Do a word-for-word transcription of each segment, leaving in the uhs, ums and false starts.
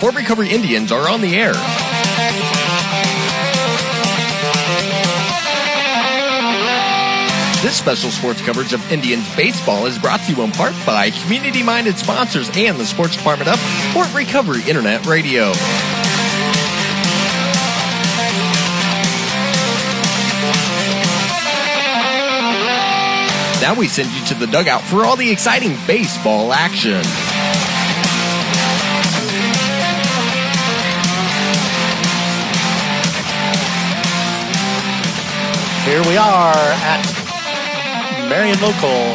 Fort Recovery Indians are on the air. This special sports coverage of Indians baseball is brought to you in part by community-minded sponsors and the sports department of Fort Recovery Internet Radio. Now we send you to the dugout for all the exciting baseball action. Here we are at Marion Local,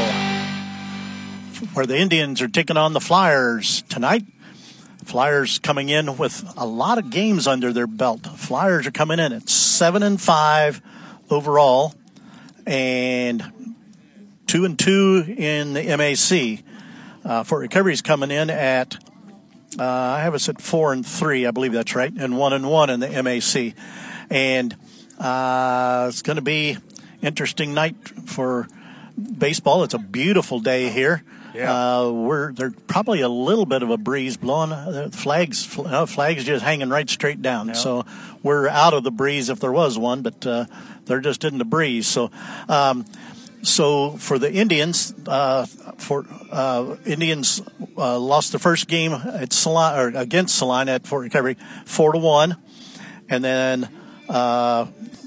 where the Indians are taking on the Flyers tonight. Flyers coming in with a lot of games under their belt. Flyers are coming in at seven and five overall, and two and two in the M A C. Uh, Fort Recovery's coming in at uh, I have us at four and three, I believe that's right, and one and one in the M A C. And uh, it's going to be interesting night for baseball. It's a beautiful day here. Yeah. Uh, we're there's probably a little bit of a breeze blowing. Uh, flags, uh, flags just hanging right straight down. Yeah. So we're out of the breeze if there was one, but uh, there just isn't a breeze. So, um, so for the Indians, uh, for uh, Indians uh, lost the first game at Salina, or against Salina at Fort Recovery, four to one, and then. Uh,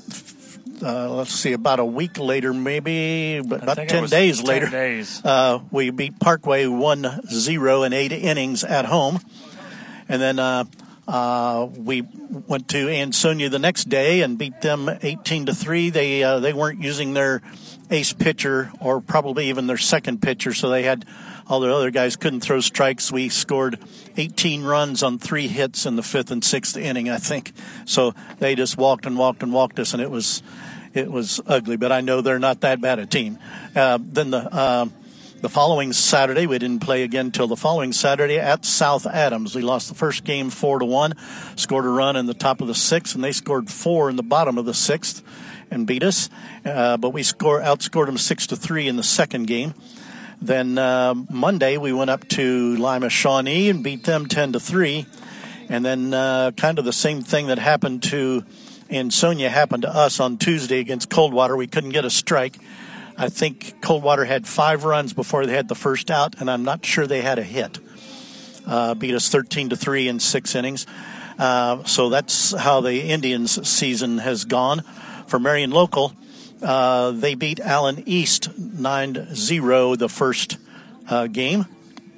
Uh, let's see, about a week later, maybe, but about ten days ten later, days. Uh, we beat Parkway one zero in eight innings at home. And then uh, uh, we went to Ansonia the next day and beat them eighteen to three. They uh, they weren't using their ace pitcher or probably even their second pitcher, so they had all their other guys couldn't throw strikes. We scored eighteen runs on three hits in the fifth and sixth inning, I think. So they just walked and walked and walked us, and it was it was ugly. But I know they're not that bad a team. Uh, then the uh, the following Saturday, we didn't play again until the following Saturday at South Adams. We lost the first game four to one, scored a run in the top of the sixth, and they scored four in the bottom of the sixth and beat us. Uh, but we score outscored them six to three in the second game. Then uh, Monday we went up to Lima Shawnee and beat them ten to three, and then uh, kind of the same thing that happened to Ansonia happened to us on Tuesday against Coldwater. We couldn't get a strike. I think Coldwater had five runs before they had the first out, and I'm not sure they had a hit. Uh, beat us thirteen to three in six innings. Uh, so that's how the Indians' season has gone. For Marion Local, uh, they beat Allen East nine to zero the first uh, game.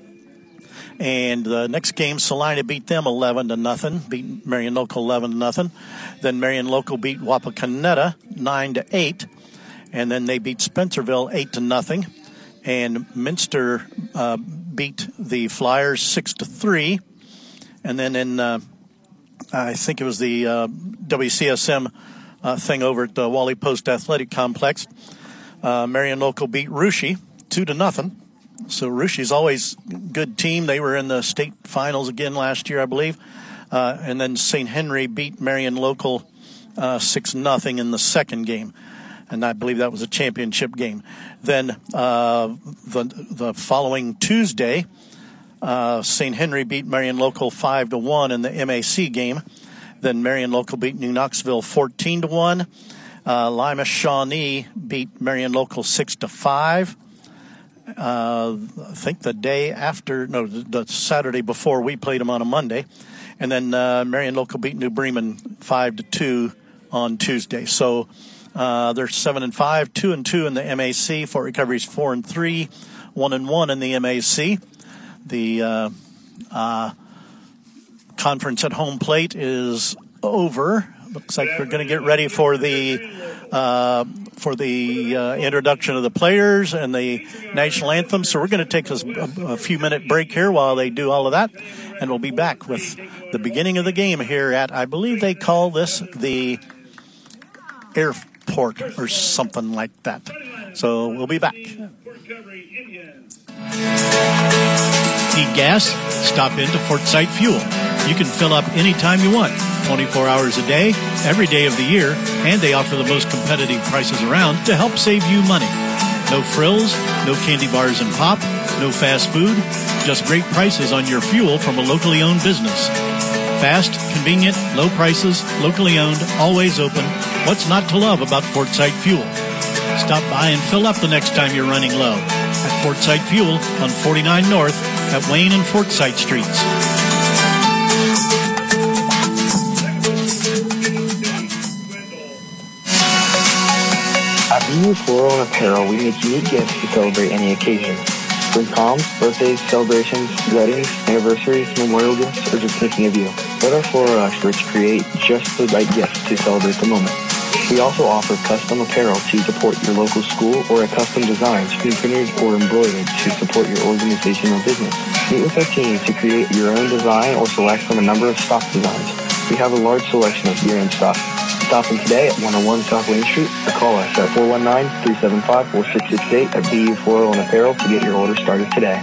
And the next game, Salina beat them eleven to nothing. Beat Marion Local eleven to nothing. Then Marion Local beat Wapakoneta nine to eight. And then they beat Spencerville eight to nothing. And Minster uh, beat the Flyers six to three. And then in, uh, I think it was the uh, W C S M uh, thing over at the Wally Post Athletic Complex, uh, Marion Local beat Russia two to nothing. So Russia's always a good team. They were in the state finals again last year, I believe. Uh, and then Saint Henry beat Marion Local uh, six nothing in the second game. And I believe that was a championship game. Then uh, the the following Tuesday, uh, Saint Henry beat Marion Local five to one in the M A C game. Then Marion Local beat New Knoxville fourteen to one. Uh, Lima Shawnee beat Marion Local six to five. Uh, I think the day after, no, the, the Saturday before we played them on a Monday. And then uh, Marion Local beat New Bremen five to two on Tuesday. So uh, they're seven and five, two and two in the M A C. Fort Recovery's four and three, one and one in the M A C. The uh, uh, conference at home plate is over. Looks like we're going to get ready for the uh, for the uh, introduction of the players and the national anthem. So we're going to take a, a few minute break here while they do all of that, and we'll be back with the beginning of the game here at, I believe they call this the airport or something like that. So we'll be back. Need gas? Stop into Fortsite Fuel. You can fill up anytime you want, twenty-four hours a day, every day of the year, and they offer the most competitive prices around to help save you money. No frills, no candy bars and pop, no fast food, just great prices on your fuel from a locally owned business. Fast, convenient, low prices, locally owned, always open. What's not to love about Fort Sight Fuel? Stop by and fill up the next time you're running low at Fort Sight Fuel on forty-nine North at Wayne and Fort Sight Streets. At B U Floral and Apparel, we make unique gifts to celebrate any occasion. From proms, birthdays, celebrations, weddings, anniversaries, memorial gifts, or just thinking of you. Let our floral experts create just the right gift to celebrate the moment. We also offer custom apparel to support your local school or a custom design, screen printed or embroidered to support your organization or business. Meet with our team to create your own design or select from a number of stock designs. We have a large selection of year-end stock. Stop in today at one oh one South Wayne Street or call us at four one nine, three seven five, four six six eight at B U Floral and Apparel to get your order started today.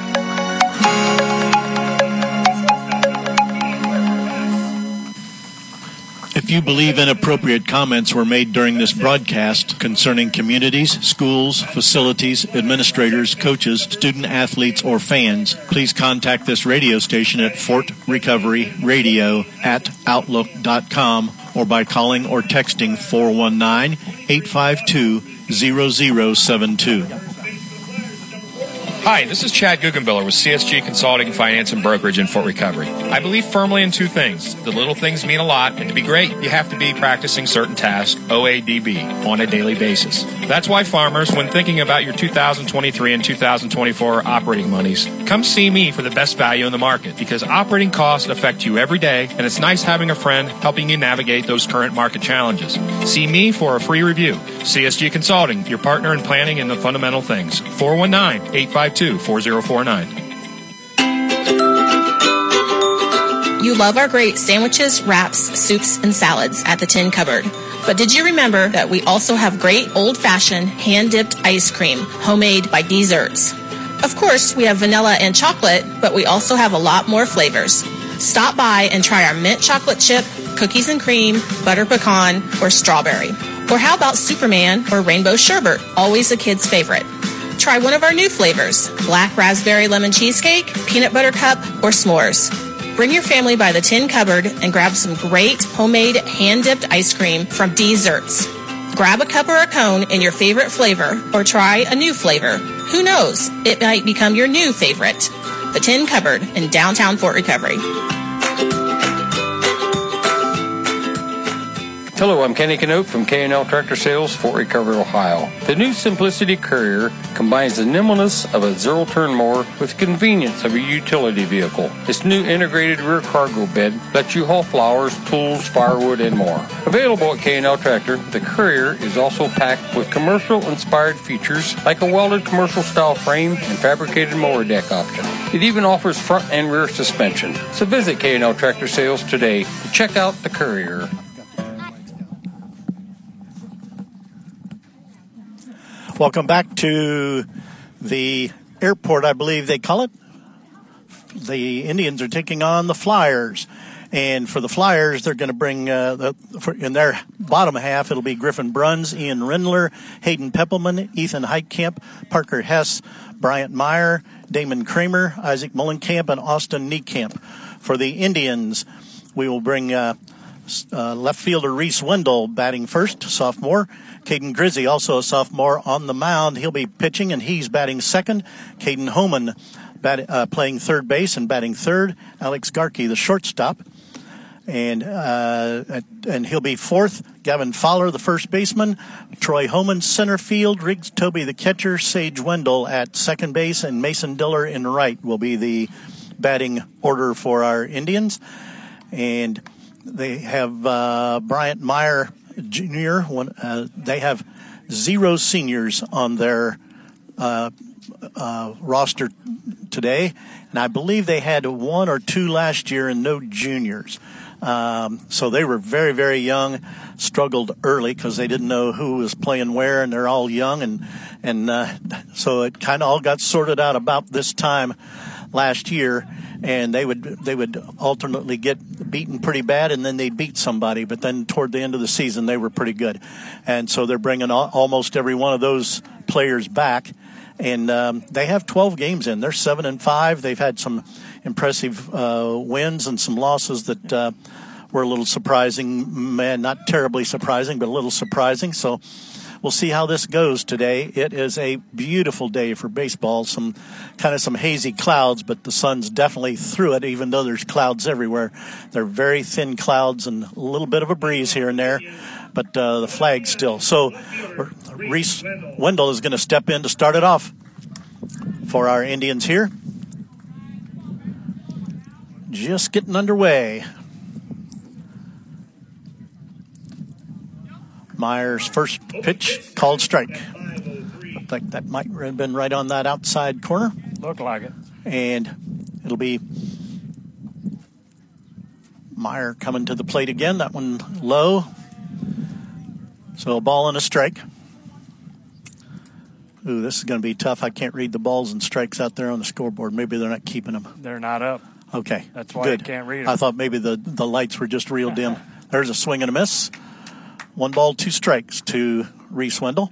If you believe inappropriate comments were made during this broadcast concerning communities, schools, facilities, administrators, coaches, student athletes, or fans, please contact this radio station at Fort Recovery Radio at outlook dot com or by calling or texting four one nine, eight five two, zero zero seven two. Hi, this is Chad Guggenbiller with C S G Consulting, Finance, and Brokerage in Fort Recovery. I believe firmly in two things. The little things mean a lot, and to be great, you have to be practicing certain tasks, O A D B, on a daily basis. That's why farmers, when thinking about your two thousand twenty-three and two thousand twenty-four operating monies, come see me for the best value in the market, because operating costs affect you every day, and it's nice having a friend helping you navigate those current market challenges. See me for a free review. C S G Consulting, your partner in planning and the fundamental things. four one nine, eight five two, four zero four nine. You love our great sandwiches, wraps, soups, and salads at the Tin Cupboard. But did you remember that we also have great old-fashioned hand-dipped ice cream, homemade by Desserts? Of course, we have vanilla and chocolate, but we also have a lot more flavors. Stop by and try our mint chocolate chip, cookies and cream, butter pecan, or strawberry. Or how about Superman or rainbow sherbet, always a kid's favorite. Try one of our new flavors, black raspberry lemon cheesecake, peanut butter cup, or s'mores. Bring your family by the Tin Cupboard and grab some great homemade hand-dipped ice cream from Desserts. Grab a cup or a cone in your favorite flavor or try a new flavor. Who knows? It might become your new favorite. The Tin Cupboard in downtown Fort Recovery. Hello, I'm Kenny Canote from K and L Tractor Sales, Fort Recovery, Ohio. The new Simplicity Courier combines the nimbleness of a zero-turn mower with the convenience of a utility vehicle. Its new integrated rear cargo bed lets you haul flowers, tools, firewood, and more. Available at K and L Tractor, the Courier is also packed with commercial-inspired features like a welded commercial-style frame and fabricated mower deck option. It even offers front and rear suspension. So visit K and L Tractor Sales today to check out the Courier. Welcome back to the airport, I believe they call it. The Indians are taking on the Flyers. And for the Flyers, they're going to bring, uh, the, for, in their bottom half, it'll be Griffin Bruns, Ian Rindler, Hayden Peppelman, Ethan Heitkamp, Parker Hess, Bryant Meyer, Damon Kramer, Isaac Mullenkamp, and Austin Niekamp. For the Indians, we will bring uh, uh, left fielder Reese Wendell batting first, sophomore. Caden Grizzy, also a sophomore, on the mound. He'll be pitching, and he's batting second. Caden Homan bat, uh, playing third base and batting third. Alex Garkey, the shortstop. And uh, and he'll be fourth. Gavin Fowler, the first baseman. Troy Homan, center field. Riggs Toby, the catcher. Sage Wendell at second base. And Mason Diller in right will be the batting order for our Indians. And they have uh, Bryant Meyer Junior One, uh, they have zero seniors on their uh, uh, roster today. And I believe they had one or two last year and no juniors. Um, so they were very, very young, struggled early because they didn't know who was playing where, and they're all young. And, and uh, so it kind of all got sorted out about this time last year, and they would they would alternately get beaten pretty bad, and then they'd beat somebody. But then toward the end of the season, they were pretty good. And so they're bringing all, almost every one of those players back. And um, they have twelve games in. They're seven and five. They've had some impressive uh, wins and some losses that uh, were a little surprising. Man, not terribly surprising, but a little surprising. So we'll see how this goes today. It is a beautiful day for baseball. Some kind of some hazy clouds, but the sun's definitely through it, even though there's clouds everywhere. They're very thin clouds and a little bit of a breeze here and there, but uh, the flag still. So Reese Wendell is going to step in to start it off for our Indians here. Just getting underway. Myers' first pitch called strike. Looked like that might have been right on that outside corner. Looked like it. And it'll be Meyer coming to the plate again. That one low. So a ball and a strike. Ooh, this is going to be tough. I can't read the balls and strikes out there on the scoreboard. Maybe they're not keeping them. They're not up. Okay. That's why good. you can't read them. I thought maybe the, the lights were just real dim. There's a swing and a miss. One ball, two strikes to Reese Wendell.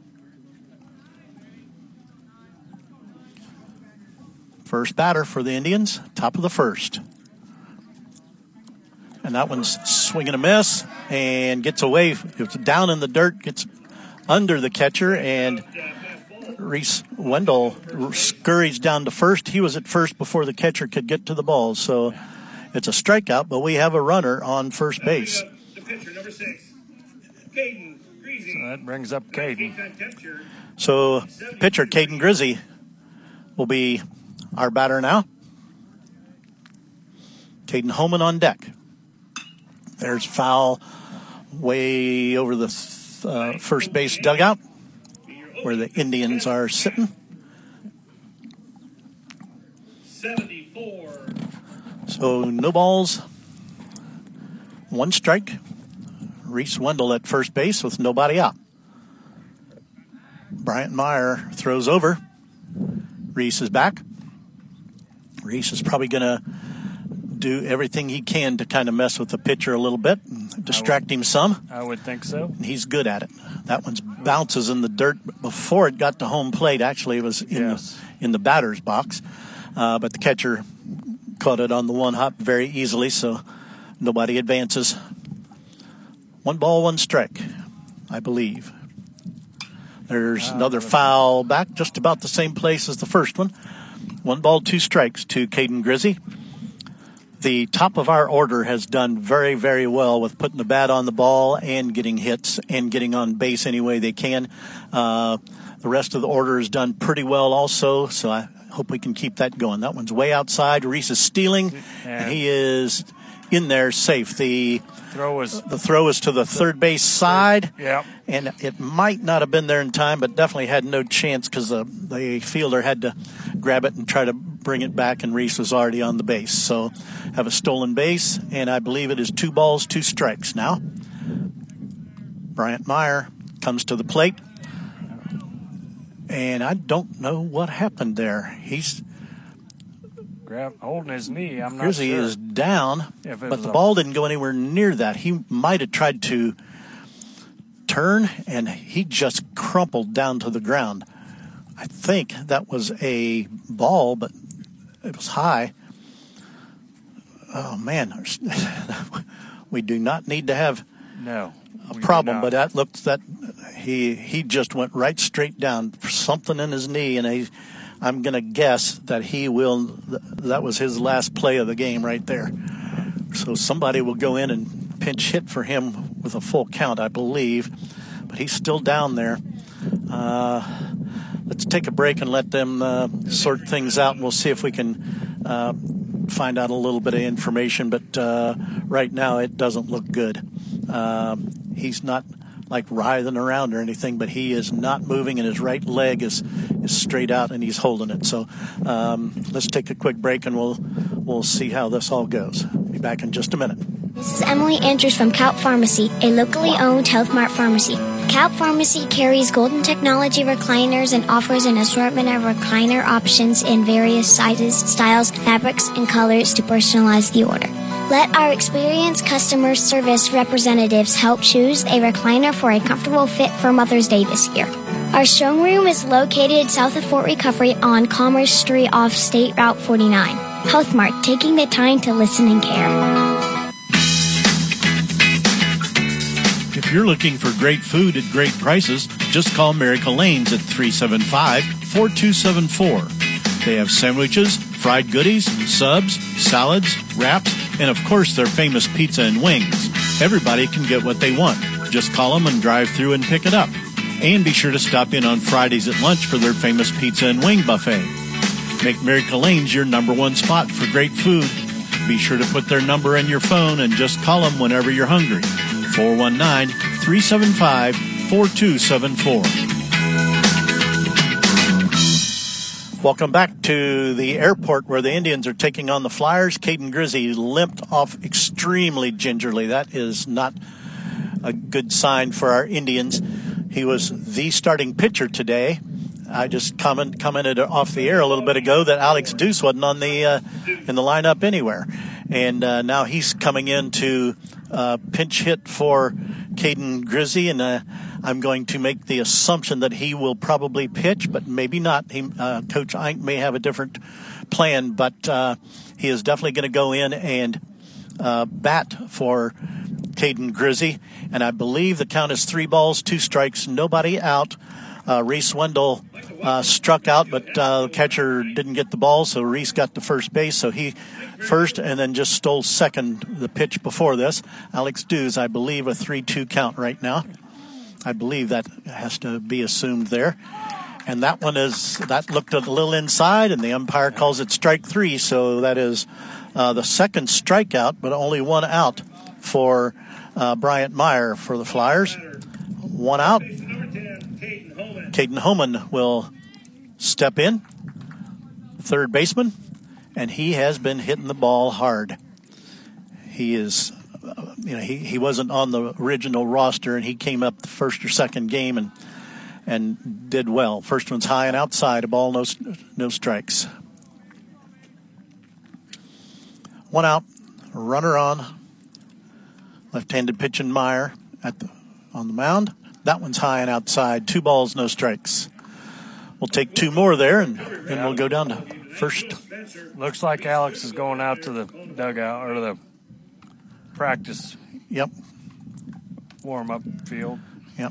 First batter for the Indians, top of the first. And that one's swing and a miss and gets away. It's down in the dirt, gets under the catcher, and Reese Wendell scurries down to first. He was at first before the catcher could get to the ball. So it's a strikeout, but we have a runner on first base. The pitcher, number six. So that brings up Caden. So pitcher Caden Grizzy will be our batter now. Caden Homan on deck. There's foul way over the uh, first base dugout where the Indians are sitting. So no balls, one strike. Reese Wendell at first base with nobody out. Bryant Meyer throws over. Reese is back. Reese is probably going to do everything he can to kind of mess with the pitcher a little bit, and distract would, him some. I would think so. And he's good at it. That one bounces in the dirt before it got to home plate. Actually, it was in, yes. the, in the batter's box. Uh, but the catcher caught it on the one hop very easily, so nobody advances. One ball, one strike, I believe. There's uh, another foul back, just about the same place as the first one. One ball, two strikes to Caden Grizzy. The top of our order has done very, very well with putting the bat on the ball and getting hits and getting on base any way they can. Uh, the rest of the order has done pretty well also, so I hope we can keep that going. That one's way outside. Reese is stealing, and, and he is in there safe. The throw is the throw is to the third base side. Yeah, and it might not have been there in time, but definitely had no chance because the the fielder had to grab it and try to bring it back, and Reese was already on the base. So have a stolen base, and I believe it is two balls, two strikes now. Bryant Meyer comes to the plate, and I don't know what happened there. He's Grab, holding his knee. I'm not Grizzy sure. is down, but the ball didn't go anywhere near that. He might have tried to turn, and he just crumpled down to the ground. I think that was a ball, but it was high. Oh, man. We do not need to have no, a problem, but that looked that he he just went right straight down for something in his knee, and he, I'm going to guess that he will, that was his last play of the game right there. So somebody will go in and pinch hit for him with a full count, I believe, but he's still down there. Uh, let's take a break and let them uh, sort things out, and we'll see if we can uh, find out a little bit of information, but uh, right now it doesn't look good. Uh, he's not like writhing around or anything, but he is not moving, and his right leg is, is straight out, and he's holding it. So um, let's take a quick break, and we'll we'll see how this all goes. Be back in just a minute. This is Emily Andrews from Calp Pharmacy, a locally owned Health Mart pharmacy. Calp Pharmacy carries Golden Technology recliners and offers an assortment of recliner options in various sizes, styles, fabrics, and colors to personalize the order. Let our experienced customer service representatives help choose a recliner for a comfortable fit for Mother's Day this year. Our showroom is located south of Fort Recovery on Commerce Street off State Route forty-nine. HealthMart, taking the time to listen and care. If you're looking for great food at great prices, just call Miracle Lanes at three seven five, four two seven four. They have sandwiches, fried goodies, subs, salads, wraps, and of course their famous pizza and wings. Everybody can get what they want. Just call them and drive through and pick it up. And be sure to stop in on Fridays at lunch for their famous pizza and wing buffet. Make Miracle Lanes your number one spot for great food. Be sure to put their number in your phone and just call them whenever you're hungry. four one nine, three seven five, four two seven four. Welcome back to the airport where the Indians are taking on the Flyers. Caden Grizzy limped off extremely gingerly. That is not a good sign for our Indians. He was the starting pitcher today. I just comment, commented off the air a little bit ago that Alex Deuce wasn't on the uh, in the lineup anywhere, and uh, now he's coming in to uh, pinch hit for Caden Grizzy, and uh, I'm going to make the assumption that he will probably pitch, but maybe not. He, uh, Coach Eink may have a different plan, but uh, he is definitely going to go in and uh, bat for Caden Grizzy, and I believe the count is three balls, two strikes, nobody out. Uh, Reese Wendell uh, struck out, but uh, the catcher didn't get the ball, so Reese got to first base. So he first and then just stole second the pitch before this. Alex Dews, I believe, a three two count right now. I believe that has to be assumed there. And that one is, that looked a little inside, and the umpire calls it strike three. So that is uh, the second strikeout, but only one out for uh, Bryant Meyer for the Flyers. One out. Caden Homan will step in, third baseman, and he has been hitting the ball hard. He is, uh, you know, he, he wasn't on the original roster, and he came up the first or second game and and did well. First one's high and outside, a ball, no no strikes. One out, runner on. Left-handed pitching Meyer at the on the mound. That one's high and outside. Two balls, no strikes. We'll take two more there, and then we'll go down to first. Looks like Alex is going out to the dugout or the practice. Yep. Warm-up field. Yep.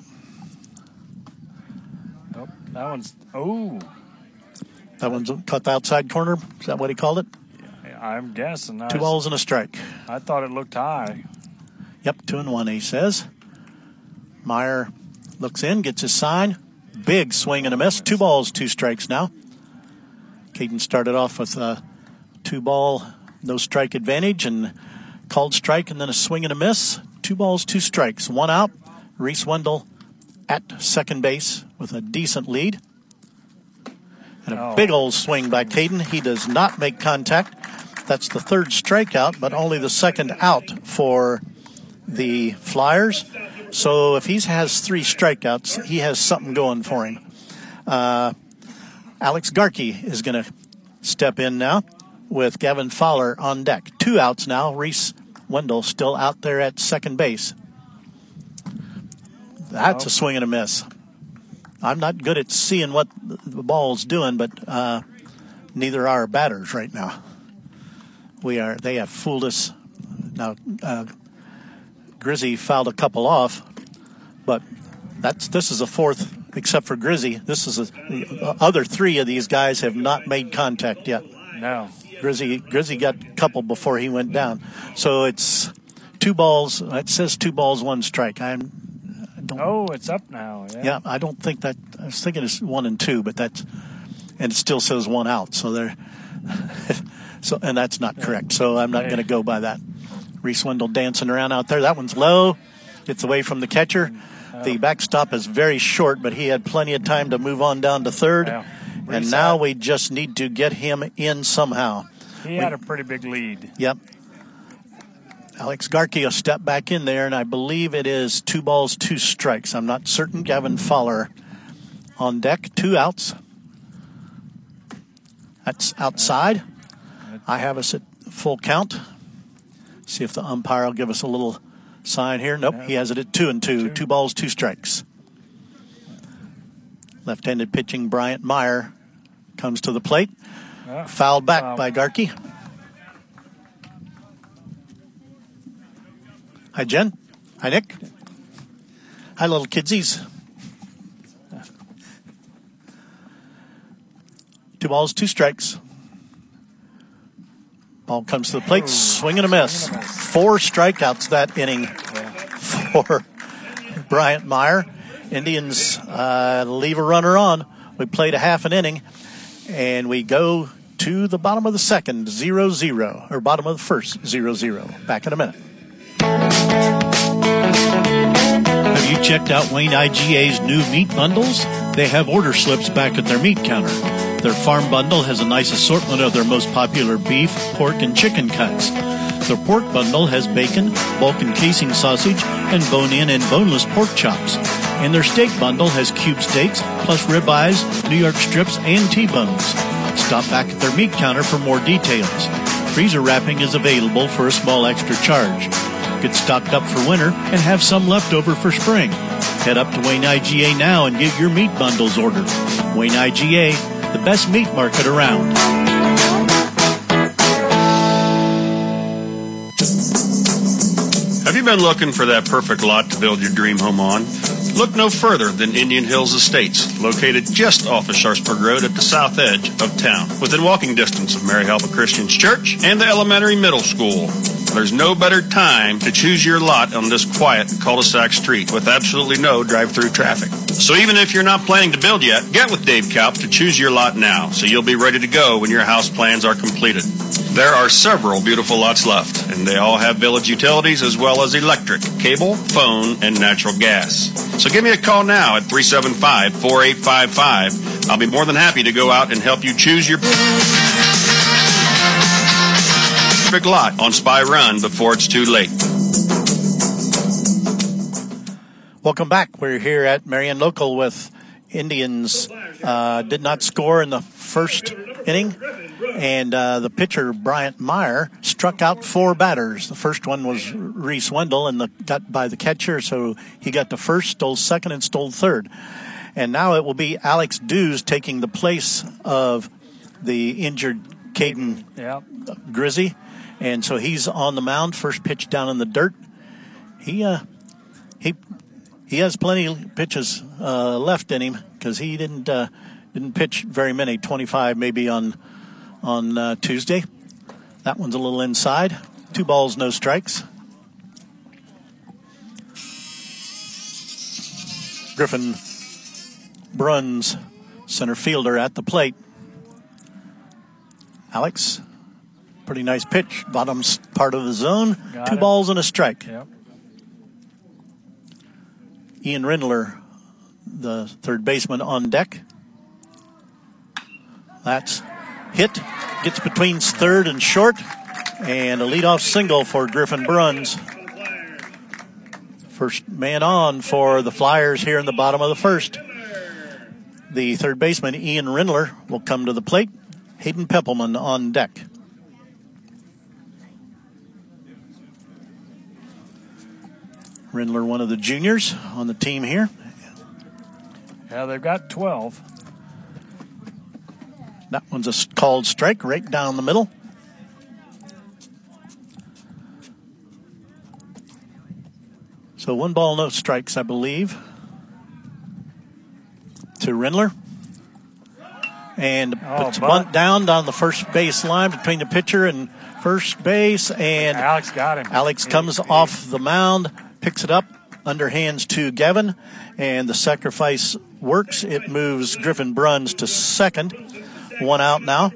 Oh, that one's, oh. That one's cut the outside corner. Is that what he called it? I'm guessing. Two balls and a strike. I thought it looked high. Yep, two and one, he says. Meyer looks in, gets his sign. Big swing and a miss. Two balls, two strikes now. Caden started off with a two-ball, no-strike advantage and called strike, and then a swing and a miss. Two balls, two strikes. One out. Reese Wendell at second base with a decent lead. And a oh. big old swing by Caden. He does not make contact. That's the third strikeout, but only the second out for the Flyers. So if he has three strikeouts, he has something going for him. Uh, Alex Garkey is going to step in now with Gavin Fowler on deck. Two outs now. Reese Wendell still out there at second base. That's a swing and a miss. I'm not good at seeing what the ball's doing, but uh, neither are our batters right now. We are. They have fooled us. Now, uh, Grizzy fouled a couple off, but that's this is a fourth, except for Grizzy. This is a, the other three of these guys have not made contact yet. No. Grizzy, Grizzy got a couple before he went down. So it's two balls. It says two balls, one strike. I'm. I don't, oh, it's up now. Yeah. yeah, I don't think that. I was thinking it's one and two, but that's, and it still says one out. So they're, so and that's not correct. So I'm not going to go by that. Reese Wendell dancing around out there. That one's low. It's away from the catcher. The backstop is very short, but he had plenty of time to move on down to third. Yeah. And now we just need to get him in somehow. He we, had a pretty big lead. Yep. Alex Garkey will step back in there, and I believe it is two balls, two strikes. I'm not certain. Gavin Fowler on deck. Two outs. That's outside. I have us at full count. See if the umpire will give us a little sign here. Nope, he has it at two and two. Two balls, two strikes. Left-handed pitching Bryant Meyer comes to the plate. Yeah. Fouled back Foul. by Garkey. Hi, Jen. Hi, Nick. Hi, little kidsies. Two balls, two strikes. Ball comes to the plate, swing and a miss. Four strikeouts that inning for Bryant Meyer. Indians uh, leave a runner on. We played a half an inning, and we go to the bottom of the second, zero zero, or bottom of the first, zero zero. Back in a minute. Have you checked out Wayne I G A's new meat bundles? They have order slips back at their meat counter. Their farm bundle has a nice assortment of their most popular beef, pork, and chicken cuts. Their pork bundle has bacon, bulk and casing sausage, and bone-in and boneless pork chops. And their steak bundle has cube steaks, plus ribeyes, New York strips, and T-bones. Stop back at their meat counter for more details. Freezer wrapping is available for a small extra charge. Get stocked up for winter and have some left over for spring. Head up to Wayne I G A now and get your meat bundles ordered. Wayne I G A, the best meat market around. Have you been looking for that perfect lot to build your dream home on? Look no further than Indian Hills Estates, located just off of Sharpsburg Road at the south edge of town, within walking distance of Mary Helpa Christian Church and the elementary middle school. There's no better time to choose your lot on this quiet cul-de-sac street with absolutely no drive-through traffic. So even if you're not planning to build yet, get with Dave Kaup to choose your lot now, so you'll be ready to go when your house plans are completed. There are several beautiful lots left, and they all have village utilities as well as electric, cable, phone, and natural gas. So give me a call now at three seven five, four eight five five. I'll be more than happy to go out and help you choose your perfect lot on Spy Run before it's too late. Welcome back. We're here at Marion Local with Indians. Uh, did not score in the first inning. And uh, the pitcher, Bryant Meyer, struck out four batters. The first one was Reese Wendell, and the, got by the catcher, so he got the first, stole second, and stole third. And now it will be Alex Dews taking the place of the injured Caden yep. Grizzy. And so he's on the mound, first pitch down in the dirt. He uh, he he has plenty of pitches uh, left in him because he didn't uh, didn't pitch very many, twenty-five maybe on on uh, Tuesday. That one's a little inside. Two balls, no strikes. Griffin Bruns, center fielder at the plate. Alex, pretty nice pitch. Bottom part of the zone. Got Two it. balls and a strike. Yep. Ian Rindler, the third baseman, on deck. That's hit. Gets between third and short. And a leadoff single for Griffin Bruns. First man on for the Flyers here in the bottom of the first. The third baseman, Ian Rindler, will come to the plate. Hayden Peppelman on deck. Rindler, one of the juniors on the team here. Yeah, they've got twelve. That one's a called strike right down the middle. So one ball, no strikes, I believe, to Rindler. And Oh, puts a but- bunt down down the first base line between the pitcher and first base. And Alex got him. Alex comes off the mound, picks it up, underhands to Gavin, and the sacrifice works. It moves Griffin Bruns to second. One out now.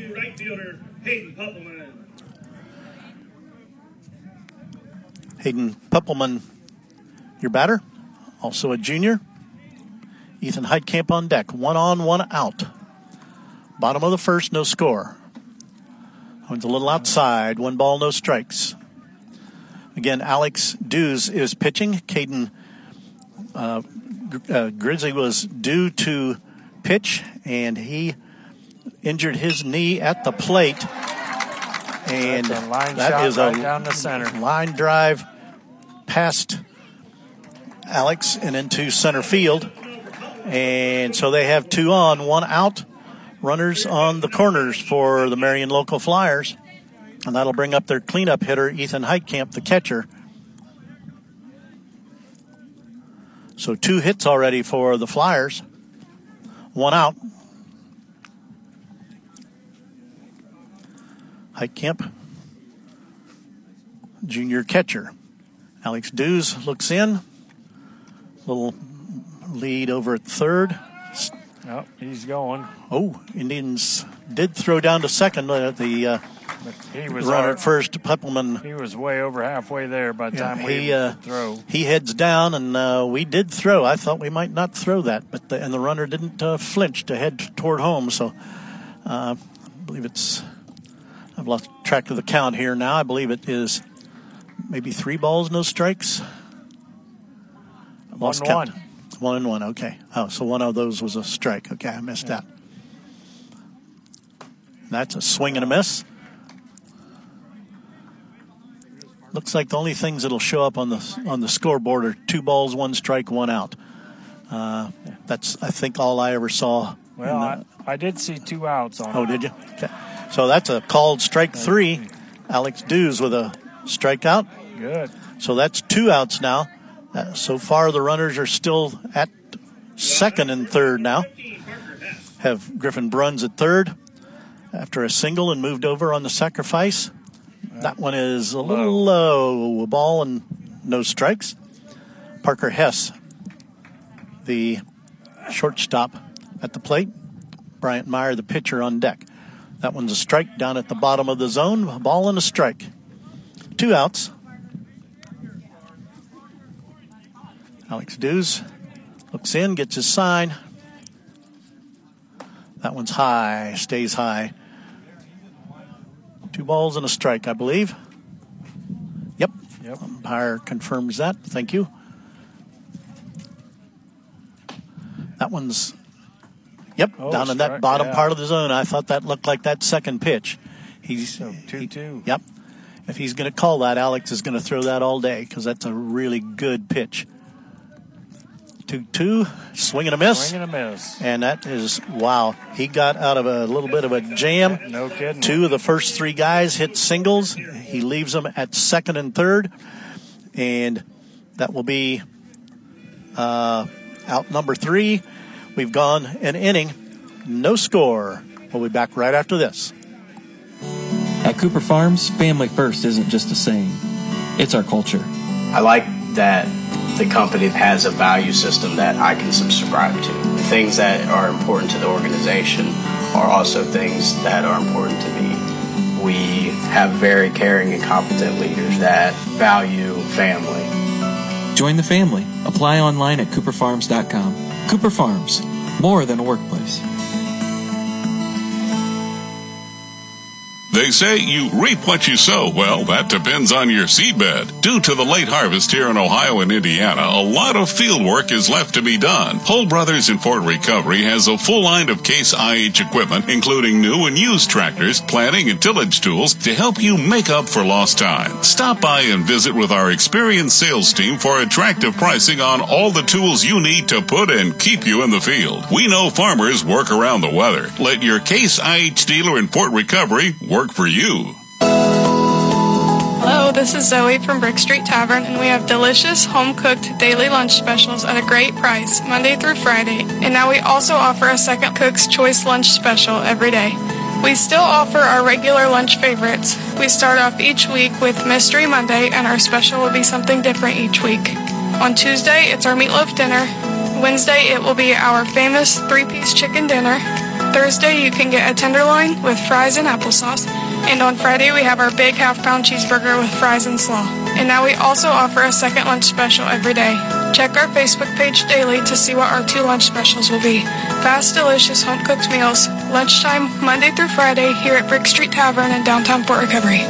Hayden Peppelman, your batter, also a junior. Ethan Heitkamp on deck. One on, one out. Bottom of the first, no score. One's a little outside. One ball, no strikes. Again, Alex Dews is pitching. Caden uh, uh, Grizzly was due to pitch, and he injured his knee at the plate. And That's a line that shot is right a down the center. line drive past Alex and into center field. And so they have two on, one out. Runners on the corners for the Marion Local Flyers. And that'll bring up their cleanup hitter, Ethan Heitkamp, the catcher. So two hits already for the Flyers. One out. Heitkamp, junior catcher. Alex Dews looks in. Little lead over at third. Oh, he's going. Oh, Indians did throw down to second. Uh, the uh, he was runner our, at first, Peppelman. He was way over halfway there by the Yeah, time we he, uh, throw. He heads down, and uh, we did throw. I thought we might not throw that, but the, and the runner didn't uh, flinch to head toward home. So uh, I believe it's. I've lost track of the count here now. I believe it is maybe three balls, no strikes. I've lost One count. one. One and one, okay. Oh, so one of those was a strike. Okay, I missed Yeah. that. That's a swing and a miss. Looks like the only things that'll show up on the on the scoreboard are two balls, one strike, one out. Uh, that's, I think, all I ever saw. Well, in I, I did see two outs on Oh, it. did you? Okay. So that's a called strike three. Alex Dews with a strikeout. Good. So that's two outs now. Uh, so far, the runners are still at second and third now. Have Griffin Bruns at third after a single and moved over on the sacrifice. That one is a little low. A ball and no strikes. Parker Hess, the shortstop at the plate. Bryant Meyer, the pitcher, on deck. That one's a strike down at the bottom of the zone. A ball and a strike. Two outs. Alex Dews looks in, gets his sign. That one's high, stays high. Two balls and a strike, I believe. Yep. Yep. Umpire confirms that. Thank you. That one's, yep, Oh, down in strike, that bottom yeah. part of the zone. I thought that looked like that second pitch. He's So two two. Yep. If he's going to call that, Alex is going to throw that all day because that's a really good pitch. two two, swing and a miss. Swing and a miss. And that is, wow, he got out of a little bit of a jam. No kidding. Two of the first three guys hit singles. He leaves them at second and third. And that will be uh, out number three. We've gone an inning, no score. We'll be back right after this. At Cooper Farms, family first isn't just a saying. It's our culture. I like that the company has a value system that I can subscribe to. The things that are important to the organization are also things that are important to me. We have very caring and competent leaders that value family. Join the family. Apply online at cooper farms dot com. Cooper Farms, more than a workplace. They say you reap what you sow. Well, that depends on your seedbed. Due to the late harvest here in Ohio and Indiana, a lot of field work is left to be done. Hull Brothers in Fort Recovery has a full line of Case I H equipment, including new and used tractors, planting and tillage tools to help you make up for lost time. Stop by and visit with our experienced sales team for attractive pricing on all the tools you need to put and keep you in the field. We know farmers work around the weather. Let your Case I H dealer in Fort Recovery work for you. Hello, this is Zoe from Brick Street Tavern, and we have delicious home-cooked daily lunch specials at a great price, Monday through Friday. And now we also offer a second cook's choice lunch special every day. We still offer our regular lunch favorites. We start off each week with Mystery Monday, and our special will be something different each week. On Tuesday, it's our meatloaf dinner. Wednesday, it will be our famous three-piece chicken dinner. Thursday, you can get a tenderloin with fries and applesauce. And on Friday, we have our big half-pound cheeseburger with fries and slaw. And now we also offer a second lunch special every day. Check our Facebook page daily to see what our two lunch specials will be. Fast, delicious, home-cooked meals. Lunchtime, Monday through Friday, here at Brick Street Tavern in downtown Fort Recovery.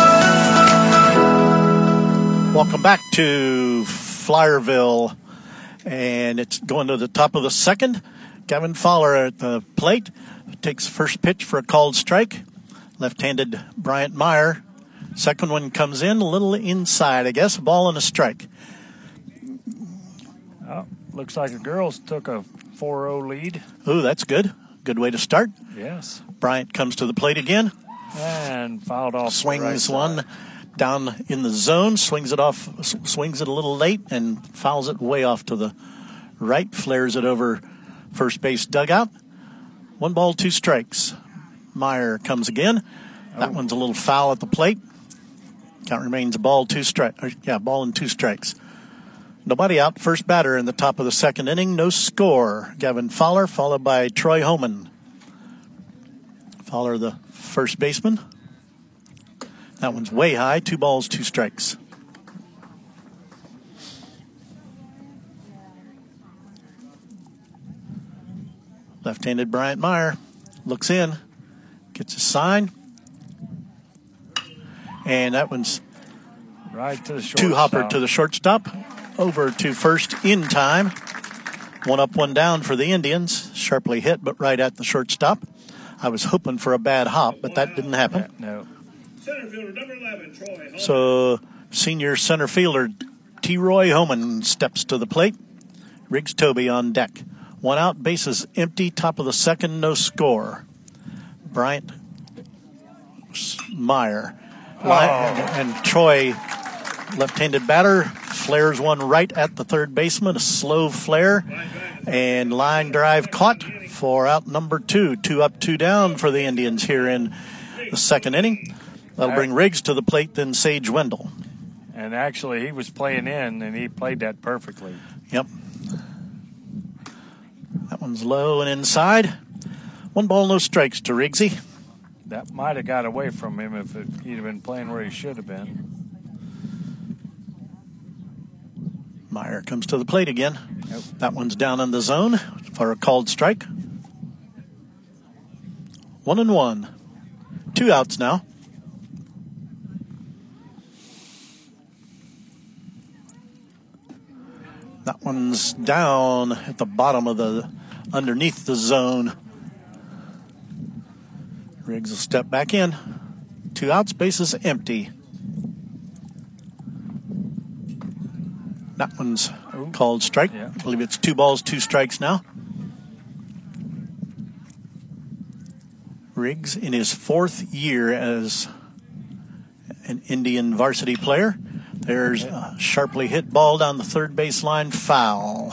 Welcome back to Flyerville. And it's going to the top of the second. Gavin Fowler at the plate takes first pitch for a called strike. Left-handed Bryant Meyer. Second one comes in a little inside, I guess. A ball and a strike. Oh, looks like the girls took a four oh lead. Ooh, that's good. Good way to start. Yes. Bryant comes to the plate again. And fouled off. Swings the right one side. down in the zone, swings it off, swings it a little late, and fouls it way off to the right, flares it over first base dugout. One ball, two strikes. Meyer comes again. That oh. one's a little foul at the plate. Count remains a ball, two strikes. Yeah, ball and two strikes. Nobody out. First batter in the top of the second inning. No score. Gavin Fowler, followed by Troy Homan. Fowler, the first baseman. That one's way high. Two balls, two strikes. Left-handed Bryant Meyer looks in, gets a sign, and that one's right to the shortstop. Two hopper to the shortstop, over to first in time. One up, one down for the Indians. Sharply hit, but right at the shortstop. I was hoping for a bad hop, but that didn't happen. No. Center fielder number eleven, Troy Homan. So senior center fielder T. Roy Homan steps to the plate. Riggs Toby on deck. One out, bases empty, top of the second, no score. Bryant Meyer. Oh. And, and Troy, left-handed batter, flares one right at the third baseman, a slow flare, and line drive caught for out number two. Two up, two down for the Indians here in the second inning. That'll bring Riggs to the plate, then Sage Wendell. And actually, he was playing in, and he played that perfectly. Yep. That one's low and inside. One ball, no strikes to Riggsy. That might have got away from him if it, he'd have been playing where he should have been. Meyer comes to the plate again. Yep. That one's down in the zone for a called strike. One and one. Two outs now. That one's down at the bottom of the, underneath the zone. Riggs will step back in. Two outs, bases empty. That one's Ooh. called strike. Yeah. I believe it's two balls, two strikes now. Riggs in his fourth year as an Indian varsity player. There's a sharply hit ball down the third base line, foul.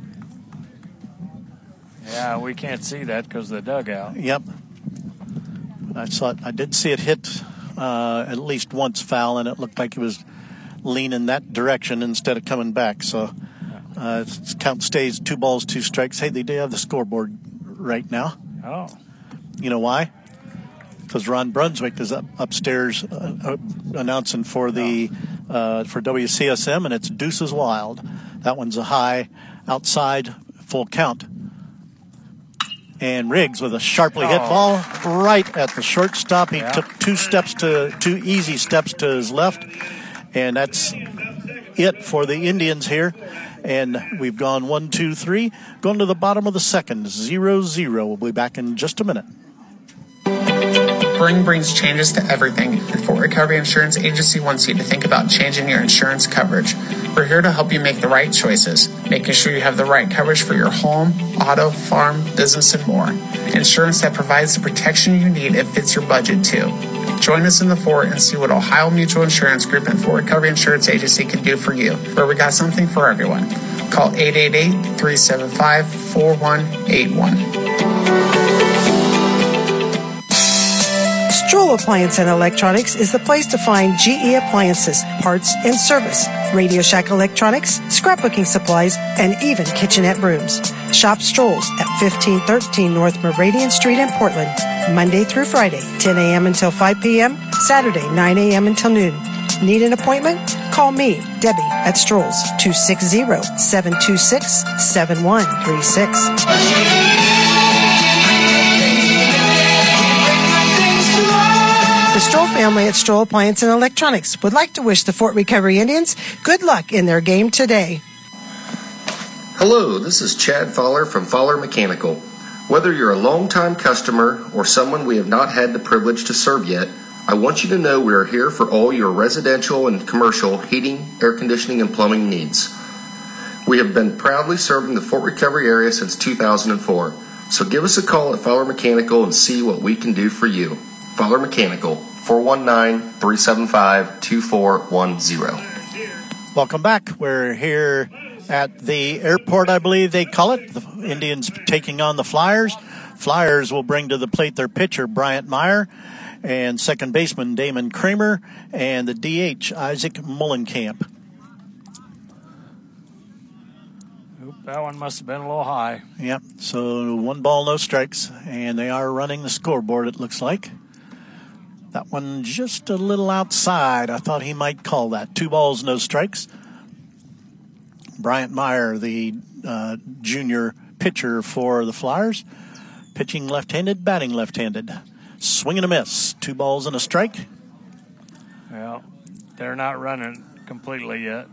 Yeah, we can't see that because of the dugout. Yep. I saw it. I did see it hit uh, at least once foul, and it looked like it was leaning that direction instead of coming back. So uh, count stays two balls, two strikes. Hey, they do have the scoreboard right now. Oh. You know why? Because Ron Brunswick is up upstairs uh, uh, announcing for the uh, for W C S M, and it's Deuces Wild. That one's a high outside, full count. And Riggs with a sharply hit oh. ball right at the shortstop. He yeah. took two steps to two easy steps to his left, and that's it for the Indians here. And we've gone one, two, three, going to the bottom of the second, zero, zero. We'll be back in just a minute. Spring brings changes to everything, and Fort Recovery Insurance Agency wants you to think about changing your insurance coverage. We're here to help you make the right choices, making sure you have the right coverage for your home, auto, farm, business, and more. Insurance that provides the protection you need and fits your budget, too. Join us in the fort and see what Ohio Mutual Insurance Group and Fort Recovery Insurance Agency can do for you, where we got something for everyone. Call eight eight eight, three seven five, four one eight one. Stroll Appliance and Electronics is the place to find G E appliances, parts, and service, Radio Shack electronics, scrapbooking supplies, and even kitchenette brooms. Shop Strolls at fifteen thirteen North Meridian Street in Portland, Monday through Friday, ten a.m. until five p.m., Saturday, nine a.m. until noon. Need an appointment? Call me, Debbie, at Strolls, two six zero, seven two six, seven one three six. The Stroll family at Stroll Appliance and Electronics would like to wish the Fort Recovery Indians good luck in their game today. Hello, this is Chad Fowler from Fowler Mechanical. Whether you're a longtime customer or someone we have not had the privilege to serve yet, I want you to know we are here for all your residential and commercial heating, air conditioning, and plumbing needs. We have been proudly serving the Fort Recovery area since two thousand four. So give us a call at Fowler Mechanical and see what we can do for you. Fowler Mechanical, four one nine, three seven five, two four one zero. Welcome back. We're here at the airport, I believe they call it. The Indians taking on the Flyers. Flyers will bring to the plate their pitcher, Bryant Meyer, and second baseman, Damon Kramer, and the D H, Isaac Mullenkamp. That one must have been a little high. Yep, so one ball, no strikes, and they are running the scoreboard, it looks like. That one just a little outside. I thought he might call that. Two balls, no strikes. Bryant Meyer, the uh, junior pitcher for the Flyers, pitching left-handed, batting left-handed. Swing and a miss. Two balls and a strike. Well, they're not running completely yet.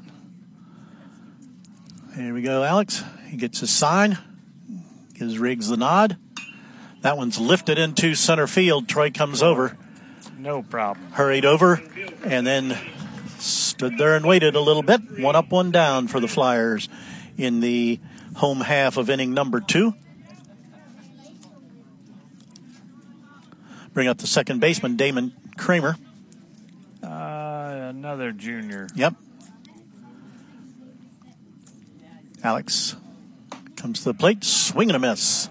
Here we go, Alex. He gets his sign. Gives Riggs the nod. That one's lifted into center field. Troy comes over. No problem. Hurried over and then stood there and waited a little bit. One up, one down for the Flyers in the home half of inning number two. Bring up the second baseman, Damon Kramer. Uh, another junior. Yep. Alex comes to the plate, swing and a miss.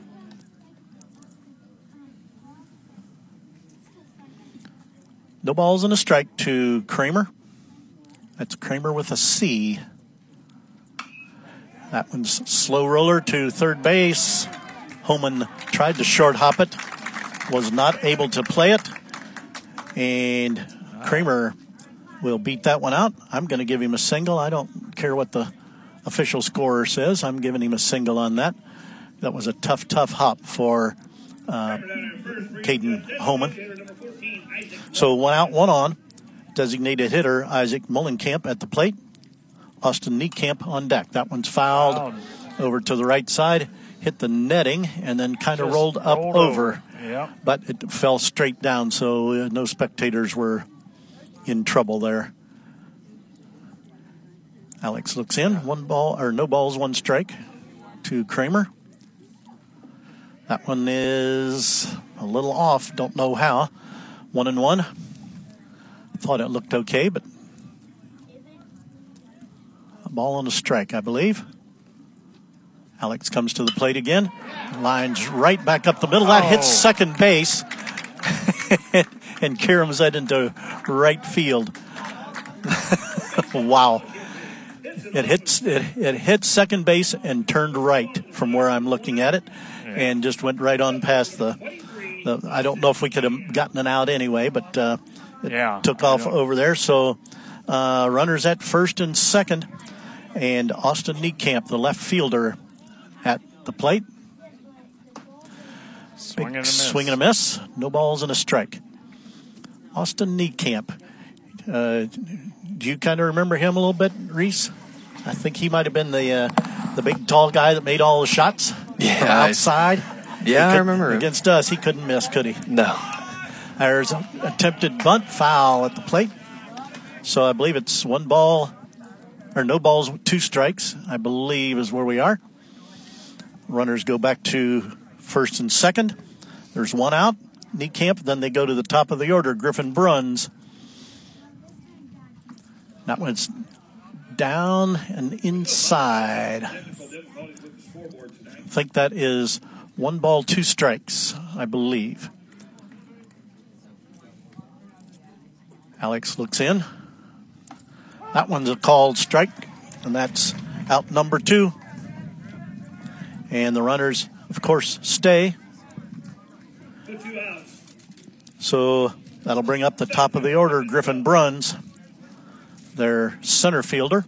No balls and a strike to Kramer. That's Kramer with a C. That one's slow roller to third base. Homan tried to short hop it, was not able to play it, and Kramer will beat that one out. I'm going to give him a single. I don't care what the official scorer says. I'm giving him a single on that. That was a tough, tough hop for uh, Caden Homan. So one out, one on. Designated hitter Isaac Mullenkamp at the plate. Austin Niekamp on deck. That one's fouled wow. over to the right side, hit the netting, and then kind of rolled up rolled over. over. Yep. But it fell straight down, so uh, no spectators were in trouble there. Alex looks in. One ball, or no balls, one strike to Kramer. That one is a little off. Don't know how. One and one. Thought it looked okay, but a ball and a strike, I believe. Alex comes to the plate again. Lines right back up the middle. That oh. hits second base and caroms that into right field. Wow. It hits it, it hit second base and turned right from where I'm looking at it, and just went right on past the. the I don't know if we could have gotten it out anyway, but uh, it yeah, took off over there. So uh, runners at first and second, and Austin Niekamp, the left fielder, at the plate. Swing and a Big miss. Swing and a miss. No balls and a strike. Austin Niekamp. Uh, do you kind of remember him a little bit, Reese? I think he might have been the uh, the big tall guy that made all the shots yeah, from outside. Yeah, I remember him. Against us, he couldn't miss, could he? No. There's an attempted bunt foul at the plate. So I believe it's one ball, or no balls, two strikes, I believe is where we are. Runners go back to first and second. There's one out, Niekamp. Then they go to the top of the order, Griffin Bruns. That one's down and inside. I think that is one ball, two strikes, I believe. Alex looks in. That one's a called strike, and that's out number two. And the runners, of course, stay. So that'll bring up the top of the order, Griffin Bruns, their center fielder.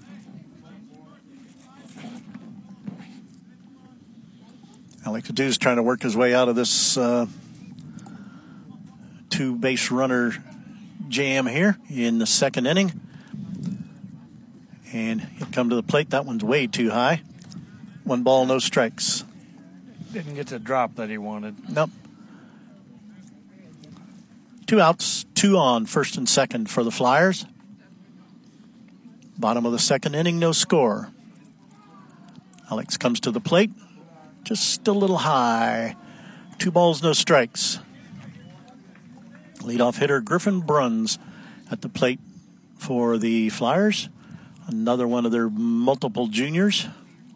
Alex Adu's trying to work his way out of this uh, two base runner jam here in the second inning. And he'll come to the plate. That one's way too high. One ball, no strikes. Didn't get the drop that he wanted. Nope. Two outs, two on, first and second for the Flyers. Bottom of the second inning, no score. Alex comes to the plate. Just a little high. Two balls, no strikes. Leadoff hitter Griffin Bruns at the plate for the Flyers. Another one of their multiple juniors.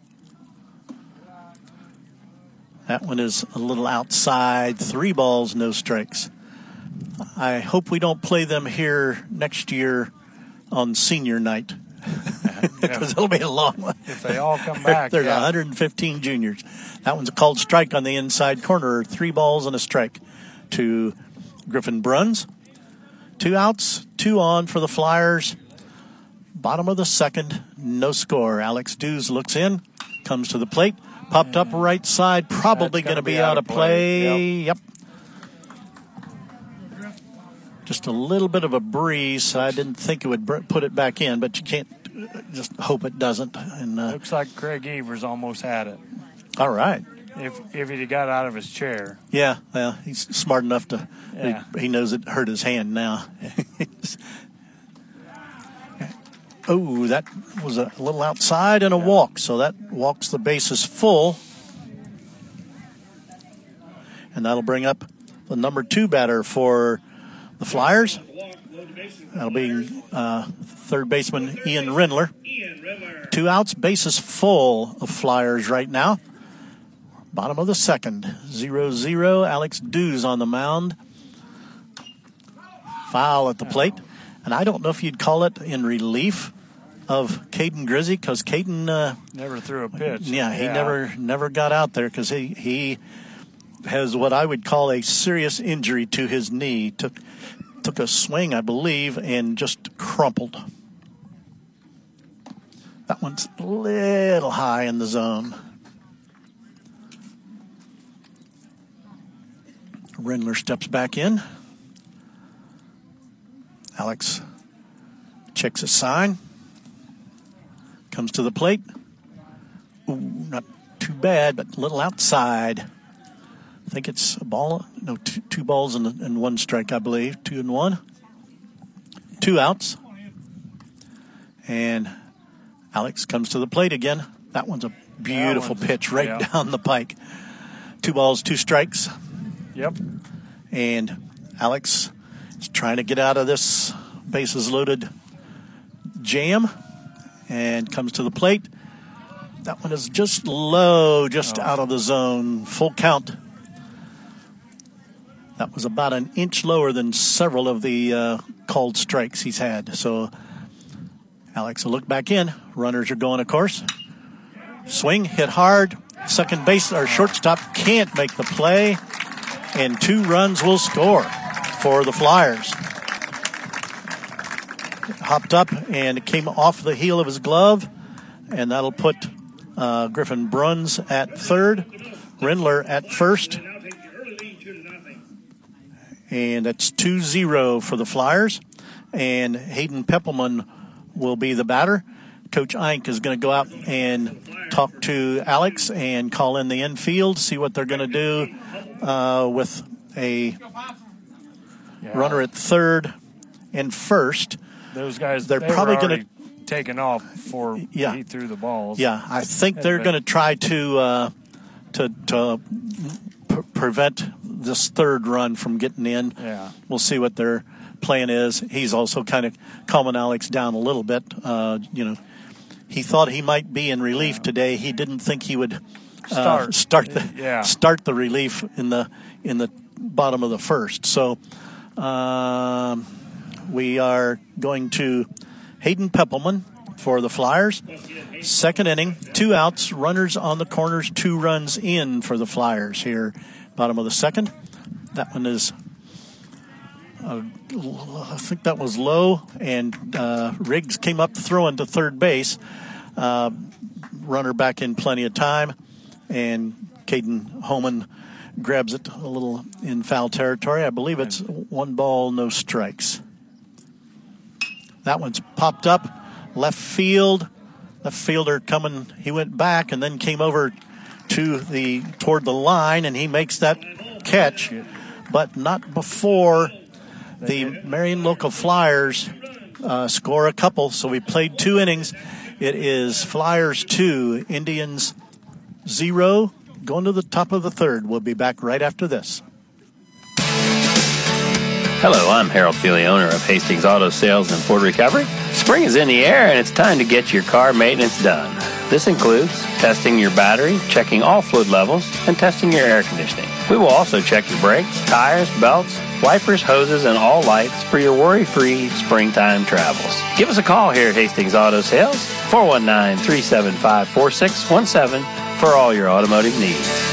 That one is a little outside. Three balls, no strikes. I hope we don't play them here next year on senior night. Because it'll be a long one. If they all come back. There's yeah. one hundred fifteen juniors. That one's a called strike on the inside corner. Three balls and a strike to Griffin Bruns. Two outs, two on for the Flyers. Bottom of the second, no score. Alex Dews looks in, comes to the plate, popped up right side, probably going to be, be out of play. play. Yep. yep. Just a little bit of a breeze. I didn't think it would put it back in, but you can't just hope it doesn't. And uh, looks like Craig Evers almost had it. All right. If if he got out of his chair. Yeah, well, he's smart enough to, yeah. he, he knows it hurt his hand now. Oh, that was a little outside and a walk, so that walks the bases full. And that'll bring up the number two batter for the Flyers. That'll be uh, third baseman Ian Rindler. Two outs, bases full of Flyers right now. Bottom of the second, zero zero. Alex Dews on the mound. Foul at the plate. And I don't know if you'd call it in relief of Caden Grizzy, because Caden uh, never threw a pitch. Yeah, he yeah. never never got out there because he, he has what I would call a serious injury to his knee. Took took a swing, I believe, and just crumpled. That one's a little high in the zone. Rindler steps back in. Alex checks his sign. Comes to the plate. Ooh, not too bad, but a little outside. I think it's a ball. No, two, two balls and, and one strike, I believe. Two and one. Two outs. And Alex comes to the plate again. That one's a beautiful one's, pitch right yeah. down the pike. Two balls, two strikes. Yep. And Alex is trying to get out of this bases loaded jam and comes to the plate. That one is just low, just oh. out of the zone. Full count. That was about an inch lower than several of the uh, called strikes he's had. So Alex will look back in. Runners are going, of course. Swing, hit hard. Second base or shortstop can't make the play. And two runs will score for the Flyers. Hopped up and it came off the heel of his glove. And that'll put uh, Griffin Bruns at third. Rindler at first. And that's two zero for the Flyers. And Hayden Peppelman will be the batter. Coach Eink is going to go out and talk to Alex and call in the infield, see what they're going to do uh, with a yeah. runner at third and first. Those guys, they're they probably going to taken off before yeah. he threw the balls. Yeah, I think they're going to try to uh, to to p- prevent this third run from getting in. Yeah, we'll see what their plan is. He's also kind of calming Alex down a little bit. Uh, you know. He thought he might be in relief yeah. today. He didn't think he would uh, start start the yeah. start the relief in the in the bottom of the first. So um, we are going to Hayden Peppelman for the Flyers. Second inning, two outs, runners on the corners, two runs in for the Flyers here. Bottom of the second. That one is. Uh, I think that was low, and uh, Riggs came up throwing to third base. Uh, runner back in plenty of time, and Caden Homan grabs it a little in foul territory. I believe it's one ball, no strikes. That one's popped up, left field. Left fielder coming, he went back and then came over to the toward the line, and he makes that catch, but not before the Marion Local Flyers uh, score a couple. So we played two innings. It is Flyers two, Indians zero, going to the top of the third. We'll be back right after this. Hello, I'm Harold Feely, owner of Hastings Auto Sales and Ford Recovery. Spring is in the air and it's time to get your car maintenance done. This includes testing your battery, checking all fluid levels, and testing your air conditioning. We will also check your brakes, tires, belts, wipers, hoses, and all lights for your worry-free springtime travels. Give us a call here at Hastings Auto Sales, four one nine, three seven five, four six one seven for all your automotive needs.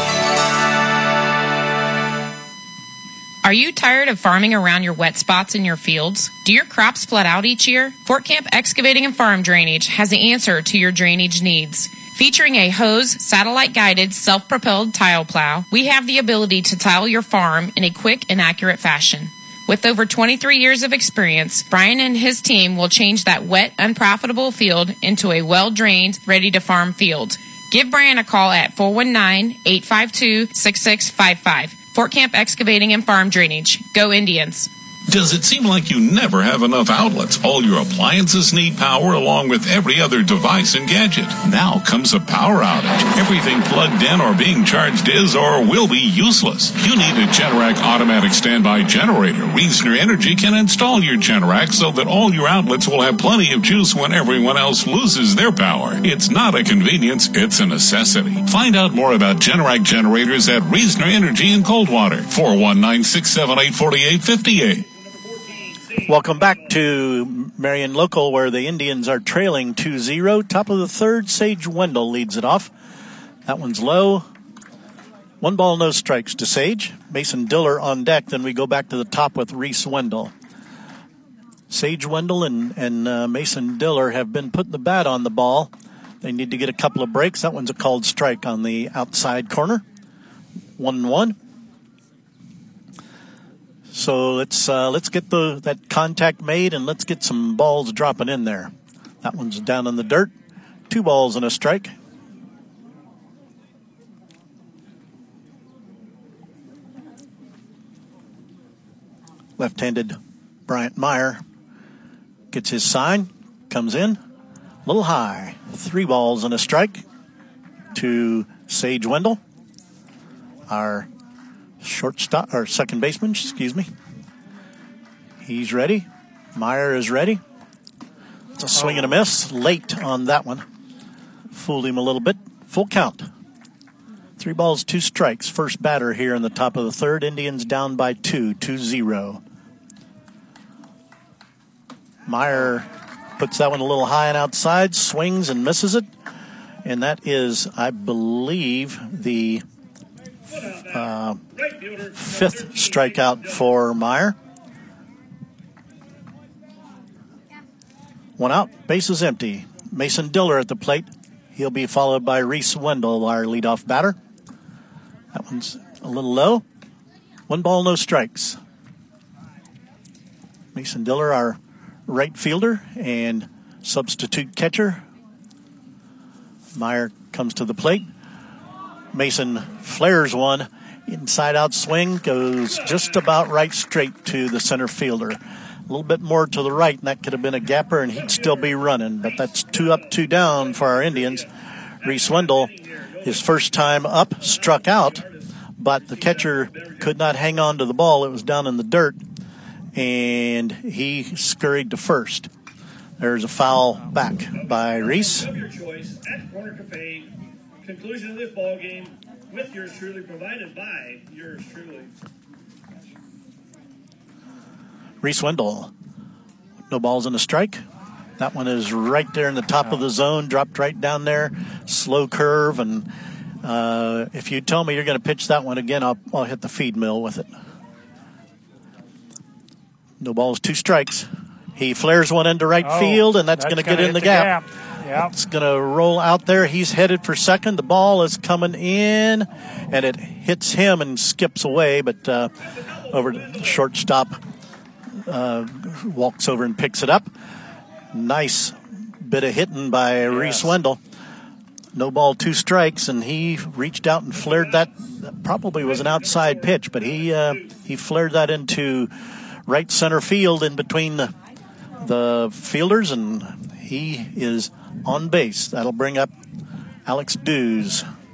Are you tired of farming around your wet spots in your fields? Do your crops flood out each year? Fort Camp Excavating and Farm Drainage has the answer to your drainage needs. Featuring a hose, satellite-guided, self-propelled tile plow, we have the ability to tile your farm in a quick and accurate fashion. With over twenty-three years of experience, Brian and his team will change that wet, unprofitable field into a well-drained, ready-to-farm field. Give Brian a call at four one nine, eight five two, six six five five. Fort Camp Excavating and Farm Drainage. Go Indians. Does it seem like you never have enough outlets? All your appliances need power along with every other device and gadget. Now comes a power outage. Everything plugged in or being charged is or will be useless. You need a Generac automatic standby generator. Reasoner Energy can install your Generac so that all your outlets will have plenty of juice when everyone else loses their power. It's not a convenience, it's a necessity. Find out more about Generac generators at Reasoner Energy in Coldwater. four one nine, six seven eight, four eight five eight. Welcome back to Marion Local, where the Indians are trailing two zero. Top of the third, Sage Wendell leads it off. That one's low. One ball, no strikes to Sage. Mason Diller on deck. Then we go back to the top with Reese Wendell. Sage Wendell and, and uh, Mason Diller have been putting the bat on the ball. They need to get a couple of breaks. That one's a called strike on the outside corner. One and one. So let's uh, let's get the that contact made and let's get some balls dropping in there. That one's down in the dirt. Two balls and a strike. Left-handed Bryant Meyer gets his sign, comes in, a little high. Three balls and a strike to Sage Wendell, our shortstop, or second baseman, excuse me. He's ready. Meyer is ready. It's a swing and a miss. Late on that one. Fooled him a little bit. Full count. Three balls, two strikes. First batter here in the top of the third. Indians down by two, two zero. Meyer puts that one a little high and outside, swings and misses it. And that is, I believe, the Uh, fifth strikeout for Meyer. One out, base is empty. Mason Diller at the plate. He'll be followed by Reese Wendell, our leadoff batter. That one's a little low. One ball, no strikes. Mason Diller, our right fielder and substitute catcher. Meyer comes to the plate. Mason flares one, inside out swing, goes just about right straight to the center fielder. A little bit more to the right, and that could have been a gapper, and he'd still be running. But that's two up, two down for our Indians. Reese Wendell, his first time up, struck out, but the catcher could not hang on to the ball. It was down in the dirt, and he scurried to first. There's a foul back by Reese. Conclusion of this ball game with yours truly, provided by yours truly. Reese Wendell, no balls in a strike. That one is right there in the top of the zone, dropped right down there, slow curve, and uh, if you tell me you're going to pitch that one again, I'll, I'll hit the feed mill with it. No balls, two strikes. He flares one into right oh, field, and that's, that's going to get in the, the gap. gap. Yep. It's going to roll out there. He's headed for second. The ball is coming in, and it hits him and skips away, but uh, over to the shortstop, uh, walks over and picks it up. Nice bit of hitting by yes. Reese Wendell. No ball, two strikes, and he reached out and flared that. That probably was an outside pitch, but he uh, he flared that into right center field in between the, the fielders, and he is on base. That'll bring up Alex Dews.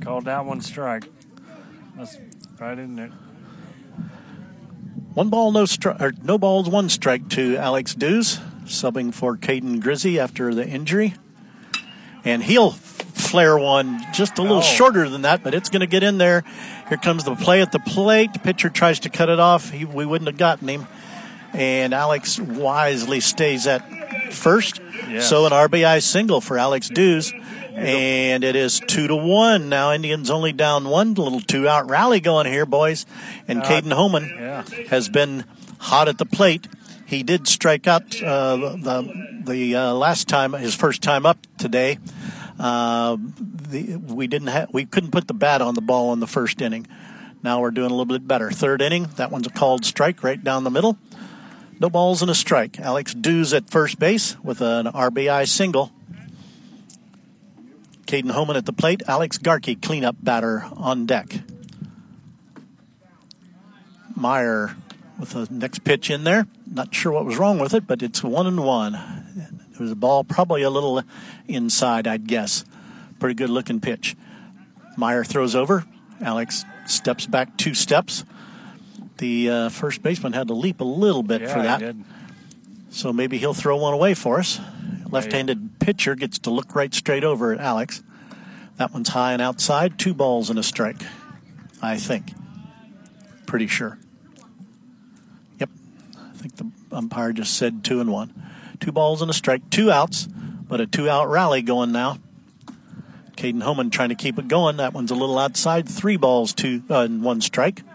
Called that one strike. That's right in there. One ball, no stri- or no balls, one strike to Alex Dews, subbing for Caden Grizzy after the injury. And he'll flare one just a little oh. shorter than that, but it's going to get in there. Here comes the play at the plate. The pitcher tries to cut it off. He, we wouldn't have gotten him. And Alex wisely stays at first. Yes. So an R B I single for Alex Dews. And it is two to one. Now Indians only down one. Little two-out rally going here, boys. And uh, Caden Homan yeah. has been hot at the plate. He did strike out uh, the the uh, last time, his first time up today. Uh, the, we didn't have, we couldn't put the bat on the ball in the first inning. Now we're doing a little bit better. Third inning, that one's a called strike right down the middle. No balls and a strike. Alex Dews at first base with an R B I single. Caden Homan at the plate. Alex Garkey, cleanup batter on deck. Meyer with the next pitch in there. Not sure what was wrong with it, but it's one and one. It was a ball probably a little inside, I'd guess. Pretty good looking pitch. Meyer throws over. Alex steps back two steps. The uh, first baseman had to leap a little bit yeah, for that. He did. So maybe he'll throw one away for us. Left-handed pitcher gets to look right straight over at Alex. That one's high and outside. Two balls and a strike, I think. Pretty sure. Yep. I think the umpire just said two and one. Two balls and a strike. Two outs, but a two-out rally going now. Caden Homan trying to keep it going. That one's a little outside. Three balls, two uh, and one strike.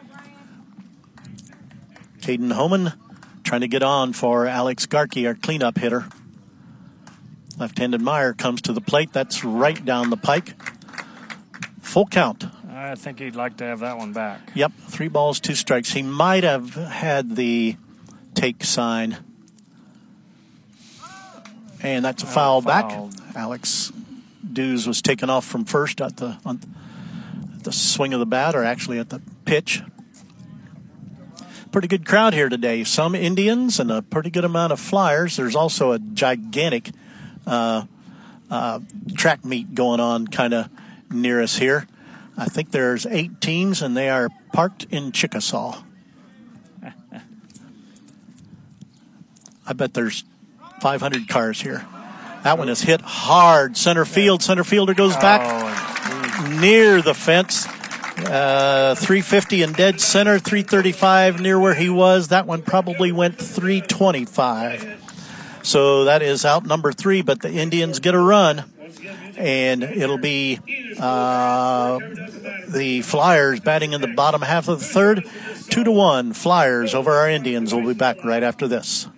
Caden Homan trying to get on for Alex Garkey, our cleanup hitter. Left-handed Meyer comes to the plate. That's right down the pike. Full count. I think he'd like to have that one back. Yep, three balls, two strikes. He might have had the take sign. And that's a foul, foul back. Alex Dews was taken off from first at the, on the swing of the bat, or actually at the pitch. Pretty good crowd here today. Some Indians and a pretty good amount of Flyers. There's also a gigantic Uh, uh, track meet going on kind of near us here. I think there's eight teams, and they are parked in Chickasaw. I bet there's five hundred cars here. That one is hit hard. Center field. Center fielder goes back oh, near the fence. Uh, three fifty in dead center, three thirty-five near where he was. That one probably went three twenty-five. So that is out number three, but the Indians get a run, and it'll be uh, the Flyers batting in the bottom half of the third. Two to one, Flyers over our Indians. We'll be back right after this.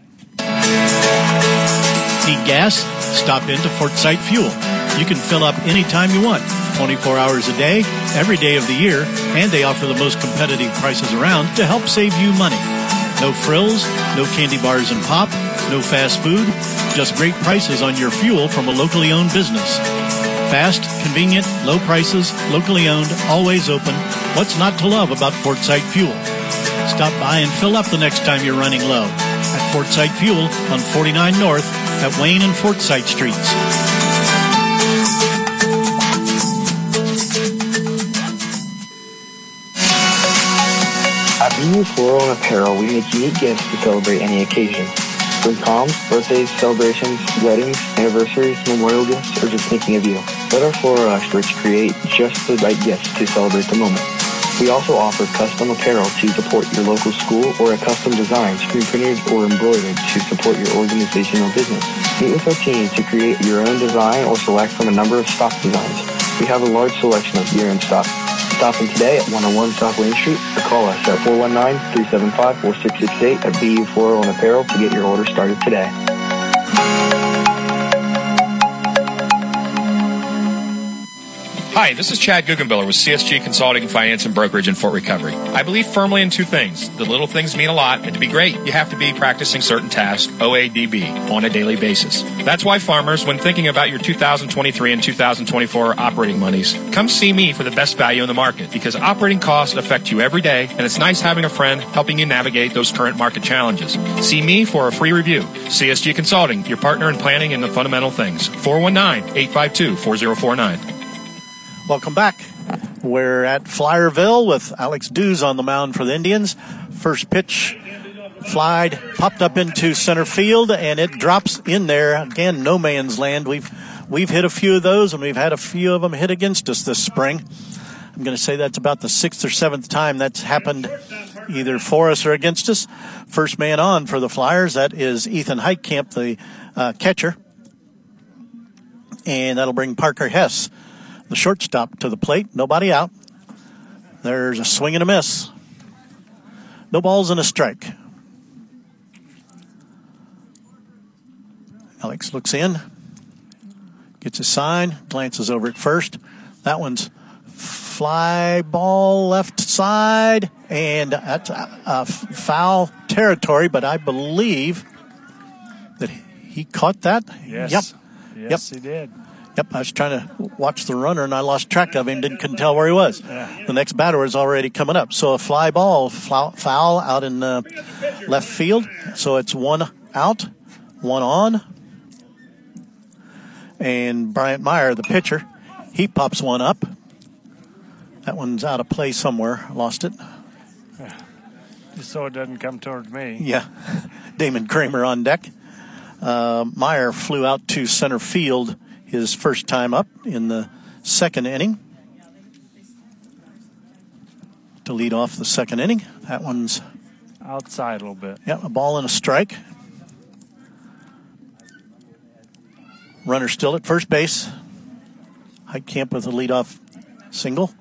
Need gas? Stop into Fort Sight Fuel. You can fill up anytime you want, twenty-four hours a day, every day of the year, and they offer the most competitive prices around to help save you money. No frills, no candy bars and pop, no fast food, just great prices on your fuel from a locally owned business. Fast, convenient, low prices, locally owned, always open. What's not to love about Fort Sight Fuel? Stop by and fill up the next time you're running low at Fort Sight Fuel on forty-nine North at Wayne and Fort Sight Streets. At B U Floral and Apparel, we make unique gifts to celebrate any occasion. Spring palms, birthdays, celebrations, weddings, anniversaries, memorial gifts, or just thinking of you. Let our floral experts create just the right gifts to celebrate the moment. We also offer custom apparel to support your local school, or a custom design, screen printed or embroidered to support your organization or business. Meet with our team to create your own design or select from a number of stock designs. We have a large selection of gear in stock. Stop in today at one oh one South Lane Street or call us at four one nine, three seven five, four six six eight at B U Floral and Apparel to get your order started today. Hi, this is Chad Guggenbiller with C S G Consulting, Finance, and Brokerage in Fort Recovery. I believe firmly in two things. The little things mean a lot, and to be great, you have to be practicing certain tasks, O A D B, on a daily basis. That's why farmers, when thinking about your two thousand twenty-three and two thousand twenty-four operating monies, come see me for the best value in the market, because operating costs affect you every day, and it's nice having a friend helping you navigate those current market challenges. See me for a free review. C S G Consulting, your partner in planning and the fundamental things. four one nine, eight five two, four zero four nine. Welcome back. We're at Flyerville with Alex Dews on the mound for the Indians. First pitch flied, popped up into center field, and it drops in there. Again, no man's land. We've we've hit a few of those, and we've had a few of them hit against us this spring. I'm going to say that's about the sixth or seventh time that's happened either for us or against us. First man on for the Flyers, that is Ethan Heitkamp, the uh, catcher. And that'll bring Parker Hess, the shortstop, to the plate. Nobody out. There's a swing and a miss. No balls and a strike. Alex looks in, gets a sign, glances over at first. That one's fly ball left side, and that's a, a foul territory, but I believe that he caught that. Yes. Yep. Yes, yep. he did. Yep, I was trying to watch the runner, and I lost track of him, didn't couldn't tell where he was. Yeah. The next batter is already coming up. So a fly ball, foul out in uh, left field. So it's one out, one on. And Bryant Meyer, the pitcher, he pops one up. That one's out of play somewhere. Lost it. Just so it doesn't come towards me. Yeah. Damon Kramer on deck. Uh, Meyer flew out to center field his first time up in the second inning to lead off the second inning. That one's outside a little bit. Yeah, a ball and a strike. Runner still at first base. Heitkamp with a leadoff single.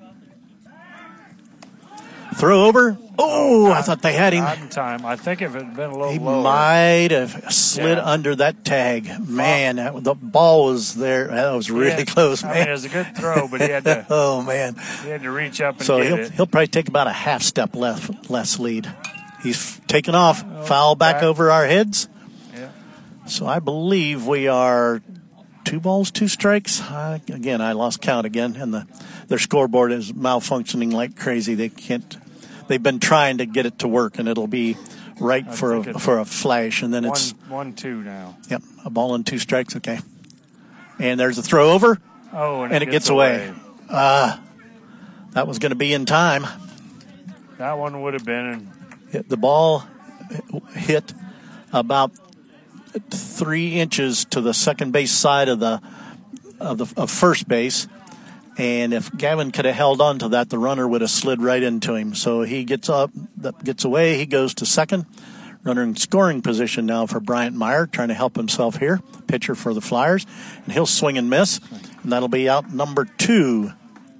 Throw over. Oh, not, I thought they had him. Not in time. I think if it had been a little He lower, might have slid yeah. under that tag. Man, that, the ball was there. That was really yeah. close, man. I mean, it was a good throw, but he had to. oh man, he had to reach up and so get he'll, it. he'll probably take about a half step left, less lead. He's taken off, oh, foul back, back over our heads. Yeah. So I believe we are two balls, two strikes. Uh, again, I lost count again, and the their scoreboard is malfunctioning like crazy. They can't. They've been trying to get it to work, and it'll be right I for a, for a flash, and then one, it's one two now. Yep, a ball and two strikes. Okay, and there's a throw over. Oh, and, and it, it gets, gets away. away. Uh, that was going to be in time. That one would have been. In- the ball hit about three inches to the second base side of the of the of first base. And if Gavin could have held on to that, the runner would have slid right into him. So he gets up, gets away. He goes to second. Runner in scoring position now for Bryant Meyer, trying to help himself here. Pitcher for the Flyers. And he'll swing and miss. And that'll be out number two.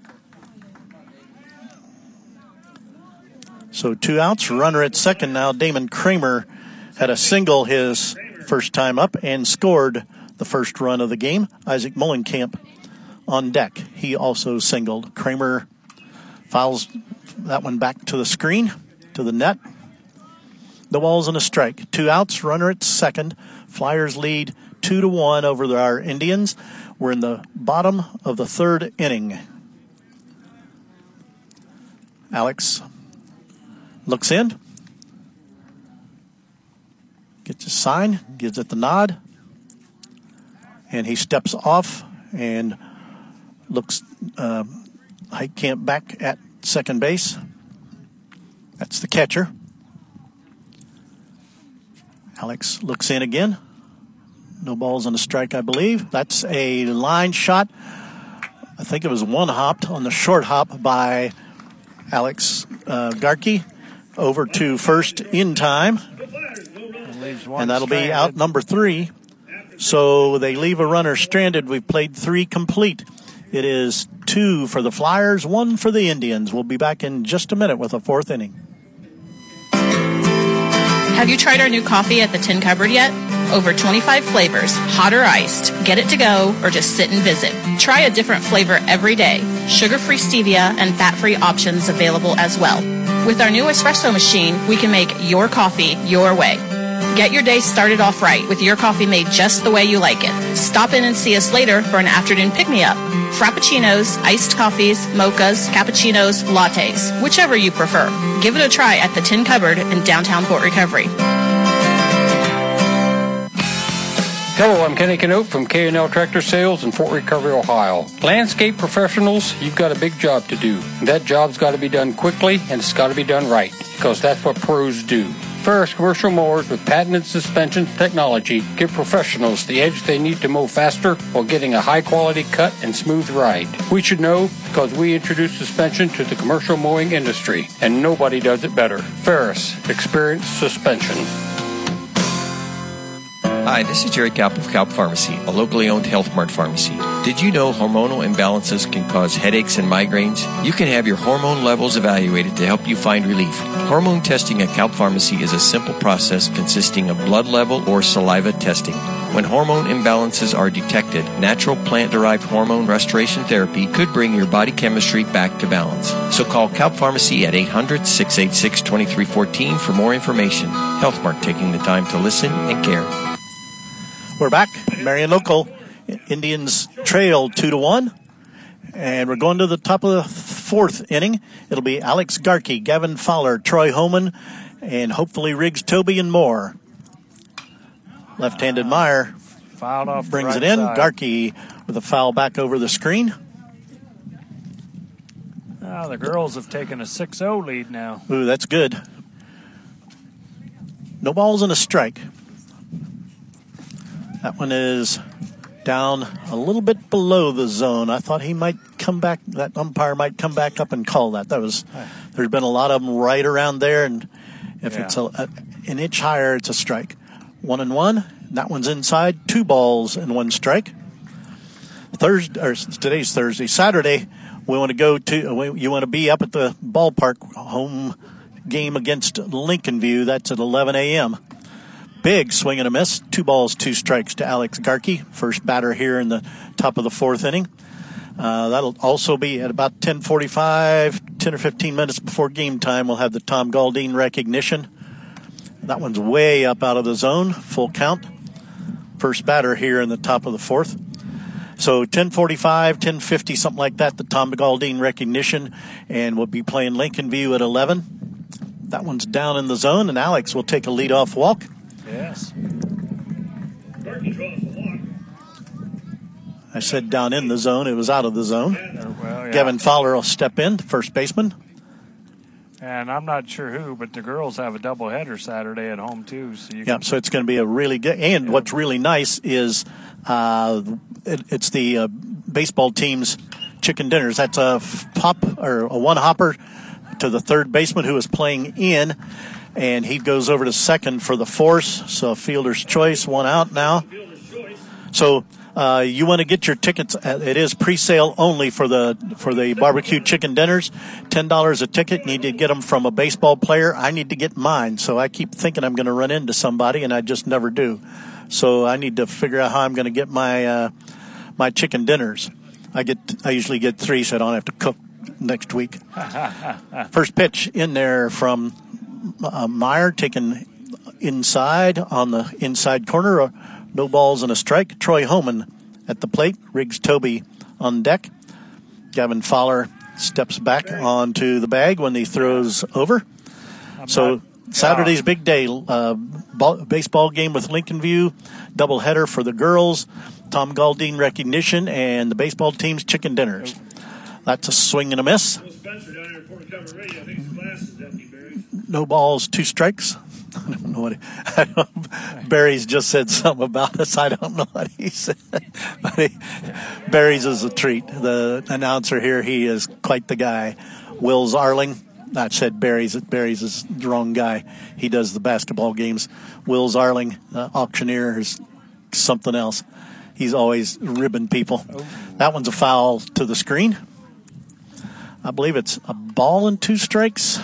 So two outs. Runner at second now. Damon Kramer had a single his first time up and scored the first run of the game. Isaac Mullenkamp on deck. He also singled. Kramer fouls that one back to the screen, to the net. The ball's in a strike. Two outs, runner at second. Flyers lead two to one over our Indians. We're in the bottom of the third inning. Alex looks in, gets a sign, gives it the nod, and he steps off and looks uh, Heitkamp back at second base. That's the catcher. Alex looks in again. No balls on a strike, I believe. That's a line shot. I think it was one hopped on the short hop by Alex uh, Garkey over to first in time. And that'll be out number three. So they leave a runner stranded. We've played three complete. It is two for the Flyers, one for the Indians. We'll be back in just a minute with a fourth inning. Have you tried our new coffee at the Tin Cupboard yet? Over twenty-five flavors, hot or iced. Get it to go or just sit and visit. Try a different flavor every day. Sugar-free stevia and fat-free options available as well. With our new espresso machine, we can make your coffee your way. Get your day started off right with your coffee made just the way you like it. Stop in and see us later for an afternoon pick-me-up. Frappuccinos, iced coffees, mochas, cappuccinos, lattes, whichever you prefer. Give it a try at the Tin Cupboard in downtown Port Recovery. Hello, I'm Kenny Canote from K and L Tractor Sales in Fort Recovery, Ohio. Landscape professionals, you've got a big job to do. That job's got to be done quickly, and it's got to be done right, because that's what pros do. Ferris commercial mowers with patented suspension technology give professionals the edge they need to mow faster while getting a high-quality cut and smooth ride. We should know because we introduced suspension to the commercial mowing industry, and nobody does it better. Ferris, experience suspension. Hi, this is Jerry Kalp of Kalp Pharmacy, a locally owned Health Mart pharmacy. Did you know hormonal imbalances can cause headaches and migraines? You can have your hormone levels evaluated to help you find relief. Hormone testing at Kalp Pharmacy is a simple process consisting of blood level or saliva testing. When hormone imbalances are detected, natural plant-derived hormone restoration therapy could bring your body chemistry back to balance. So call Kalp Pharmacy at eight hundred, six eight six, two three one four for more information. Health Mart, taking the time to listen and care. We're back. Marion Local. Indians trail two to one. And we're going to the top of the fourth inning. It'll be Alex Garkey, Gavin Fowler, Troy Homan, and hopefully Riggs, Toby, and more. Left-handed Meyer Fouled off brings the right it in. side. Garkey with a foul back over the screen. Oh, the girls have taken a six oh lead now. Ooh, that's good. No balls and a strike. That one is down a little bit below the zone. I thought he might come back, that umpire might come back up and call that. That was, there's been a lot of them right around there, and if Yeah. it's a, a, an inch higher, it's a strike. One and one. That one's inside. Two balls and one strike. Thursday, or today's Thursday. Saturday, we want to go to, you want to be up at the ballpark, home game against Lincoln View. That's at eleven a.m. Big swing and a miss. Two balls, two strikes to Alex Garkey. First batter here in the top of the fourth inning. Uh, that'll also be at about ten forty-five, ten or fifteen minutes before game time. We'll have the Tom Galdine recognition. That one's way up out of the zone. Full count. First batter here in the top of the fourth. So ten forty-five, ten fifty, something like that, the Tom Galdine recognition. And we'll be playing Lincoln View at eleven. That one's down in the zone, and Alex will take a leadoff walk. Yes. I said down in the zone. It was out of the zone. Well, yeah. Gavin Fowler will step in, first baseman. And I'm not sure who, but the girls have a doubleheader Saturday at home, too. So you Yeah, can so it's going to be a really good. And yeah. What's really nice is uh, it, it's the uh, baseball team's chicken dinners. That's a pop or a one hopper to the third baseman who is playing in. And he goes over to second for the force. So fielder's choice, one out now. So uh, you want to get your tickets. It is pre-sale only for the for the barbecue chicken dinners. ten dollars a ticket. Need to get them from a baseball player. I need to get mine. So I keep thinking I'm going to run into somebody, and I just never do. So I need to figure out how I'm going to get my uh, my chicken dinners. I get I usually get three, so I don't have to cook next week. First pitch in there from Uh, Meyer taken inside on the inside corner. Uh, no balls and a strike. Troy Homan at the plate. Riggs Toby on deck. Gavin Fowler steps back onto the bag when he throws over. I'm so not, Saturday's big day. Uh, ball, baseball game with Lincoln View. Doubleheader for the girls. Tom Galdine recognition and the baseball team's chicken dinners. That's a swing and a miss. No balls, two strikes. I don't know what he, I don't, Barry's just said something about us. I don't know what he said. But he, Barry's is a treat. The announcer here, he is quite the guy. Wills Arling. Not said Barry's. Barry's is the wrong guy. He does the basketball games. Wills Arling, uh, auctioneer, is something else. He's always ribbing people. That one's a foul to the screen. I believe it's a ball and two strikes.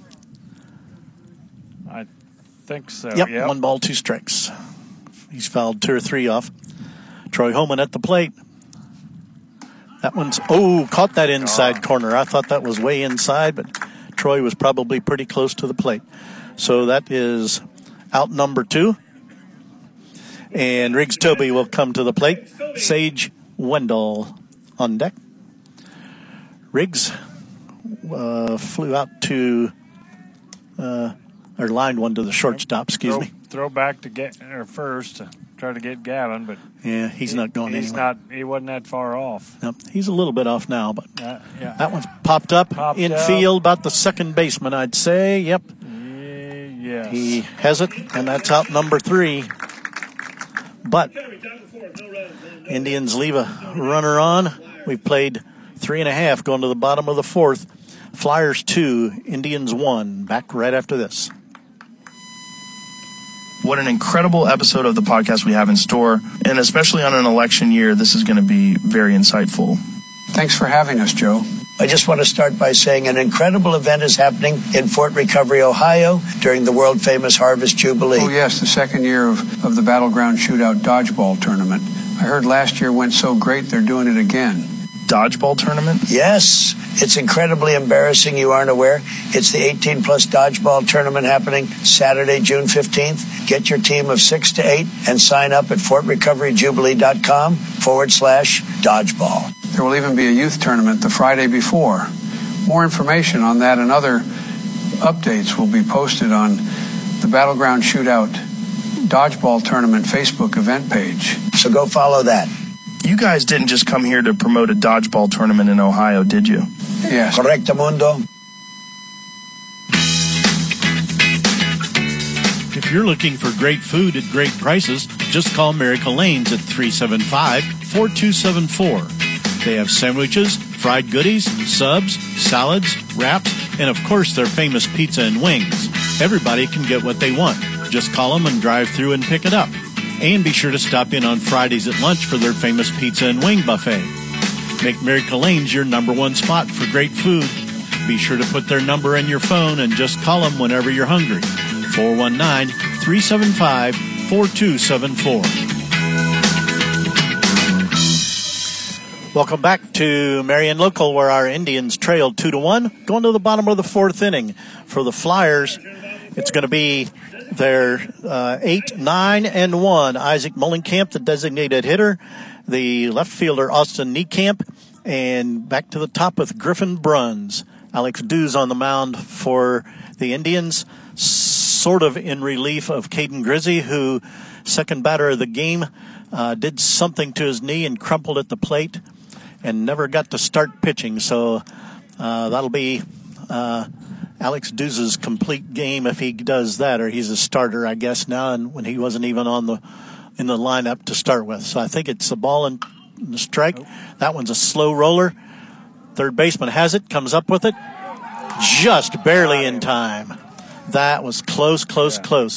I think so. Yep, yep, one ball, two strikes. He's fouled two or three off. Troy Homan at the plate. That one's, oh, caught that inside oh. corner. I thought that was way inside, but Troy was probably pretty close to the plate. So that is out number two. And Riggs Toby will come to the plate. Sage Wendell on deck. Riggs uh, flew out to, uh, or lined one to the shortstop, excuse throw, me. Throw back to get her first. try to get Gavin, but yeah, he's he, not going he's anywhere. not. He wasn't that far off. Nope, he's a little bit off now, but Uh, yeah. that one's popped up Popped infield, up. about the second baseman, I'd say. Yep. Yes. He has it, and that's out number three. But Indians leave a runner on. We've played three and a half, going to the bottom of the fourth. Flyers two, Indians one. Back right after this. What an incredible episode of the podcast we have in store, and especially on an election year, this is going to be very insightful. Thanks for having us, Joe. I just want to start by saying an incredible event is happening in Fort Recovery, Ohio, during the world-famous Harvest Jubilee. Oh, yes, the second year of, of the Battleground Shootout Dodgeball Tournament. I heard last year went so great they're doing it again. Dodgeball tournament? Yes. It's incredibly embarrassing you aren't aware. It's the eighteen plus dodgeball tournament happening Saturday, June fifteenth. Get your team of six to eight and sign up at fortrecoveryjubilee.com forward slash dodgeball. There will even be a youth tournament the Friday before. More information on that and other updates will be posted on the Battleground Shootout Dodgeball Tournament Facebook event page. So go follow that. You guys didn't just come here to promote a dodgeball tournament in Ohio, did you? Yes. Correcto, mundo. If you're looking for great food at great prices, just call Miracle Lanes at three seven five, four two seven four. They have sandwiches, fried goodies, subs, salads, wraps, and of course their famous pizza and wings. Everybody can get what they want. Just call them and drive through and pick it up. And be sure to stop in on Fridays at lunch for their famous pizza and wing buffet. Make Miracle Lanes your number one spot for great food. Be sure to put their number in your phone and just call them whenever you're hungry. four one nine, three seven five, four two seven four. Welcome back to Marion Local, where our Indians trailed two to one, going to the bottom of the fourth inning. For the Flyers, it's going to be their uh, eight, nine, and one. Isaac Mullenkamp, the designated hitter, the left fielder Austin Niekamp, and back to the top with Griffin Bruns. Alex Dews on the mound for the Indians, sort of in relief of Caden Grizzy, who, second batter of the game, uh, did something to his knee and crumpled at the plate and never got to start pitching. So uh, that'll be uh, Alex Dews' complete game if he does that, or he's a starter, I guess, now, and when he wasn't even on the in the lineup to start with. So I think it's a ball and the strike. That one's a slow roller. Third baseman has it, comes up with it, just barely in time. That was close, close, yeah. close.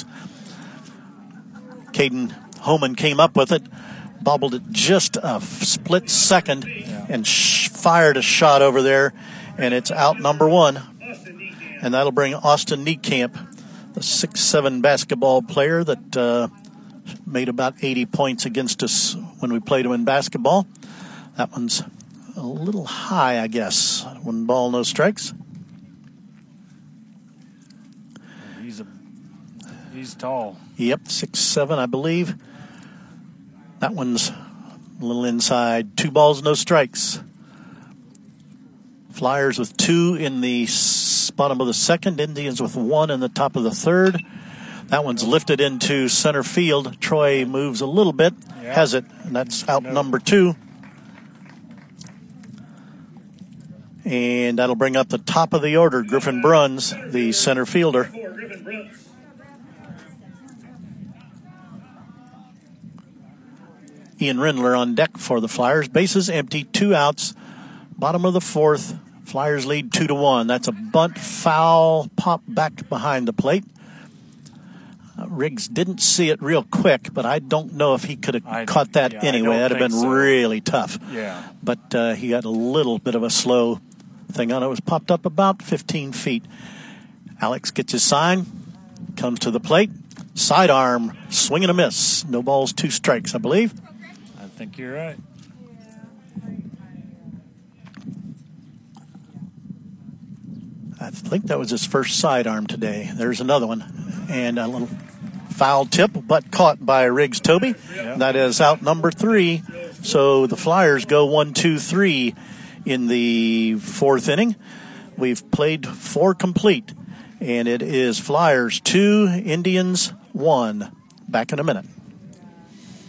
Caden Homan came up with it, bobbled it just a split second, yeah. and sh- fired a shot over there, and it's out number one. And that'll bring Austin Niekamp, the six seven basketball player that uh, made about eighty points against us when we played him in basketball. That one's a little high, I guess. One ball, no strikes. He's a he's tall. Yep, six seven, I believe. That one's a little inside. Two balls, no strikes. Flyers with two in the bottom of the second. Indians with one in the top of the third. That one's lifted into center field. Troy moves a little bit, yeah. has it, and that's out no. number two. And that'll bring up the top of the order, Griffin Bruns, the center fielder. Ian Rindler on deck for the Flyers. Bases empty, two outs. Bottom of the fourth. Flyers lead two to one. That's a bunt foul pop back behind the plate. Uh, Riggs didn't see it real quick, but I don't know if he could have I, caught that yeah, anyway. That'd have been so. really tough. Yeah. But uh, he got a little bit of a slow thing on it. It was popped up about fifteen feet. Alex gets his sign, comes to the plate. Sidearm, swing and a miss. No balls, two strikes, I believe. I think you're right. I think that was his first sidearm today. There's another one. And a little foul tip, but caught by Riggs Toby. Yep. That is out number three. So the Flyers go one, two, three in the fourth inning. We've played four complete. And it is Flyers two, Indians one. Back in a minute.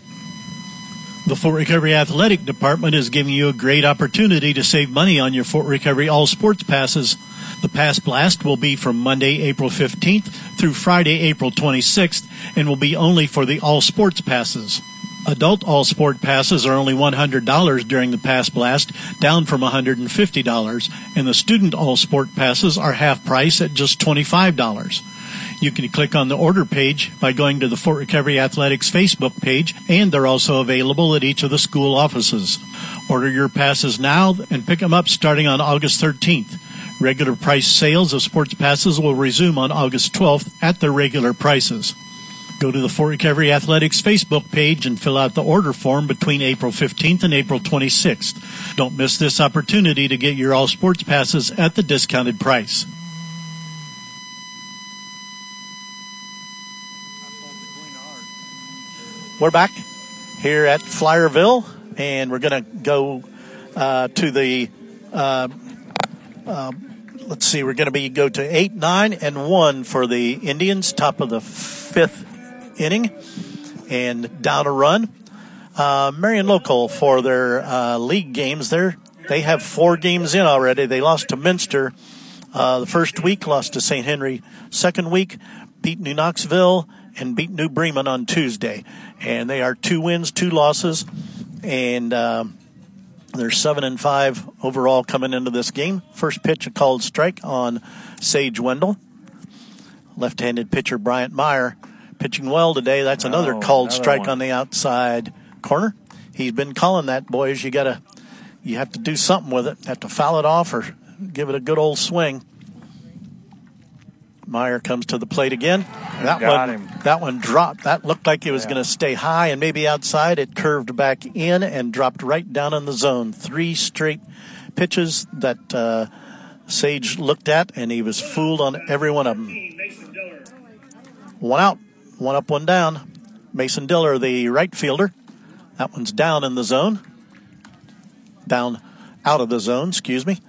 The Fort Recovery Athletic Department is giving you a great opportunity to save money on your Fort Recovery All Sports Passes. The Pass Blast will be from Monday, April fifteenth through Friday, April twenty-sixth, and will be only for the All Sports Passes. Adult All Sport Passes are only one hundred dollars during the Pass Blast, down from one hundred fifty dollars, and the Student All Sport Passes are half price at just twenty-five dollars. You can click on the order page by going to the Fort Recovery Athletics Facebook page, and they're also available at each of the school offices. Order your passes now and pick them up starting on August thirteenth. Regular price sales of sports passes will resume on August twelfth at their regular prices. Go to the Fort Recovery Athletics Facebook page and fill out the order form between April fifteenth and April twenty-sixth. Don't miss this opportunity to get your all sports passes at the discounted price. We're back here at Flyerville, and we're going to go uh, to the, uh, uh, let's see, we're going to be go to eight, nine, and one for the Indians, top of the fifth inning, and down a run. Uh, Marion Local for their uh, league games there. They have four games in already. They lost to Minster uh, the first week, lost to Saint Henry second week, beat New Knoxville, and beat New Bremen on Tuesday. And they are two wins, two losses, and uh, they're seven and five overall coming into this game. First pitch, a called strike on Sage Wendell. Left-handed pitcher Bryant Meyer pitching well today. That's another oh, called another strike one. on the outside corner. He's been calling that, boys. You gotta, you have to do something with it. Have to foul it off or give it a good old swing. Meyer comes to the plate again. That Got one, him. that one dropped. That looked like it was Yeah. going to stay high and maybe outside. It curved back in and dropped right down in the zone. Three straight pitches that uh, Sage looked at, and he was fooled on every one of them. One out, one up, one down. Mason Diller, the right fielder. That one's down in the zone. Down out of the zone, excuse me.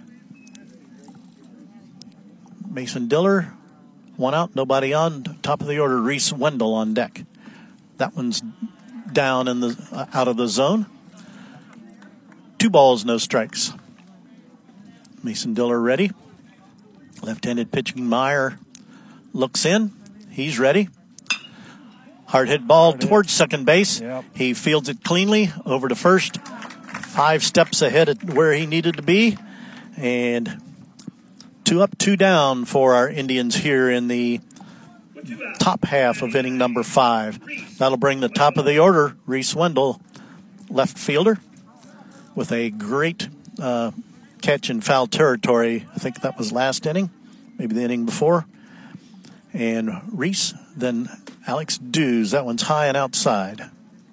Mason Diller, one out, nobody on. Top of the order, Reese Wendell on deck. That one's down in the uh, out of the zone. Two balls, no strikes. Mason Diller ready. Left-handed pitching Meyer looks in. He's ready. Hard hit ball Hard towards hit. second base. Yep. He fields it cleanly over to first. Five steps ahead of where he needed to be. And two up, two down for our Indians here in the top half of inning number five. That'll bring the top of the order, Reese Wendell, left fielder, with a great uh, catch in foul territory. I think that was last inning, maybe the inning before. And Reese, then Alex Dews. That one's high and outside.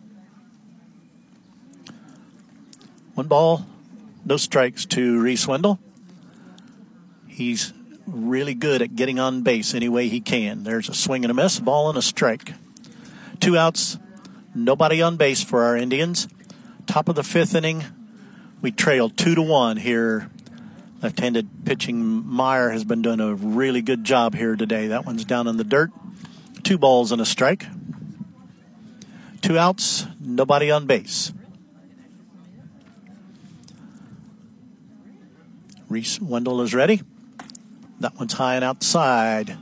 One ball, no strikes to Reese Wendell. He's really good at getting on base any way he can. There's a swing and a miss, ball and a strike. Two outs, nobody on base for our Indians. Top of the fifth inning, we trail two to one here. Left-handed pitching Meyer has been doing a really good job here today. That one's down in the dirt. Two balls and a strike. Two outs, nobody on base. Reese Wendell is ready. That one's high and outside.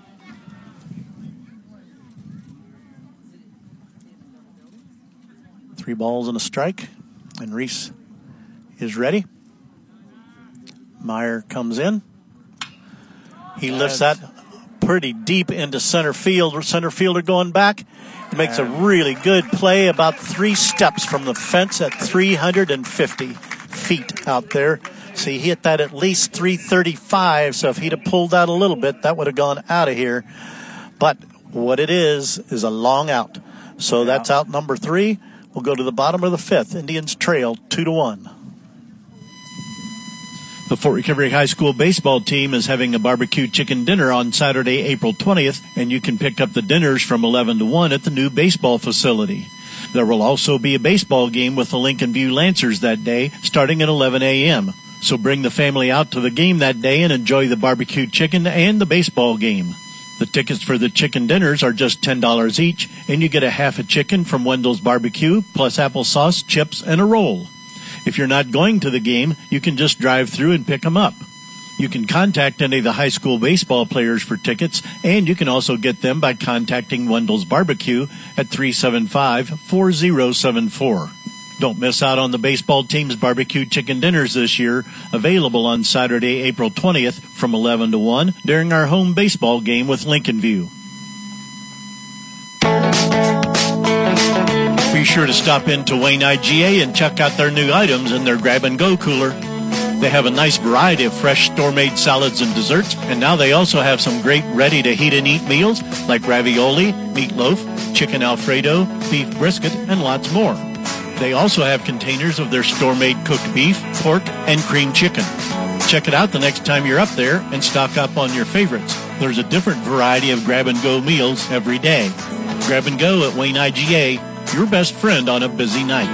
Three balls and a strike. And Reese is ready. Meyer comes in. He lifts that pretty deep into center field. Center fielder going back. He makes a really good play about three steps from the fence at three hundred fifty feet out there. So he hit that at least three thirty-five. So if he'd have pulled out a little bit, that would have gone out of here. But what it is, is a long out. So yeah. That's out number three. We'll go to the bottom of the fifth. Indians trail two to one. The Fort Recovery High School baseball team is having a barbecue chicken dinner on Saturday, April twentieth, and you can pick up the dinners from eleven to one at the new baseball facility. There will also be a baseball game with the Lincoln View Lancers that day, starting at eleven a.m. So bring the family out to the game that day and enjoy the barbecue chicken and the baseball game. The tickets for the chicken dinners are just ten dollars each, and you get a half a chicken from Wendell's Barbecue, plus applesauce, chips, and a roll. If you're not going to the game, you can just drive through and pick them up. You can contact any of the high school baseball players for tickets, and you can also get them by contacting Wendell's Barbecue at three seven five, four zero seven four. Don't miss out on the baseball team's barbecue chicken dinners this year, available on Saturday, April twentieth from eleven to one during our home baseball game with Lincoln View. Be sure to stop into Wayne I G A and check out their new items in their grab-and-go cooler. They have a nice variety of fresh store-made salads and desserts, and now they also have some great ready-to-heat-and-eat meals like ravioli, meatloaf, chicken Alfredo, beef brisket, and lots more. They also have containers of their store-made cooked beef, pork, and cream chicken. Check it out the next time you're up there and stock up on your favorites. There's a different variety of grab-and-go meals every day. Grab and Go at Wayne I G A, your best friend on a busy night.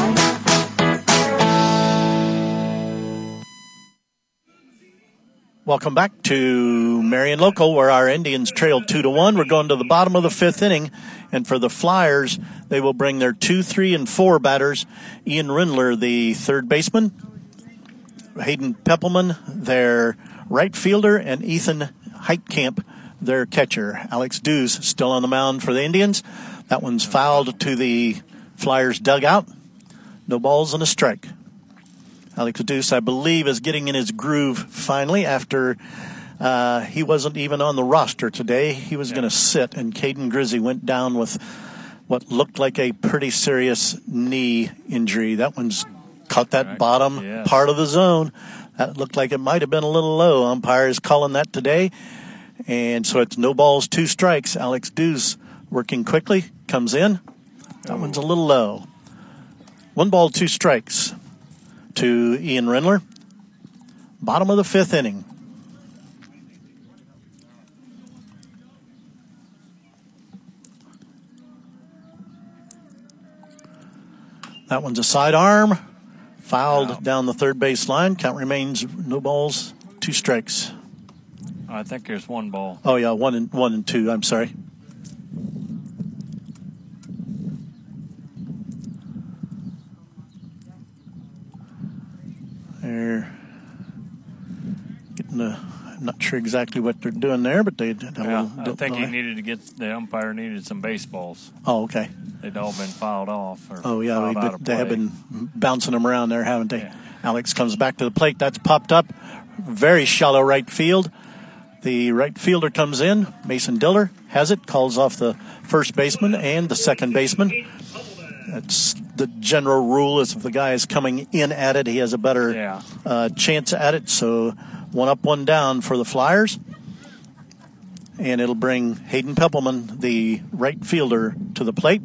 Welcome back to Marion Local, where our Indians trail two to one. We're going to the bottom of the fifth inning, and for the Flyers, they will bring their two, three, and four batters. Ian Rindler, the third baseman, Hayden Peppelman, their right fielder, and Ethan Heitkamp, their catcher. Alex Dews still on the mound for the Indians. That one's fouled to the Flyers dugout. No balls and a strike. Alex Dews, I believe, is getting in his groove finally after uh, he wasn't even on the roster today. He was yeah. going to sit, and Caden Grizzy went down with what looked like a pretty serious knee injury. That one's caught that right. bottom yes. part of the zone. That looked like it might have been a little low. Umpire is calling that today. And so it's no balls, two strikes. Alex Dews working quickly, comes in. That oh. one's a little low. One ball, two strikes to Ian Rindler. Bottom of the fifth inning. That one's a sidearm. Fouled wow. down the third base line. Count remains no balls, two strikes. I think there's one ball. Oh, yeah, one and, one and two. I'm sorry. They're getting a, I'm not sure exactly what they're doing there, but they. Yeah, I think he needed to get, the umpire needed some baseballs. Oh, okay. They'd all been fouled off. Or oh, yeah, fouled they, out of they have been bouncing them around there, haven't they? Yeah. Alex comes back to the plate. That's popped up. Very shallow right field. The right fielder comes in. Mason Diller has it, calls off the first baseman and the second baseman. That's the general rule, is if the guy is coming in at it, he has a better yeah. uh, chance at it. So one up, one down for the Flyers. And it'll bring Hayden Peppelman, the right fielder, to the plate.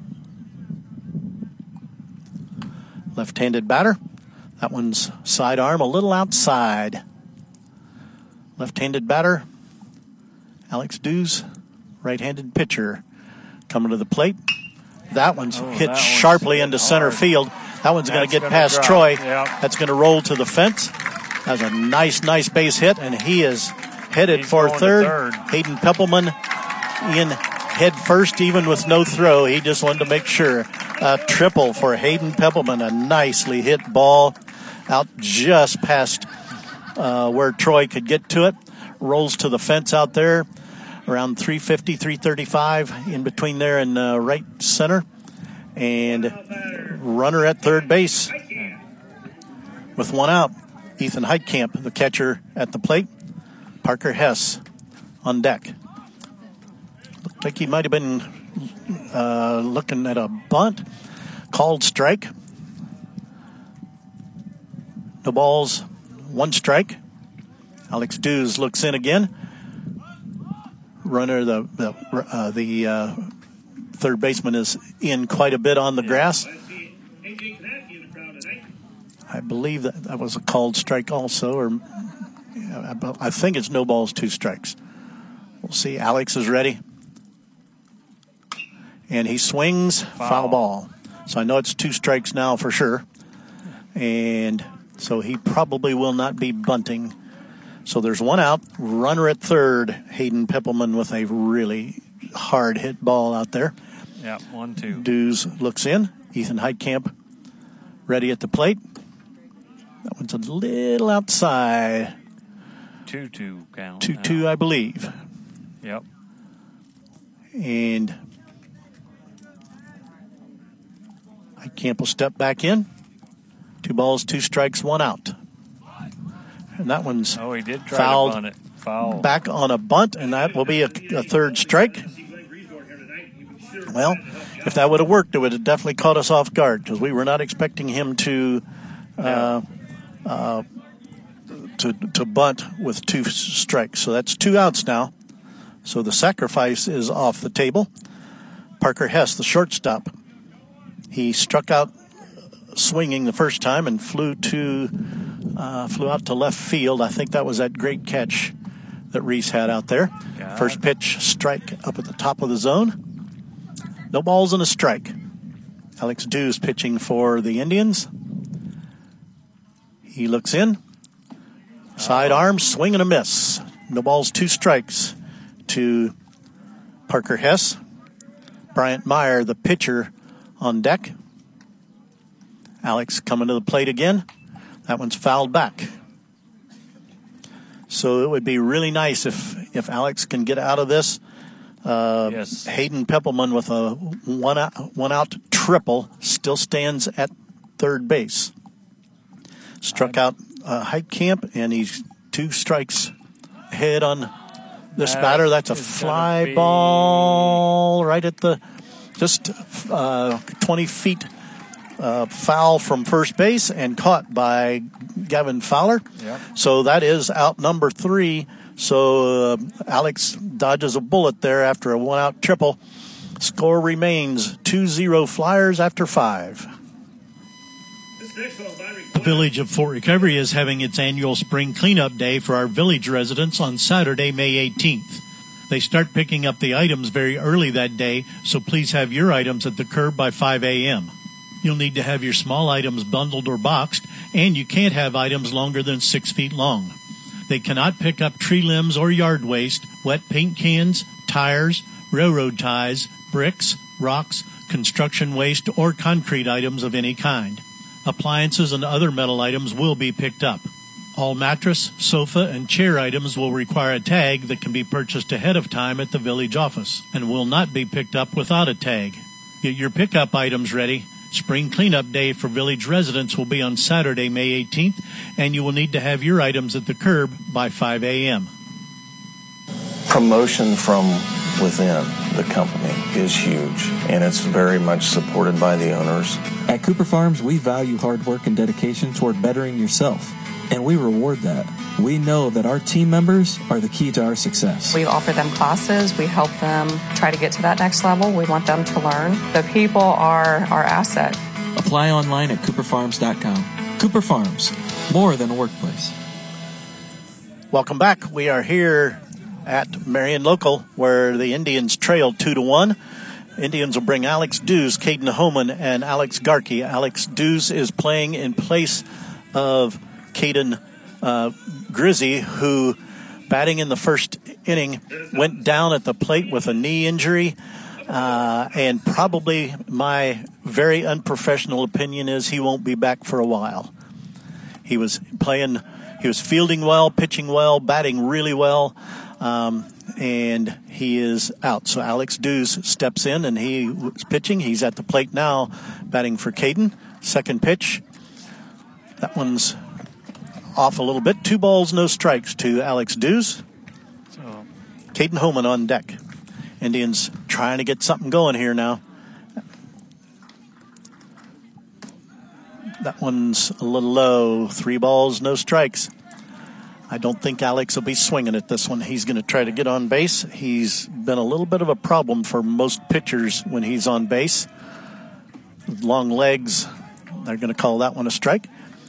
Left-handed batter. That one's sidearm, a little outside. Left-handed batter, Alex Dews, right-handed pitcher, coming to the plate. That one's oh, hit that sharply one's into center hard. field. That one's going to get past drop. Troy. Yep. That's going to roll to the fence. That's a nice, nice base hit, and he is headed He's for third. third. Hayden Peppelman in head first, even with no throw. He just wanted to make sure. A triple for Hayden Peppelman, a nicely hit ball out just past uh, where Troy could get to it. Rolls to the fence out there, around three fifty, three thirty-five, in between there and uh, right center. And runner at third base with one out. Ethan Heitkamp, the catcher, at the plate. Parker Hess on deck. Looked like he might have been uh, looking at a bunt. Called strike. No balls, one strike. Alex Dews looks in again. Runner, the the, uh, the uh, third baseman is in quite a bit on the grass. I believe that that was a called strike also, or I think it's no balls, two strikes. We'll see. Alex is ready. And he swings, foul. foul ball. So I know it's two strikes now for sure. And so he probably will not be bunting. So there's one out. Runner at third. Hayden Peppelman with a really hard hit ball out there. Yeah, one, two. Dews looks in. Ethan Heitkamp ready at the plate. That one's a little outside. two two count. two two, I believe. Yep. And Heitkamp will step back in. Two balls, two strikes, one out. And that one's oh, he did try fouled to bunt it. Foul. Back on a bunt, and that will be a, a third strike. Well, if that would have worked, it would have definitely caught us off guard because we were not expecting him to uh, uh, to to bunt with two strikes. So that's two outs now. So the sacrifice is off the table. Parker Hess, the shortstop, he struck out swinging the first time and flew to uh, flew out to left field. I think that was that great catch that Reese had out there. God. First pitch, strike up at the top of the zone. No balls and a strike. Alex Dews pitching for the Indians. He looks in. Side arm, swing and a miss. No balls, two strikes to Parker Hess. Bryant Meyer, the pitcher, on deck. Alex coming to the plate again. That one's fouled back. So it would be really nice if, if Alex can get out of this. Uh, yes. Hayden Peppelman with a one out, one out triple still stands at third base. Struck out uh, Heitkamp, and he's two strikes ahead on this that batter. That's a fly be... ball right at the just uh, twenty feet uh, foul from first base and caught by Gavin Fowler. Yep. So that is out number three. So uh, Alex dodges a bullet there after a one-out triple. Score remains two zero Flyers after five. The Village of Fort Recovery is having its annual spring cleanup day for our village residents on Saturday, May eighteenth. They start picking up the items very early that day, so please have your items at the curb by five a.m. You'll need to have your small items bundled or boxed, and you can't have items longer than six feet long. They cannot pick up tree limbs or yard waste, wet paint cans, tires, railroad ties, bricks, rocks, construction waste, or concrete items of any kind. Appliances and other metal items will be picked up. All mattress, sofa, and chair items will require a tag that can be purchased ahead of time at the village office and will not be picked up without a tag. Get your pickup items ready. Spring cleanup day for village residents will be on Saturday, May eighteenth, and you will need to have your items at the curb by five a.m. Promotion from within the company is huge, and it's very much supported by the owners. At Cooper Farms, we value hard work and dedication toward bettering yourself, and we reward that. We know that our team members are the key to our success. We offer them classes. We help them try to get to that next level. We want them to learn. The people are our asset. Apply online at cooper farms dot com. Cooper Farms, more than a workplace. Welcome back. We are here at Marion Local, where the Indians trail two to one. Indians will bring Alex Dews, Caden Homan, and Alex Garkey. Alex Dews is playing in place of Caden uh, Grizzy, who, batting in the first inning, went down at the plate with a knee injury. Uh, and probably my very unprofessional opinion is he won't be back for a while. He was playing, he was fielding well, pitching well, batting really well, um, and he is out. So Alex Dews steps in, and he was pitching. He's at the plate now, batting for Caden. Second pitch. That one's off a little bit. Two balls, no strikes to Alex Dews. So. Caden Homan on deck. Indians trying to get something going here now. That one's a little low. Three balls, no strikes. I don't think Alex will be swinging at this one. He's going to try to get on base. He's been a little bit of a problem for most pitchers when he's on base. Long legs. They're going to call that one a strike.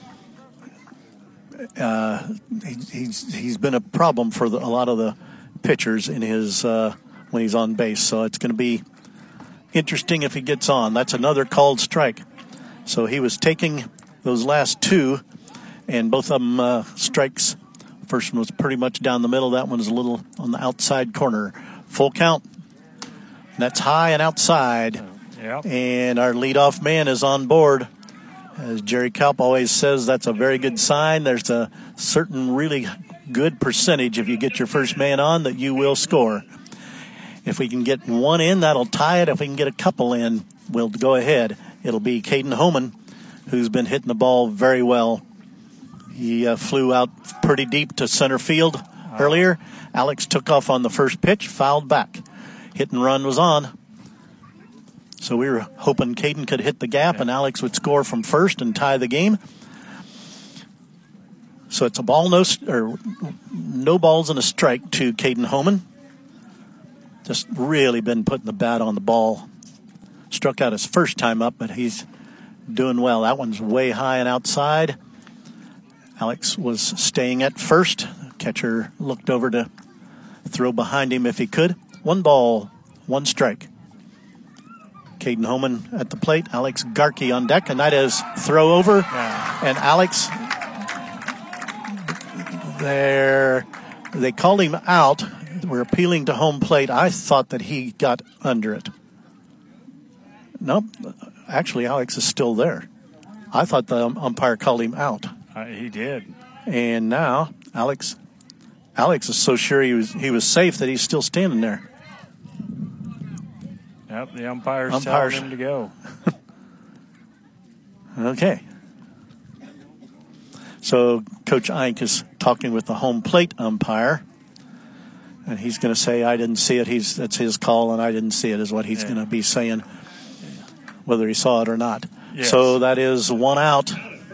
Uh, he, he's he's been a problem for the, a lot of the pitchers in his uh, when he's on base. So it's going to be interesting if he gets on. That's another called strike. So he was taking those last two, and both of them uh, strikes First one was pretty much down the middle. That one was a little on the outside corner. Full count. That's high and outside. Yep. And our leadoff man is on board. As Jerry Kalp always says, that's a very good sign. There's a certain really good percentage if you get your first man on that you will score. If we can get one in, that'll tie it. If we can get a couple in, we'll go ahead. It'll be Caden Homan, who's been hitting the ball very well. He uh, flew out pretty deep to center field oh. earlier. Alex took off on the first pitch, fouled back. Hit and run was on. So we were hoping Caden could hit the gap yeah. and Alex would score from first and tie the game. So it's a ball, no or no balls and a strike to Caden Homan. Just really been putting the bat on the ball. Struck out his first time up, but he's doing well. That one's way high and outside. Alex was staying at first. Catcher looked over to throw behind him if he could. One ball, one strike. Caden Homan at the plate. Alex Garkey on deck, and that is throw over. Yeah. And Alex, there, they called him out. We're appealing to home plate. I thought that he got under it. Nope. Actually, Alex is still there. I thought the umpire called him out. Uh, he did. And now Alex, Alex is so sure he was he was safe that he's still standing there. Yep, the umpire's, umpire's telling him to go. Okay. So Coach Eink is talking with the home plate umpire, and he's going to say, "I didn't see it. He's that's his call, and I didn't see it," is what he's yeah. going to be saying, whether he saw it or not. Yes. So that is one out.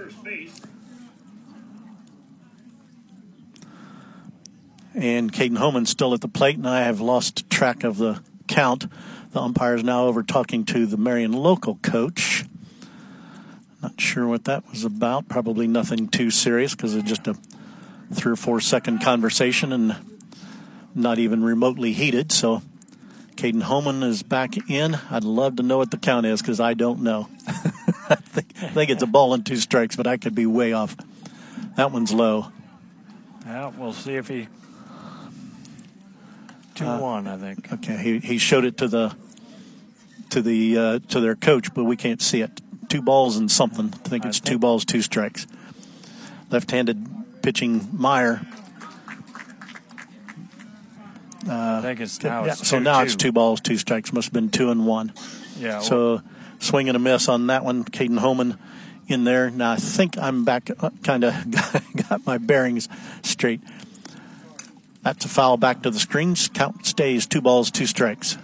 And Caden Homan's still at the plate, and I have lost track of the count. The umpire is now over talking to the Marion local coach. Not sure what that was about. Probably nothing too serious because it's just a three or four second conversation and not even remotely heated. So Caden Homan is back in. I'd love to know what the count is because I don't know. I, think, I think it's a ball and two strikes, but I could be way off. That one's low. Yeah, we'll see if he... two one, uh, I think. Okay, he he showed it to the to the uh, to their coach, but we can't see it. Two balls and something. I think it's I think. two balls, two strikes. Left-handed pitching Meyer. Uh, I think it's now. Yeah, it's so two, now two. it's two balls, two strikes. Must have been two and one. Yeah. So well, swing and a miss on that one. Caden Homan in there. Now I think I'm back. Uh, kind of got my bearings straight. That's a foul back to the screens. Count stays two balls, two strikes.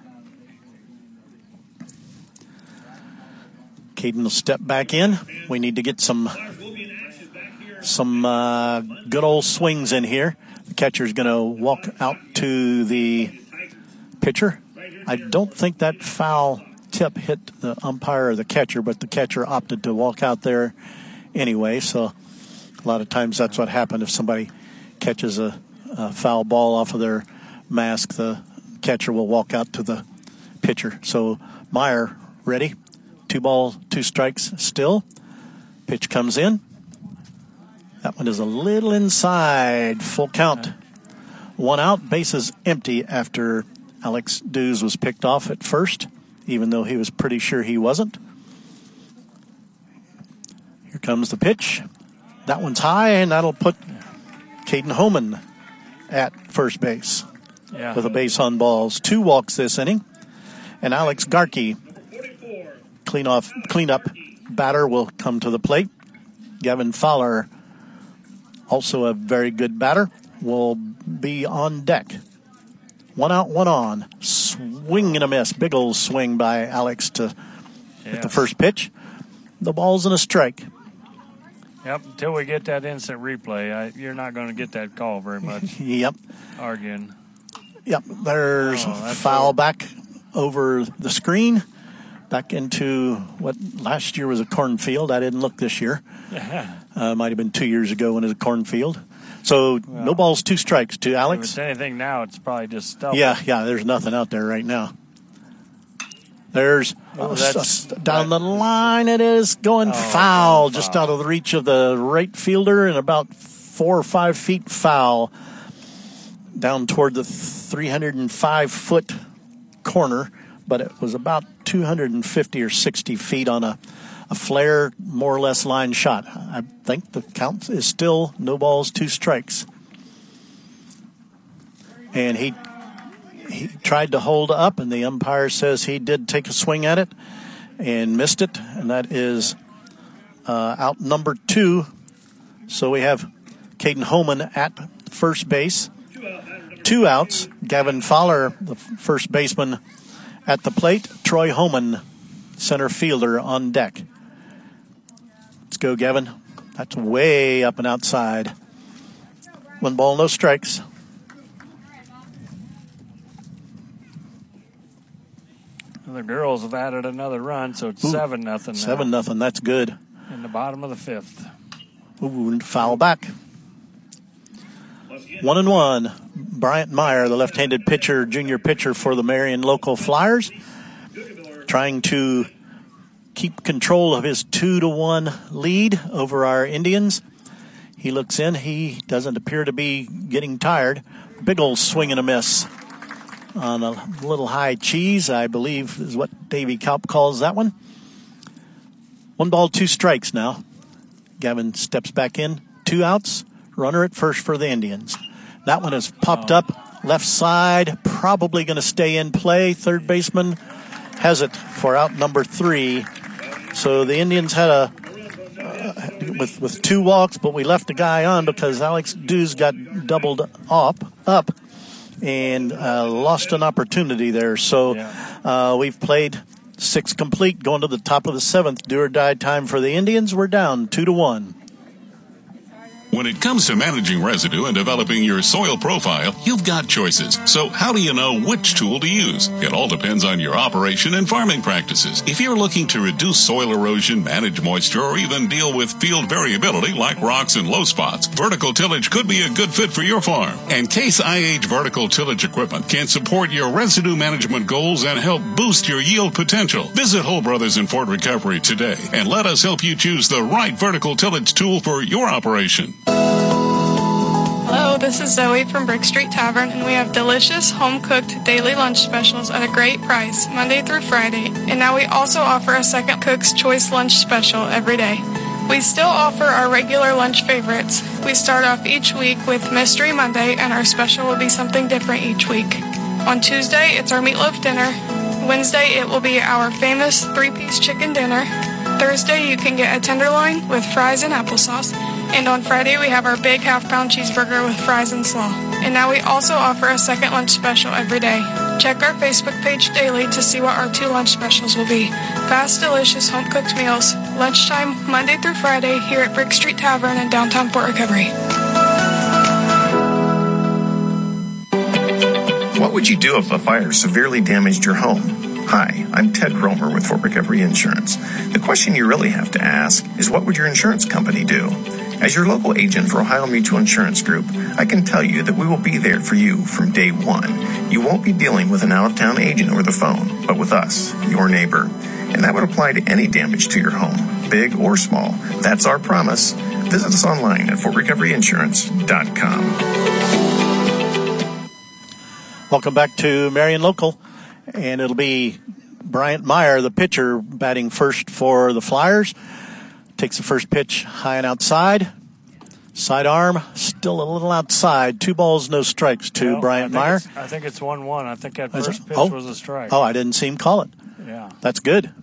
Caden will step back in. We need to get some some uh, good old swings in here. The catcher's going to walk out to the pitcher. I don't think that foul tip hit the umpire or the catcher, but the catcher opted to walk out there anyway. So a lot of times that's what happened if somebody catches a A foul ball off of their mask, the catcher will walk out to the pitcher. So Meyer ready. Two balls, two strikes still. Pitch comes in. That one is a little inside. Full count. One out. Bases empty after Alex Dews was picked off at first, even though he was pretty sure he wasn't. Here comes the pitch. That one's high, and that'll put Caden Homan at first base yeah. with a base on balls. Two walks this inning. And Alex Garkey, clean off, clean up batter, will come to the plate. Gavin Fowler, also a very good batter, will be on deck. One out, one on. Swing and a miss. Big old swing by Alex to yes. hit the first pitch. The ball's in a strike. Yep, until we get that instant replay, I, you're not going to get that call very much. Yep. Arguing. Yep, there's oh, foul cool. back over the screen, back into what last year was a cornfield. I didn't look this year. Yeah. Uh, might have been two years ago when it was a cornfield. So well, no balls, two strikes to Alex. If it's anything now, it's probably just stuff. Yeah, yeah, there's nothing out there right now. There's oh, uh, that's, down that, the line. It is going oh, foul, foul, just out of the reach of the right fielder and about four or five feet foul down toward the three hundred five foot corner, but it was about two hundred fifty or sixty feet on a, a flare, more or less line shot. I think the count is still no balls, two strikes. And he he tried to hold up, and the umpire says he did take a swing at it and missed it, and that is uh, out number two. So we have Caden Homan at first base. Two outs. Gavin Fowler, the first baseman, at the plate. Troy Homan, center fielder, on deck. Let's go, Gavin. That's way up and outside. One ball, no strikes. The girls have added another run, so it's Ooh, seven nothing. Seven nothing. That's good. In the bottom of the fifth. Ooh, foul back. One and one. Bryant Meyer, the left-handed pitcher, junior pitcher for the Marion Local Flyers, trying to keep control of his two to one lead over our Indians. He looks in. He doesn't appear to be getting tired. Big old swing and a miss on a little high cheese, I believe is what Davey Kaup calls that one. One ball, two strikes now. Gavin steps back in. Two outs. Runner at first for the Indians. That one has popped up. Left side, probably going to stay in play. Third baseman has it for out number three. So the Indians had a uh, with with two walks, but we left a guy on because Alex Dews got doubled up up and uh, lost an opportunity there. So uh, we've played six complete, going to the top of the seventh. Do or die time for the Indians. We're down two to one. When it comes to managing residue and developing your soil profile, you've got choices. So how do you know which tool to use? It all depends on your operation and farming practices. If you're looking to reduce soil erosion, manage moisture, or even deal with field variability like rocks and low spots, vertical tillage could be a good fit for your farm. And Case I H vertical tillage equipment can support your residue management goals and help boost your yield potential. Visit Hull Brothers in Fort Recovery today and let us help you choose the right vertical tillage tool for your operation. Hello, this is Zoe from Brick Street Tavern, and we have delicious home-cooked daily lunch specials at a great price, Monday through Friday. And now we also offer a second Cook's Choice lunch special every day. We still offer our regular lunch favorites. We start off each week with Mystery Monday, and our special will be something different each week. On Tuesday, it's our meatloaf dinner. Wednesday, it will be our famous three-piece chicken dinner. Thursday, you can get a tenderloin with fries and applesauce. And on Friday, we have our big half-pound cheeseburger with fries and slaw. And now we also offer a second lunch special every day. Check our Facebook page daily to see what our two lunch specials will be. Fast, delicious, home-cooked meals. Lunchtime, Monday through Friday, here at Brick Street Tavern in downtown Fort Recovery. What would you do if a fire severely damaged your home? Hi, I'm Ted Romer with Fort Recovery Insurance. The question you really have to ask is, what would your insurance company do? As your local agent for Ohio Mutual Insurance Group, I can tell you that we will be there for you from day one. You won't be dealing with an out-of-town agent over the phone, but with us, your neighbor. And that would apply to any damage to your home, big or small. That's our promise. Visit us online at fort recovery insurance dot com. Welcome back to Marion Local. And it'll be Bryant Meyer, the pitcher, batting first for the Flyers. Takes the first pitch high and outside. Sidearm, still a little outside. Two balls, no strikes to well, Bryant I Meyer. I think it's one one. I think that first pitch oh. was a strike. Oh, I didn't see him call it. Yeah. That's good.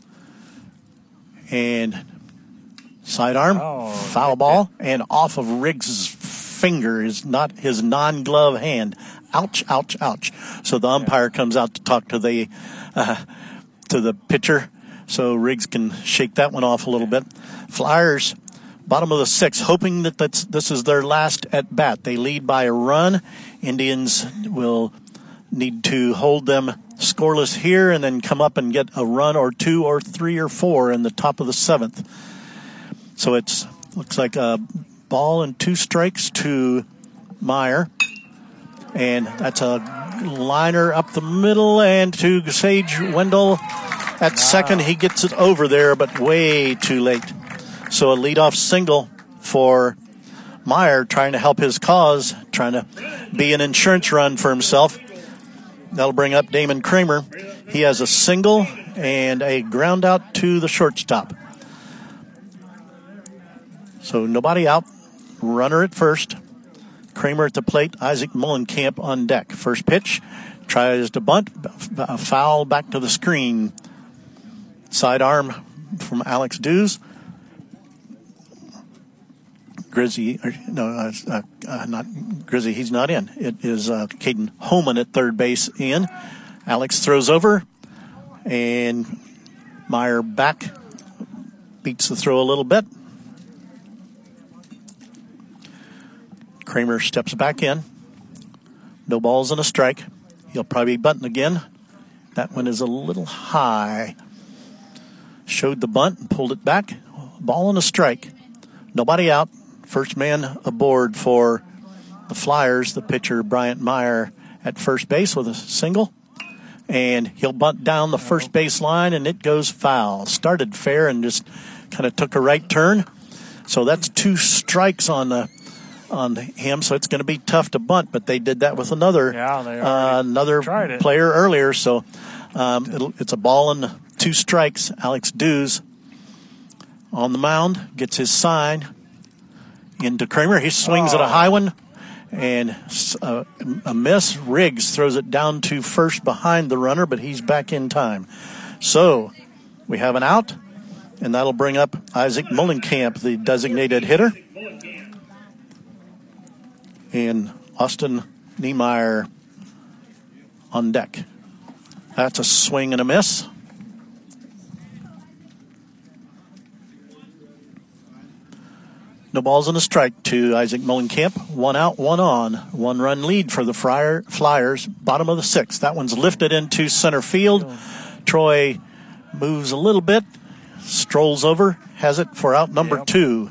And sidearm, oh, foul ball, and off of Riggs' finger is not his non-glove hand. Ouch, ouch, ouch. So the umpire yeah. comes out to talk to the uh, to the pitcher, so Riggs can shake that one off a little bit. Flyers, bottom of the sixth, hoping that that's, this is their last at bat. They lead by a run. Indians will need to hold them scoreless here and then come up and get a run or two or three or four in the top of the seventh. So it's looks like a ball and two strikes to Meyer. And that's a liner up the middle and to Sage Wendell at wow. second. He gets it over there, but way too late. So a leadoff single for Meyer trying to help his cause, trying to be an insurance run for himself. That'll bring up Damon Kramer. He has a single and a ground out to the shortstop. So nobody out. Runner at first. Kramer at the plate. Isaac Mullenkamp on deck. First pitch. Tries to bunt. A foul back to the screen. Side arm from Alex Dews. Grizzy, or, no, uh, uh, not Grizzy, he's not in. It is uh, Caden Homan at third base in. Alex throws over, and Meyer back, beats the throw a little bit. Kramer steps back in. No balls and a strike. He'll probably be bunting again. That one is a little high. Showed the bunt and pulled it back. Ball and a strike. Nobody out. First man aboard for the Flyers, the pitcher Bryant Meyer at first base with a single. And he'll bunt down the first base line, and it goes foul. Started fair and just kind of took a right turn. So that's two strikes on the on him, so it's going to be tough to bunt. But they did that with another yeah, they uh, another player earlier. So um, it'll, it's a ball and two strikes. Alex Dews on the mound, gets his sign. Into Kramer. He swings oh. at a high one, and uh, a miss. Riggs throws it down to first behind the runner, but he's back in time. So we have an out, and that'll bring up Isaac Mullenkamp, the designated hitter. And Austin Niemeyer on deck. That's a swing and a miss. No balls and a strike to Isaac Mullenkamp. One out, one on. One run lead for the Friar Flyers. Bottom of the sixth. That one's lifted into center field. Troy moves a little bit, strolls over, has it for out number yep. two.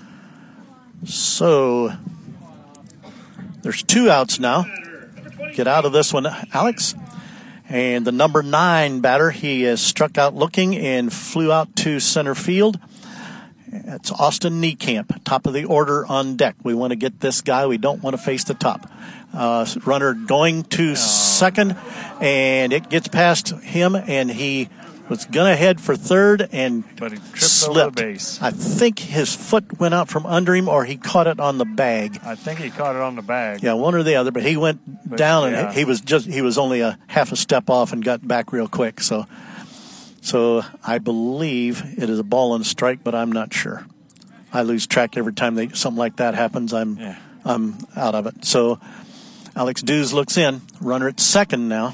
So there's two outs now. Get out of this one, Alex. And the number nine batter, he is struck out looking and flew out to center field. It's Austin Niekamp, top of the order on deck. We want to get this guy. We don't want to face the top. Uh, runner going to oh. second, and it gets past him, and he was going to head for third and but he tripped slipped. over the base. I think his foot went out from under him, or he caught it on the bag. I think he caught it on the bag. Yeah, one or the other, but he went but, down, yeah. and he was just he was only a half a step off and got back real quick, so... So I believe it is a ball and a strike, but I'm not sure. I lose track every time they, something like that happens. I'm yeah. I'm out of it. So Alex Dews looks in. Runner at second now.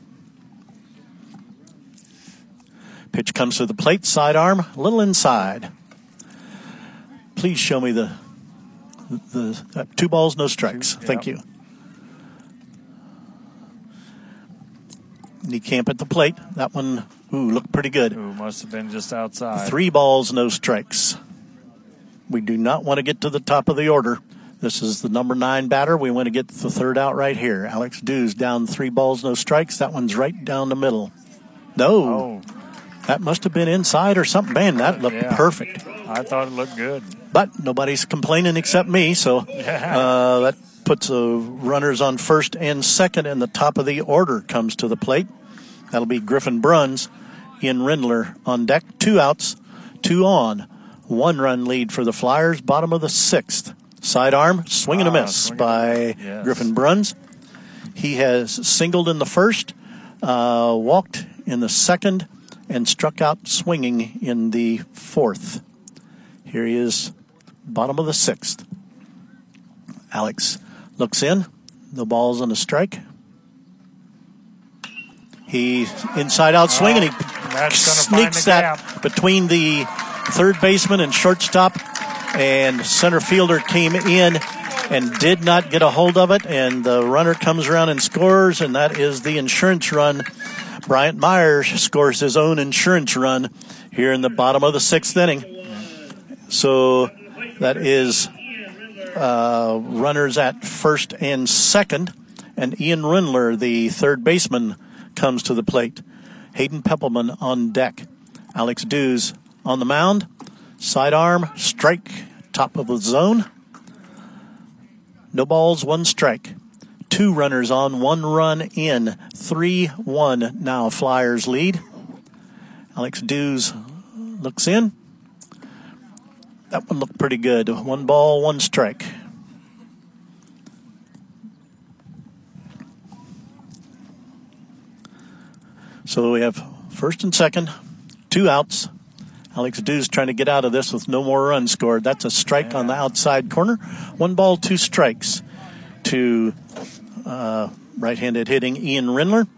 Pitch comes to the plate. Sidearm, a little inside. Please show me the the uh, two balls, no strikes. Two, Thank yeah. you. Niekamp at the plate. That one, ooh, looked pretty good. Ooh, must have been just outside. Three balls, no strikes. We do not want to get to the top of the order. This is the number nine batter. We want to get the third out right here. Alex Dews down three balls, no strikes. That one's right down the middle. No. Oh. That must have been inside or something. Man, that looked yeah. perfect. I thought it looked good. But nobody's complaining except me, so uh, that puts uh, runners on first and second, and the top of the order comes to the plate. That'll be Griffin Bruns, Ian Rindler on deck. Two outs, two on. One run lead for the Flyers. Bottom of the sixth. Sidearm, swing and a miss ah, by yes. Griffin Bruns. He has singled in the first, uh, walked in the second, and struck out swinging in the fourth. Here he is, bottom of the sixth. Alex looks in. The ball's on a strike. He inside out swing, oh, and he sneaks that gap between the third baseman and shortstop, and center fielder came in and did not get a hold of it, and the runner comes around and scores, and that is the insurance run. Bryant Myers scores his own insurance run here in the bottom of the sixth inning. So that is uh, runners at first and second, and Ian Rindler, the third baseman, comes to the plate. Hayden Peppelman on deck. Alex Dews on the mound. Sidearm, strike, top of the zone. No balls, one strike. Two runners on, one run in. three one now Flyers lead. Alex Dews looks in. That one looked pretty good. One ball, one strike. So we have first and second, two outs. Alex Dews trying to get out of this with no more runs scored. That's a strike yeah. on the outside corner. One ball, two strikes to uh, right-handed hitting Ian Rindler.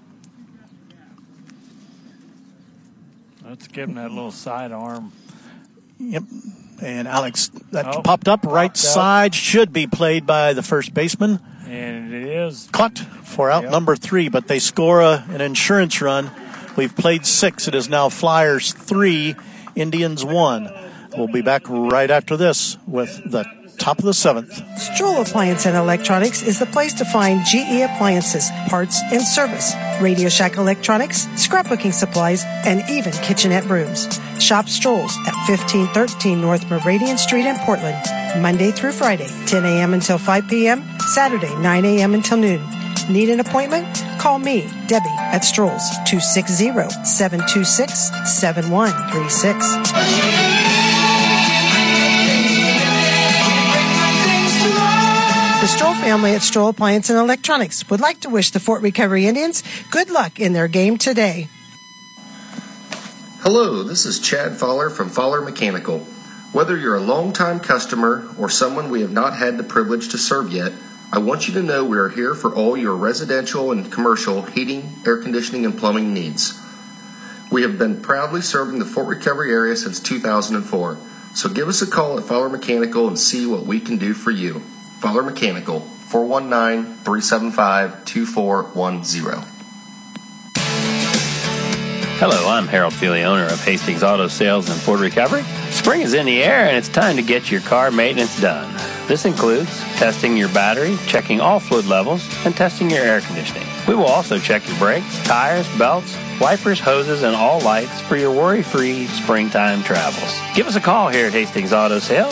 Let's give him that little side arm. Yep. And Alex, that oh, popped up right popped side, should be played by the first baseman. And it is. Caught for out yep. number three, but they score a, an insurance run. We've played six. It is now Flyers three, Indians one. We'll be back right after this with the top of the seventh. Stroll Appliance and Electronics is the place to find G E appliances, parts, and service. Radio Shack Electronics, scrapbooking supplies, and even kitchenette brooms. Shop Strolls at fifteen thirteen North Meridian Street in Portland, Monday through Friday, ten a.m. until five p.m., Saturday, nine a.m. until noon. Need an appointment? Call me, Debbie, at Strolls, two six zero, seven two six, seven one three six. The Stroll family at Stroll Appliance and Electronics would like to wish the Fort Recovery Indians good luck in their game today. Hello, this is Chad Fowler from Fowler Mechanical. Whether you're a longtime customer or someone we have not had the privilege to serve yet, I want you to know we are here for all your residential and commercial heating, air conditioning, and plumbing needs. We have been proudly serving the Fort Recovery area since two thousand four, so give us a call at Fowler Mechanical and see what we can do for you. Fowler Mechanical, four one nine, three seven five, two four one zero. Hello, I'm Harold Feely, owner of Hastings Auto Sales in Fort Recovery. Spring is in the air and it's time to get your car maintenance done. This includes testing your battery, checking all fluid levels, and testing your air conditioning. We will also check your brakes, tires, belts, wipers, hoses, and all lights for your worry-free springtime travels. Give us a call here at Hastings Auto Sales.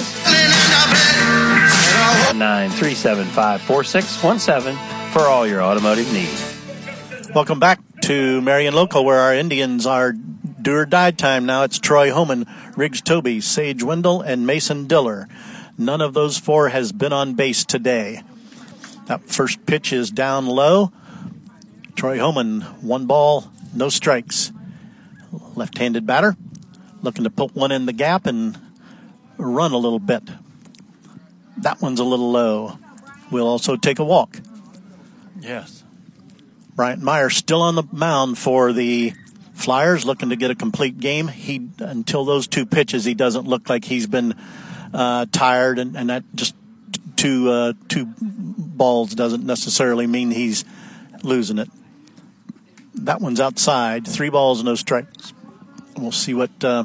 nine three seven five, four six one seven for all your automotive needs. Welcome back to Marion Local, where our Indians are do or die time now. It's Troy Homan, Riggs Toby, Sage Wendell, and Mason Diller. None of those four has been on base today. That first pitch is down low. Troy Homan, one ball, no strikes. Left-handed batter, looking to put one in the gap and run a little bit. That one's a little low. We'll also take a walk. Yes. Bryant Meyer still on the mound for the Flyers, looking to get a complete game. He, until those two pitches, he doesn't look like he's been uh, tired, and, and that just two uh, two balls doesn't necessarily mean he's losing it. That one's outside. Three balls, no strikes. We'll see what uh,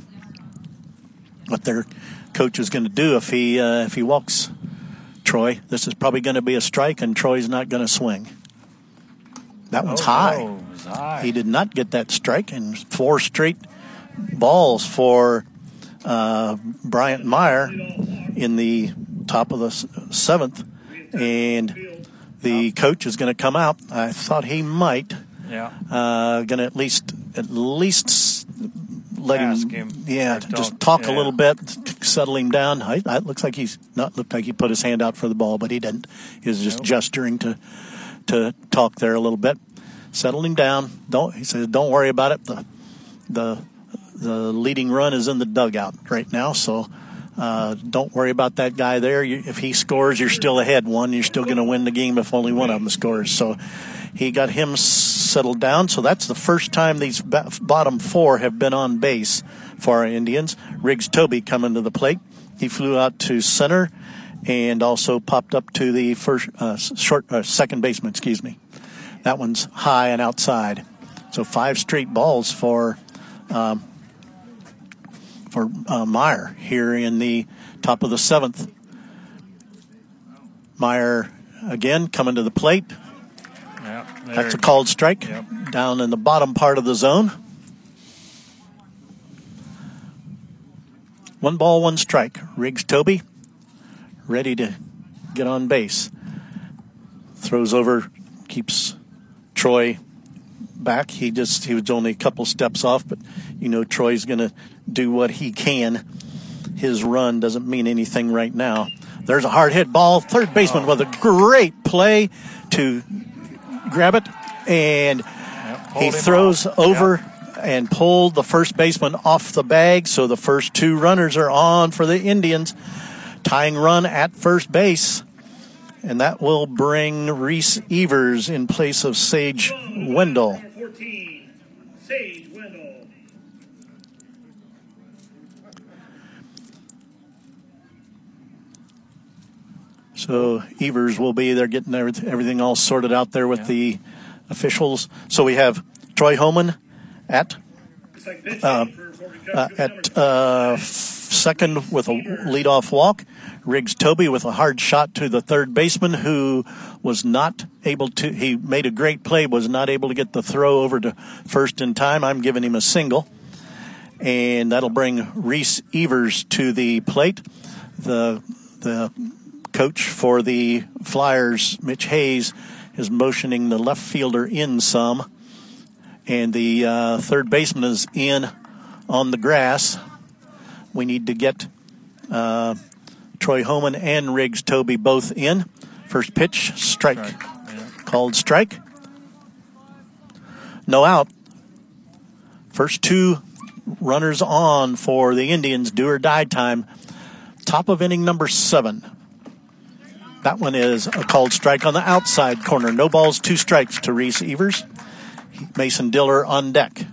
what their coach is going to do if he uh, if he walks Troy. This is probably going to be a strike, and Troy's not going to swing. That one's oh, high. No, it was high. He did not get that strike, and four straight balls for uh, Bryant Meyer in the top of the seventh, and the coach is going to come out. I thought he might. Yeah. Uh, going to at least at least let Ask him, him. yeah, Talk, just talk yeah. a little bit, settle him down. I, it looks like he's not looked like he put his hand out for the ball, but he didn't. He was just nope. gesturing to to talk there a little bit. Settle him down. Don't he says, don't worry about it. The the the leading run is in the dugout right now, so uh, don't worry about that guy there. You, if he scores, you're still ahead one. You're still going to win the game if only one of them scores. So he got him settled down. So that's the first time these bottom four have been on base for our Indians. Riggs Toby coming to the plate. He flew out to center and also popped up to the first uh, short uh, second baseman. Excuse me. That one's high and outside. So five straight balls for um, for uh, Meyer here in the top of the seventh. Meyer again coming to the plate. Yep, That's a called strike. Yep. Down in the bottom part of the zone. One ball, one strike. Riggs Toby ready to get on base. throws over, keeps Troy back. He just he was only a couple steps off, but you know Troy's going to do what he can. His run doesn't mean anything right now. There's a hard hit ball. Third baseman with a great play to grab it, and yep, he throws over yep. and pulled the first baseman off the bag. So the first two runners are on for the Indians. Tying run at first base, and that will bring Reese Evers in place of Sage Wendell. Sage Wendell. So Evers will be there getting everything all sorted out there with yeah. the officials. So we have Troy Homan at uh, uh, at uh, second with a leadoff walk. Riggs Toby with a hard shot to the third baseman who was not able to, he made a great play, was not able to get the throw over to first in time. I'm giving him a single. And that'll bring Reese Evers to the plate. The the coach for the Flyers, Mitch Hayes, is motioning the left fielder in some. And the uh, third baseman is in on the grass. We need to get uh, Troy Homan and Riggs Toby both in. First pitch, strike. strike. Yeah. Called strike. No out. First two runners on for the Indians, do or die time. Top of inning number seven. That one is a called strike on the outside corner. No balls, two strikes to Reese Evers. Mason Diller on deck.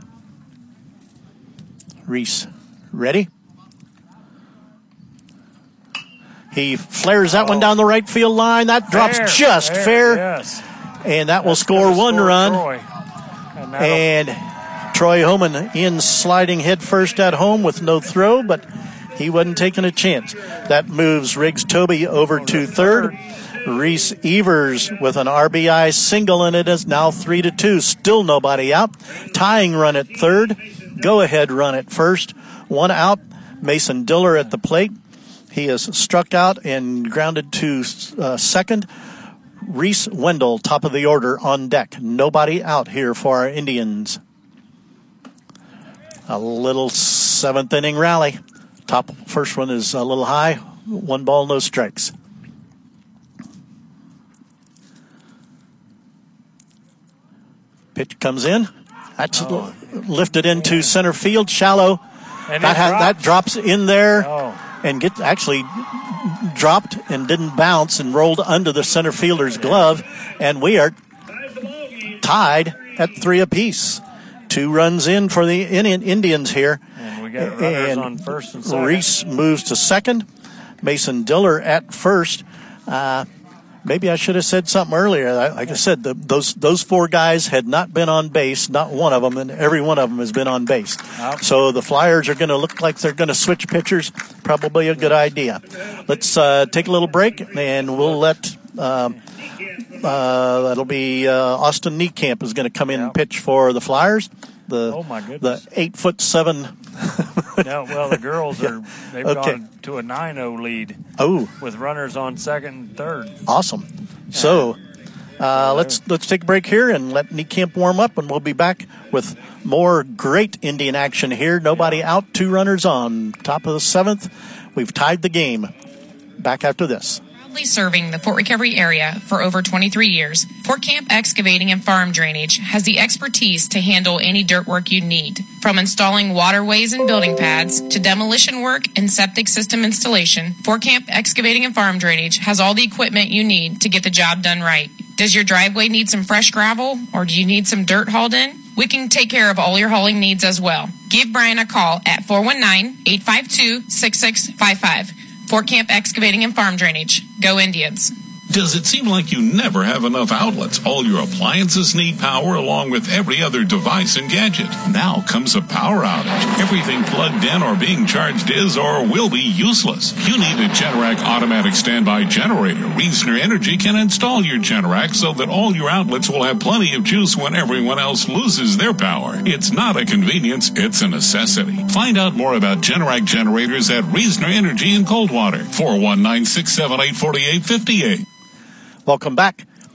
Reese, ready? He flares that oh. one down the right field line. That drops fair, just fair. fair. Yes. And that That's will score one score run. Troy. And, and Troy Homan in sliding head first at home with no throw, but he wasn't taking a chance. That moves Riggs Toby over to third. Reese Evers with an R B I single, and it is now three to two. Still nobody out. Tying run at third. Go ahead run at first. One out. Mason Diller at the plate. He is struck out and grounded to uh, second. Reese Wendell, top of the order, on deck. Nobody out here for our Indians. A little seventh inning rally. Top first one is a little high. One ball, no strikes. Pitch comes in. That's oh. lifted into center field, shallow. And that, ha- drops. that drops in there oh. and get actually dropped and didn't bounce and rolled under the center fielder's glove. And we are tied at three apiece. Two runs in for the Indians here. And we got runners and on first and second. Reese moves to second. Mason Diller at first. Uh, maybe I should have said something earlier. Like I said, the, those those four guys had not been on base, not one of them, and every one of them has been on base. Yep. So the Flyers are going to look like they're going to switch pitchers. Probably a good idea. Let's uh, take a little break, and we'll let uh, uh, that'll be uh, Austin Niekamp is going to come in yep. and pitch for the Flyers. The oh my goodness. the eight foot seven. No, well, the girls are they've okay. gone to a nine oh lead. Oh, with runners on second and third. Awesome. So uh, let's let's take a break here and let Niekamp warm up, and we'll be back with more great Indian action here. Nobody yeah. out, two runners on. Top of the seventh, we've tied the game. Back after this. Serving the Fort Recovery area for over twenty-three years, Fort Camp Excavating and Farm Drainage has the expertise to handle any dirt work you need. From installing waterways and building pads to demolition work and septic system installation, Fort Camp Excavating and Farm Drainage has all the equipment you need to get the job done right. Does your driveway need some fresh gravel, or do you need some dirt hauled in? We can take care of all your hauling needs as well. Give Brian a call at four one nine, eight five two, six six five five. Fort Camp Excavating and Farm Drainage. Go Indians. Does it seem like you never have enough outlets? All your appliances need power along with every other device and gadget. Now comes a power outage. Everything plugged in or being charged is or will be useless. You need a Generac automatic standby generator. Reasoner Energy can install your Generac so that all your outlets will have plenty of juice when everyone else loses their power. It's not a convenience, it's a necessity. Find out more about Generac generators at Reasoner Energy in Coldwater. four one nine, six seven eight, four eight five eight. Welcome back.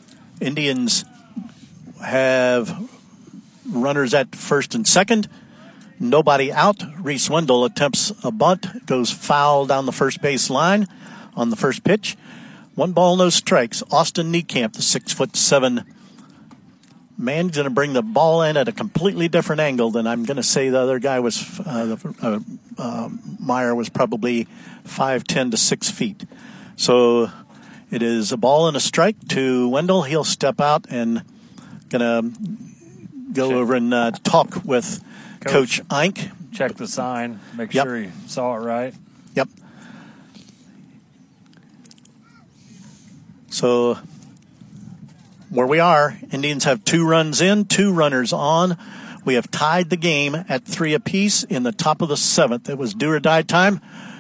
Indians have runners at first and second. Nobody out. Reese Wendell attempts a bunt, goes foul down the first base line on the first pitch. One ball, no strikes. Austin Niekamp, the six foot seven man, going to bring the ball in at a completely different angle than I'm going to say the other guy was. Uh, uh, uh, Meyer was probably five ten to six feet. So it is a ball and a strike to Wendell. He'll step out and going to go Check. over and uh, talk with Coach, Coach Eink. Check the sign, make yep. sure he saw it right. Yep. So where we are, Indians have two runs in, two runners on. We have tied the game at three apiece in the top of the seventh. It was do or die time.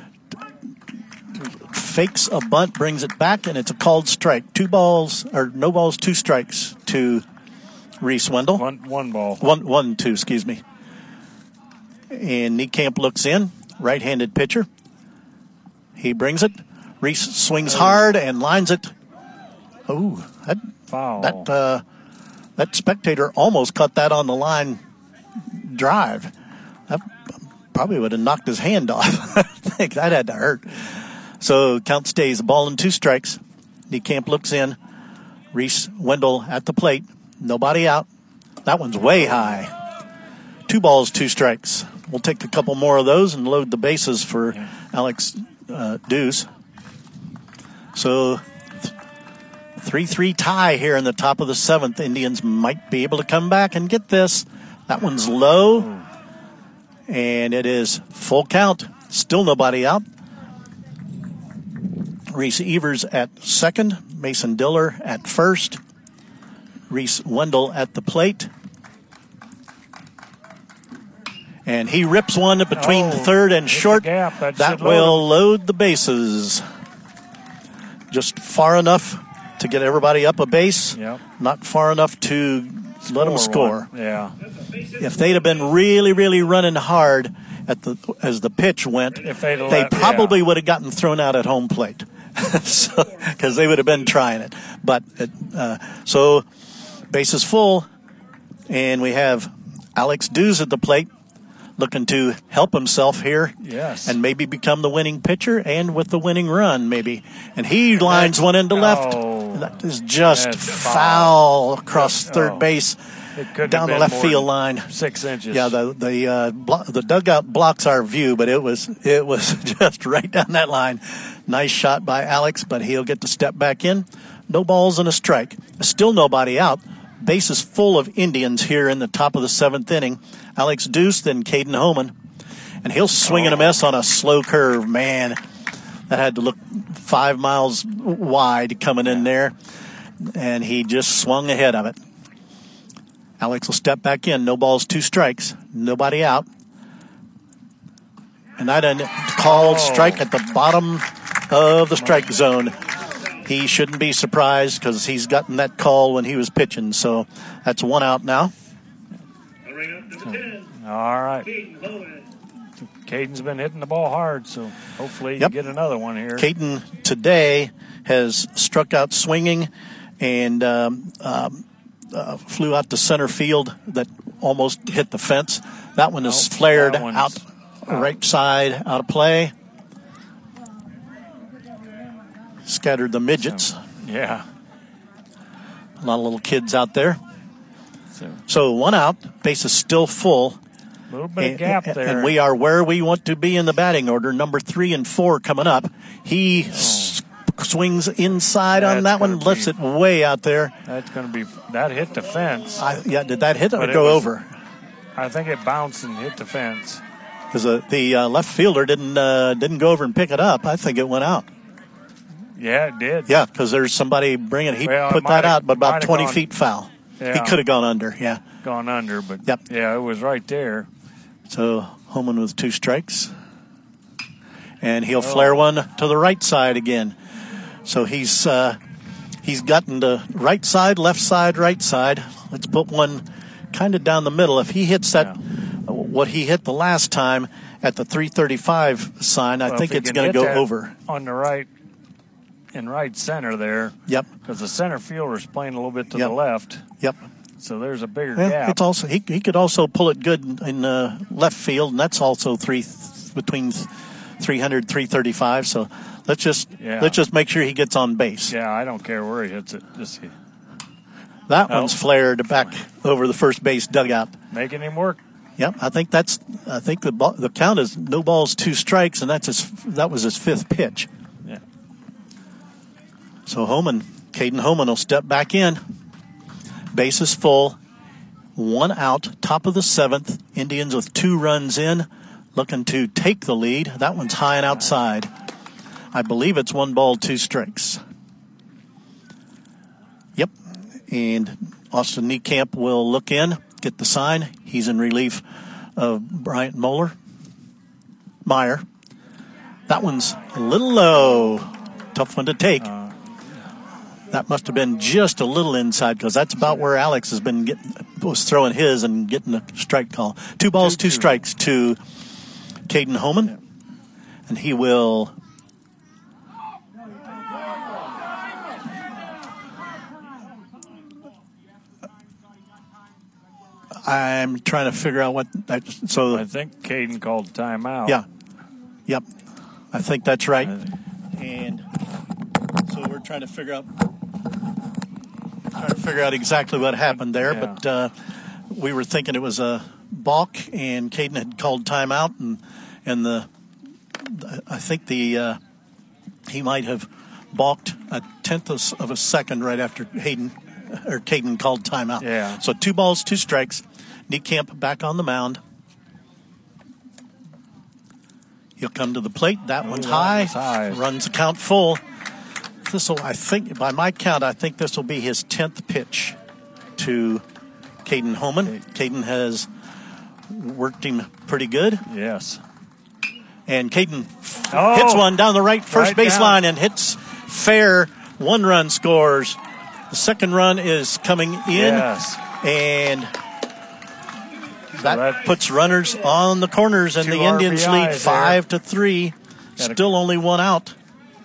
Fakes a bunt, brings it back, and it's a called strike. Two balls, or no balls, two strikes to Reese Wendell. One, one ball. One, one, two, excuse me. And Niekamp looks in, right-handed pitcher. He brings it. Reese swings hard and lines it. Oh, that Foul. that uh, that spectator almost cut that on the line drive. That probably would have knocked his hand off. I think that had to hurt. So count stays, ball and two strikes. Niekamp looks in. Reese Wendell at the plate. Nobody out. That one's way high. Two balls, two strikes. We'll take a couple more of those and load the bases for Alex uh, Deuce. So three three tie here in the top of the seventh. Indians might be able to come back and get this. That one's low. And it is full count. Still nobody out. Reese Evers at second. Mason Diller at first. Reese Wendell at the plate. And he rips one between oh, third and short. That, that will load the bases. Just far enough to get everybody up a base. Yep. Not far enough to score let them score. One. Yeah. If they'd have been really, really running hard at the as the pitch went, if they let, probably yeah. would have gotten thrown out at home plate. so, because they would have been trying it. But it, uh, so base is full, and we have Alex Deuce at the plate, looking to help himself here. Yes. And maybe become the winning pitcher and with the winning run, maybe. And he lines one into left. Oh, that is just foul across That's, third oh. base down the left field line. Six inches. Yeah, the the uh, blo- the dugout blocks our view, but it was it was just right down that line. Nice shot by Alex, but he'll get to step back in. No balls and a strike. Still nobody out. Base is full of Indians here in the top of the seventh inning. Alex Deuce, then Caden Homan. And he'll swing and a miss on a slow curve. Man, that had to look five miles wide coming in there. And he just swung ahead of it. Alex will step back in. No balls, two strikes. Nobody out. And that a called strike at the bottom of the strike zone. He shouldn't be surprised because he's gotten that call when he was pitching. So that's one out now. All right. Caden's been hitting the ball hard, so hopefully yep. you get another one here. Caden today has struck out swinging and um, um, uh, flew out to center field that almost hit the fence. That one is oh, flared out, out right side, out of play. Scattered the midgets. So, yeah. A lot of little kids out there. So, so one out. Base is still full. A little bit and, of gap there. And we are where we want to be in the batting order. Number three and four coming up. He oh. s- swings inside that's on that one. Be, lifts it way out there. That's going to be – that hit the fence. I, yeah, did that hit or but go was, over? I think it bounced and hit the fence. Because uh, the uh, left fielder didn't uh, didn't go over and pick it up. I think it went out. Yeah, it did. Yeah, because there's somebody bringing. He well, put that out, but about twenty gone, feet foul. Yeah, he could have gone under. Yeah, gone under, but yep. yeah, it was right there. So Homan with two strikes, and he'll oh. flare one to the right side again. So he's uh, he's gotten to right side, left side, right side. Let's put one kind of down the middle. If he hits that, yeah. what he hit the last time at the three thirty-five sign, I well, think it's going to go over on the right. in right center there. Yep. Because the center fielder's playing a little bit to Yep. the left. Yep. So there's a bigger Well, gap. it's also he he could also pull it good in uh, left field, and that's also three between three hundred, three thirty-five. So let's just Yeah. let's just make sure he gets on base. Yeah, I don't care where he hits it. Just That Oh. one's flared back over the first base dugout. making him work. Yep, I think that's I think the ball, the count is no balls, two strikes, and that's his that was his fifth pitch. Yeah. So Homan, Caden Homan will step back in. Base is full. One out, top of the seventh. Indians with two runs in, looking to take the lead. That one's high and outside. I believe it's one ball, two strikes. Yep. And Austin Niekamp will look in, get the sign. He's in relief of Bryant Moeller. Meyer. That one's a little low. Tough one to take. Uh, that must have been just a little inside because that's about where Alex has been getting, was throwing his and getting a strike call. Two balls, two, two strikes to Caden Homan. Yeah. And he will I'm trying to figure out what that, so I think Caden called timeout. Yeah. Yep. I think that's right. And so we're trying to figure out trying to figure out exactly what happened there, yeah. but uh, we were thinking it was a balk, and Caden had called timeout, and and the I think the uh, he might have balked a tenth of a second right after Hayden or Caden called timeout. Yeah. So two balls, two strikes. Niekamp back on the mound. He'll come to the plate. That oh, one's high. high. Runs the count full. This will, I think, by my count, I think this will be his tenth pitch to Caden Homan. Caden has worked him pretty good. Yes. And Caden oh, hits one down the right first right base down. line and hits fair. One run scores. The second run is coming in. Yes. And that, that puts runners on the corners, and the Indians lead five there. to three. Gotta Still only one out.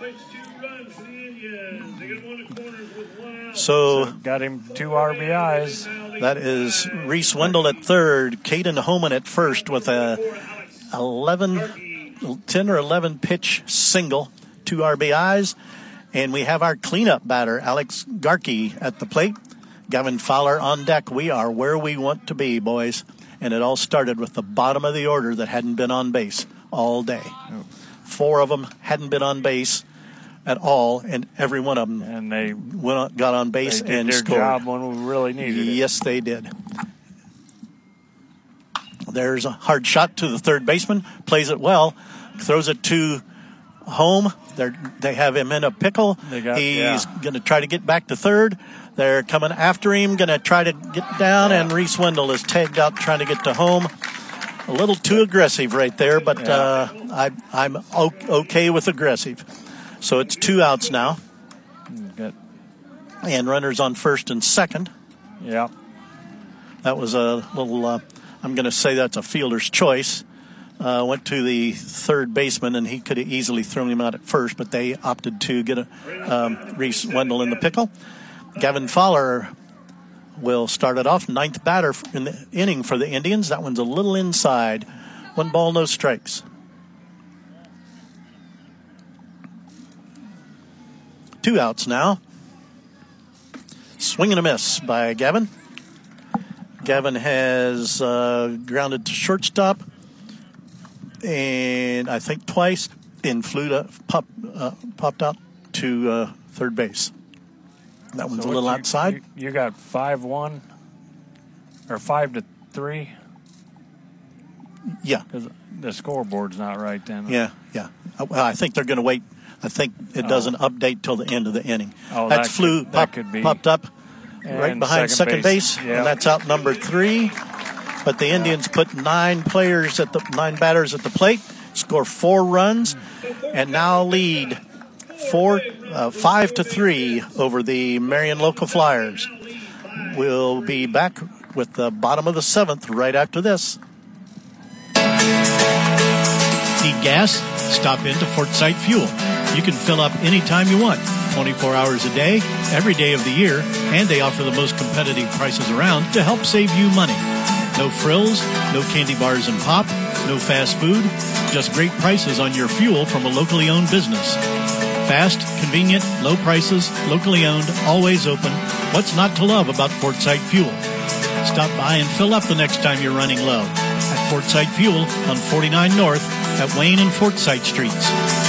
So, so got him two R B Is. That is Reese Wendell at third, Caden Homan at first with a eleven, ten or eleven pitch single, two R B Is. And we have our cleanup batter, Alex Garkey, at the plate. Gavin Fowler on deck. We are where we want to be, boys. And it all started with the bottom of the order that hadn't been on base all day. Four of them hadn't been on base at all, and every one of them and they went on, got on base they did and their scored. Job when we really needed it. Yes, they did. There's a hard shot to the third baseman. Plays it well. Throws it to home. They're, they have him in a pickle. Got, He's yeah. going to try to get back to third. They're coming after him, going to try to get down, yeah. and Reese Wendell is tagged out trying to get to home. A little too aggressive right there, but yeah. uh, I, I'm okay with aggressive. So it's two outs now. Good. And runners on first and second. Yeah. That was a little, uh, I'm going to say that's a fielder's choice. Uh, went to the third baseman, and he could have easily thrown him out at first, but they opted to get a um, Reese Wendell in the pickle. Gavin Fowler will start it off. Ninth batter in the inning for the Indians. That one's a little inside. One ball, no strikes. Two outs now. Swing and a miss by Gavin. Gavin has uh, grounded to shortstop, and I think twice, and flew to, pop, uh, popped out to uh, third base. That one's so a little you, outside. You, you got five one or five to three. Yeah, because the scoreboard's not right then. Yeah, yeah. Well, I think they're going to wait. I think it oh. doesn't update till the end of the inning. Oh, that's that flew could, pop, that could be. popped up and right behind second, second base, base. Yeah. and that's out number three. But the Indians put nine players at the nine batters at the plate, score four runs, and now lead four, uh, five to three over the Marion Local Flyers. We'll be back with the bottom of the seventh right after this. Need gas? Stop into Fort Sight Fuel. You can fill up anytime you want. twenty-four hours a day, every day of the year, and they offer the most competitive prices around to help save you money. No frills, no candy bars and pop, no fast food, just great prices on your fuel from a locally owned business. Fast, convenient, low prices, locally owned, always open. What's not to love about Fort Sight Fuel? Stop by and fill up the next time you're running low at Fort Sight Fuel on forty-nine North at Wayne and Fort Sight Streets.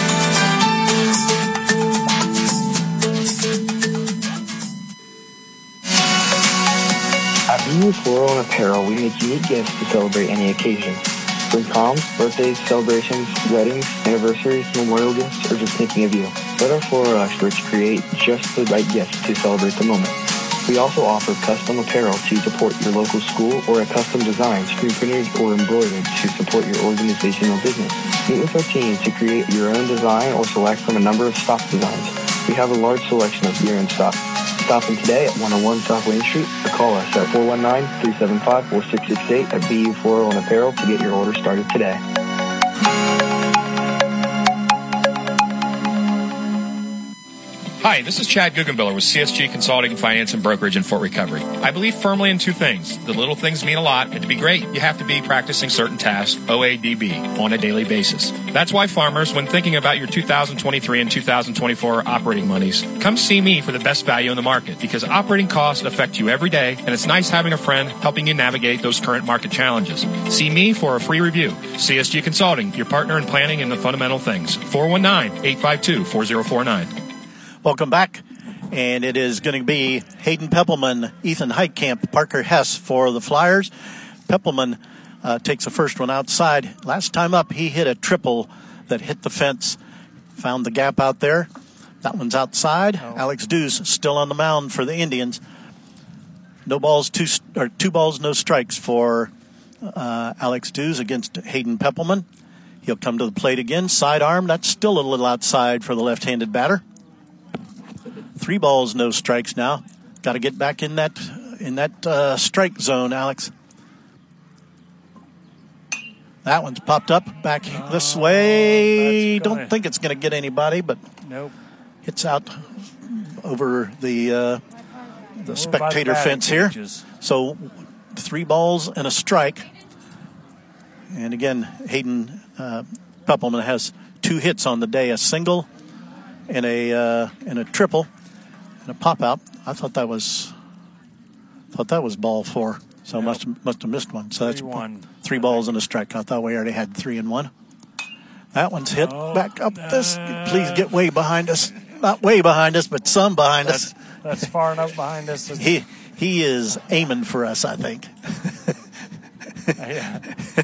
At B U Floral and Apparel, we make unique gifts to celebrate any occasion. From proms, birthdays, celebrations, weddings, anniversaries, memorial gifts, or just thinking of you. Let our floral experts create just the right gift to celebrate the moment. We also offer custom apparel to support your local school or a custom design, screen printed or embroidered to support your organization or business. Meet with our team to create your own design or select from a number of stock designs. We have a large selection of gear in stock. Stop in today at one oh one South Wayne Street or call us at four one nine, three seven five, four six six eight at B U Floral and Apparel to get your order started today. Hi, this is Chad Guggenbiller with C S G Consulting, Finance, and Brokerage in Fort Recovery. I believe firmly in two things. The little things mean a lot, and to be great, you have to be practicing certain tasks, O A D B, on a daily basis. That's why farmers, when thinking about your two thousand twenty-three and two thousand twenty-four operating monies, come see me for the best value in the market, because operating costs affect you every day, and it's nice having a friend helping you navigate those current market challenges. See me for a free review. C S G Consulting, your partner in planning and the fundamental things. four one nine, eight five two, four zero four nine. Welcome back, and it is going to be Hayden Peppelman, Ethan Heitkamp, Parker Hess for the Flyers. Peppelman uh, takes the first one outside. Last time up, he hit a triple that hit the fence, found the gap out there. That one's outside. Oh. Alex Dews still on the mound for the Indians. No balls, two or two balls, no strikes for uh, Alex Dews against Hayden Peppelman. He'll come to the plate again. Sidearm, that's still a little outside for the left-handed batter. Three balls, no strikes now. Got to get back in that in that uh, strike zone, Alex. That one's popped up back uh, this way. Don't think it's going to get anybody, but nope. Hits out over the uh, the spectator fence here. So three balls and a strike. And again, Hayden uh, Peppelman has two hits on the day, a single and a uh, and a triple. A pop out. I thought that was thought that was ball four. So yep. must must have missed one. So that's three, one. three balls and a strike. I thought we already had three and one. That one's hit oh, back up uh, this. Please get way behind us. Not way behind us, but some behind that's, us. That's far enough behind us. he he is aiming for us, I think. Yeah.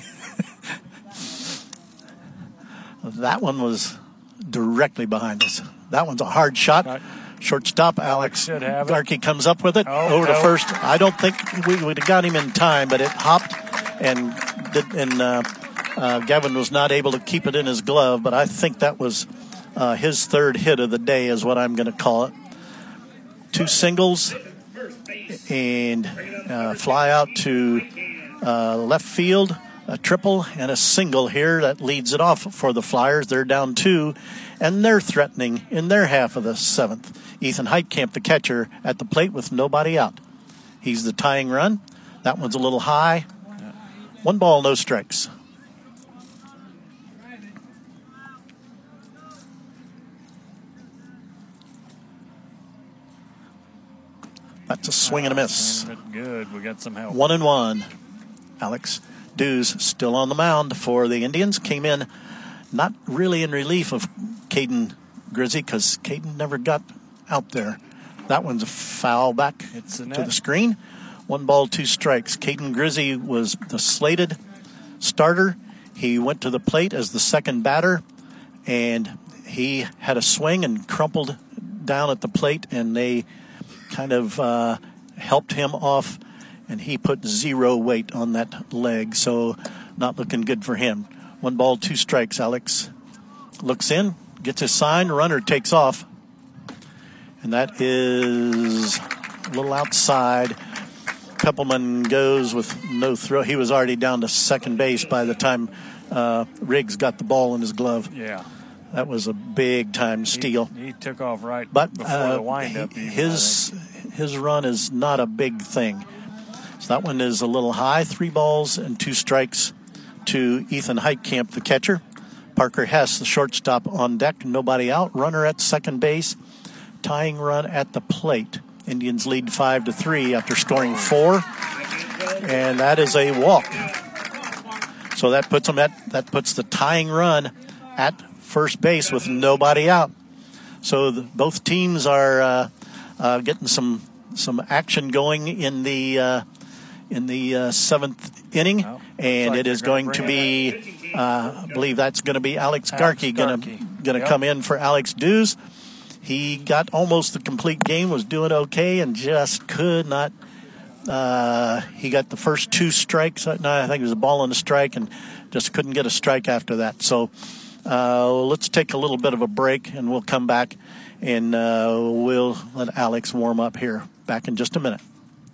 That one was directly behind us. That one's a hard shot. Right. Shortstop Alex Garkey comes up with it oh, over no. to first. I don't think we would have got him in time, but it hopped, and did, and uh, uh, Gavin was not able to keep it in his glove. But I think that was uh, his third hit of the day, is what I'm going to call it. Two singles and uh, fly out to uh, left field, a triple and a single here that leads it off for the Flyers. They're down two, and they're threatening in their half of the seventh. Ethan Heitkamp, the catcher, at the plate with nobody out. He's the tying run. That one's a little high. One ball, no strikes. That's a swing and a miss. Good. We got some help. One and one. Alex Dews still on the mound for the Indians. Came in not really in relief of Caden Grizzy, because Caden never got out there. That one's a foul back it's to the screen. One ball, two strikes. Caden Grizzy was the slated starter. He went to the plate as the second batter, and he had a swing and crumpled down at the plate, and they kind of uh, helped him off, and he put zero weight on that leg, so not looking good for him. One ball, two strikes. Alex looks in, gets his sign, runner takes off. And that is a little outside. Peppelman goes with no throw. He was already down to second base by the time uh, Riggs got the ball in his glove. Yeah. That was a big time steal. He, he took off right but, before uh, the windup. He, his his run is not a big thing. So that one is a little high. Three balls and two strikes to Ethan Heitkamp, the catcher. Parker Hess, the shortstop, on deck. Nobody out. Runner at second base. Tying run at the plate. Indians lead five to three after scoring four, and that is a walk. So that puts them at that puts the tying run at first base with nobody out. So the, both teams are uh, uh, getting some some action going in the uh, in the uh, seventh inning, well, and like it is going to be, uh, I believe that's going to be Alex, Alex Garkey going to going to yep. come in for Alex Dews. He got almost the complete game, was doing okay, and just could not. Uh, he got the first two strikes. No, I think it was a ball and a strike, and just couldn't get a strike after that. So uh, let's take a little bit of a break, and we'll come back, and uh, we'll let Alex warm up here. Back in just a minute.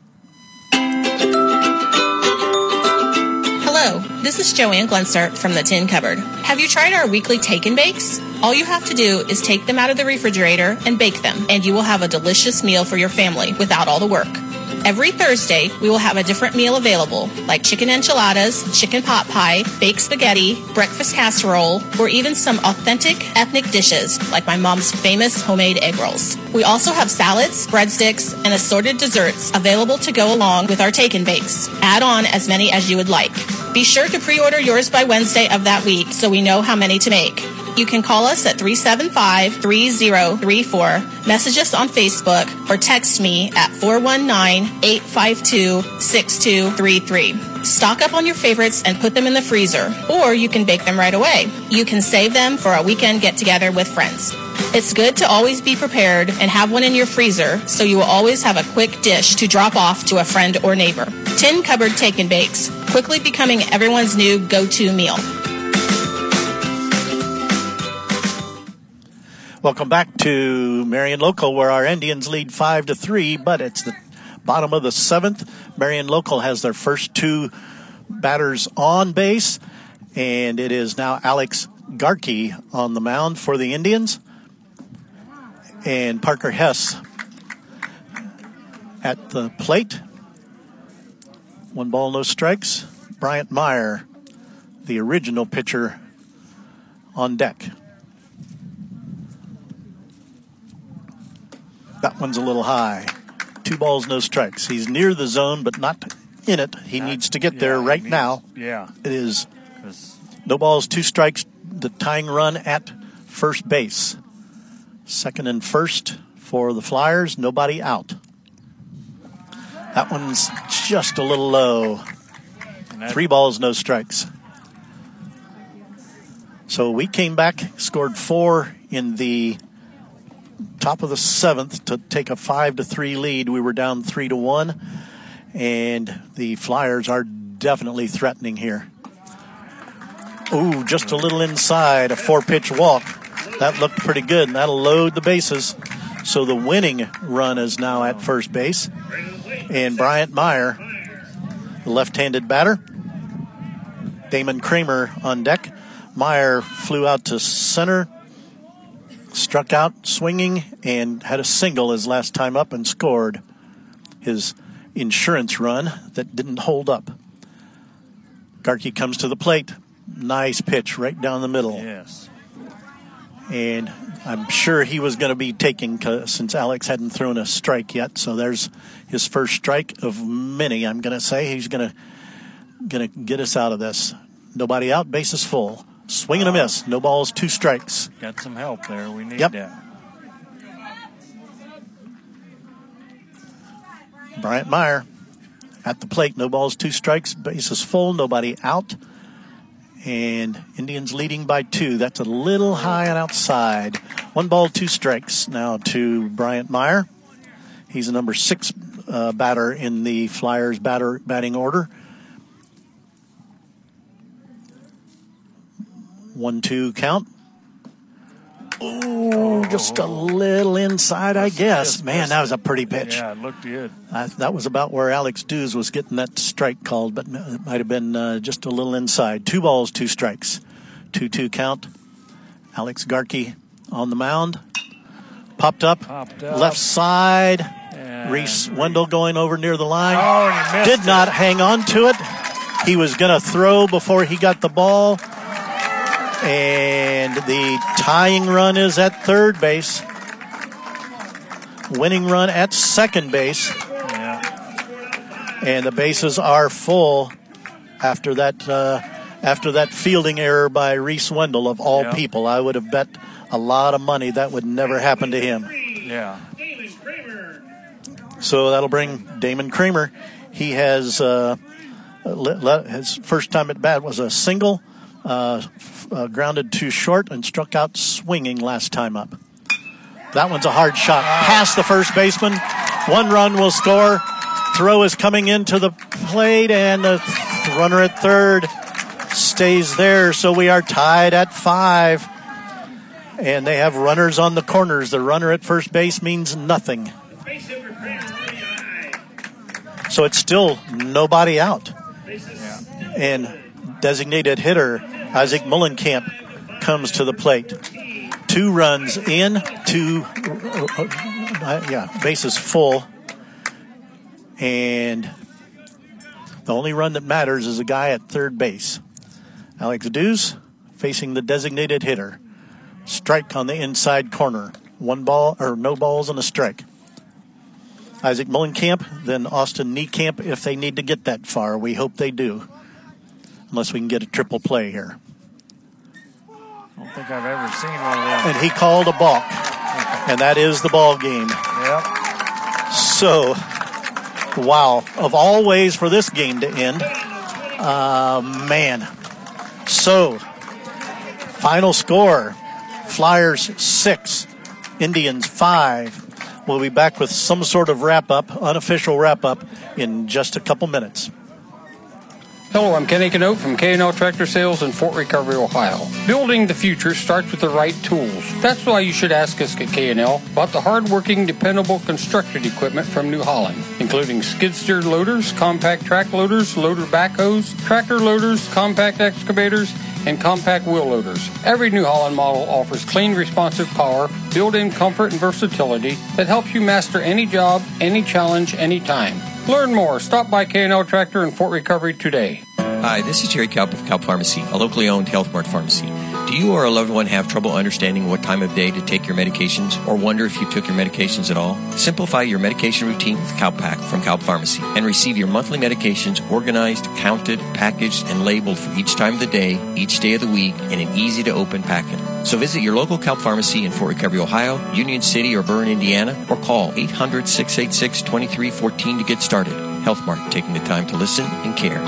Hello, this is Joanne Glenser from the Tin Cupboard. Have you tried our weekly take and bakes? All you have to do is take them out of the refrigerator and bake them, and you will have a delicious meal for your family without all the work. Every Thursday, we will have a different meal available, like chicken enchiladas, chicken pot pie, baked spaghetti, breakfast casserole, or even some authentic ethnic dishes, like my mom's famous homemade egg rolls. We also have salads, breadsticks, and assorted desserts available to go along with our take and bakes. Add on as many as you would like. Be sure to pre-order yours by Wednesday of that week so we know how many to make. You can call us at three seven five, three zero three four, message us on Facebook, or text me at four one nine, eight five two, six two three three. Stock up on your favorites and put them in the freezer, or you can bake them right away. You can save them for a weekend get-together with friends. It's good to always be prepared and have one in your freezer so you will always have a quick dish to drop off to a friend or neighbor. Tin Cupboard Take and Bakes, quickly becoming everyone's new go-to meal. Welcome back to Marion Local, where our Indians lead five to three, but it's the bottom of the seventh. Marion Local has their first two batters on base, and it is now Alex Garkey on the mound for the Indians, and Parker Hess at the plate. One ball, no strikes. Bryant Meyer, the original pitcher, on deck. That one's a little high. Two balls, no strikes. He's near the zone, but not in it. He not, needs to get yeah, there right needs, now. Yeah. It is no balls, two strikes, the tying run at first base. Second and first for the Flyers, nobody out. That one's just a little low. Three balls, no strikes. So we came back, scored four in the top of the seventh to take a five to three lead. We were down three to one, and the Flyers are definitely threatening here. Ooh, just a little inside, a four-pitch walk. That looked pretty good, and that'll load the bases. So the winning run is now at first base, and Bryant Meyer, the left-handed batter. Damon Kramer on deck. Meyer flew out to center, struck out swinging, and had a single his last time up and scored his insurance run that didn't hold up. Garkey comes to the plate. Nice pitch right down the middle. Yes. And I'm sure he was going to be taking, since Alex hadn't thrown a strike yet. So there's his first strike of many, I'm going to say. He's going to going to get us out of this. Nobody out, bases full. Swing and a miss. No balls, two strikes. Got some help there. We need yep. that. Bryant Meyer at the plate. No balls, two strikes. Bases full. Nobody out. And Indians leading by two. That's a little high and outside. One ball, two strikes now to Bryant Meyer. He's a number six uh, batter in the Flyers batter batting order. One, two count. Ooh, just a little inside, I guess. Man, that was a pretty pitch. Yeah, it looked good. I, that was about where Alex Dews was getting that strike called, but it might have been uh, just a little inside. Two balls, two strikes. two two count. Alex Garkey on the mound. Popped up, Popped up. left side. And Reese Wendell going over near the line. Oh, and he missed Did it. not hang on to it. He was going to throw before he got the ball. And the tying run is at third base. Winning run at second base. Yeah. And the bases are full after that uh, after that fielding error by Reese Wendell, of all Yeah. people. I would have bet a lot of money that would never happen to him. Yeah. So that'll bring Damon Kramer. He has uh, let, let, his first time at bat was a single, uh, f- uh, grounded to short, and struck out swinging last time up. That one's a hard shot past the first baseman. One run will score. Throw is coming into the plate, and the runner at third stays there. So we are tied at five. And they have runners on the corners. The runner at first base means nothing. So it's still nobody out. And designated hitter Isaac Mullenkamp comes to the plate. Two runs in, two, uh, yeah, bases full. And the only run that matters is a guy at third base. Alex Deuce facing the designated hitter. Strike on the inside corner. One ball, or no balls and a strike. Isaac Mullenkamp, then Austin Niekamp if they need to get that far. We hope they do. Unless we can get a triple play here. I don't think I've ever seen one of them. And he called a balk. And that is the ball game. Yep. So, wow. Of all ways for this game to end, uh, man. So, final score. Flyers six, Indians five. We'll be back with some sort of wrap-up, unofficial wrap-up, in just a couple minutes. Hello, I'm Kenny Canote from K and L Tractor Sales in Fort Recovery, Ohio. Building the future starts with the right tools. That's why you should ask us at K and L about the hard-working, dependable construction equipment from New Holland, including skid steer loaders, compact track loaders, loader backhoes, tractor loaders, compact excavators, and compact wheel loaders. Every New Holland model offers clean, responsive power, built-in comfort and versatility that helps you master any job, any challenge, anytime. Learn more. Stop by K and L Tractor in Fort Recovery today. Hi, this is Jerry Kalp of Kalp Pharmacy, a locally owned Health Mart pharmacy. Do you or a loved one have trouble understanding what time of day to take your medications, or wonder if you took your medications at all? Simplify your medication routine with CalPack from Kalp Pharmacy and receive your monthly medications organized, counted, packaged, and labeled for each time of the day, each day of the week, in an easy-to-open packet. So visit your local Kalp Pharmacy in Fort Recovery, Ohio, Union City, or Bern, Indiana, or call eight hundred, six eight six, two three one four to get started. Health Mart, taking the time to listen and care.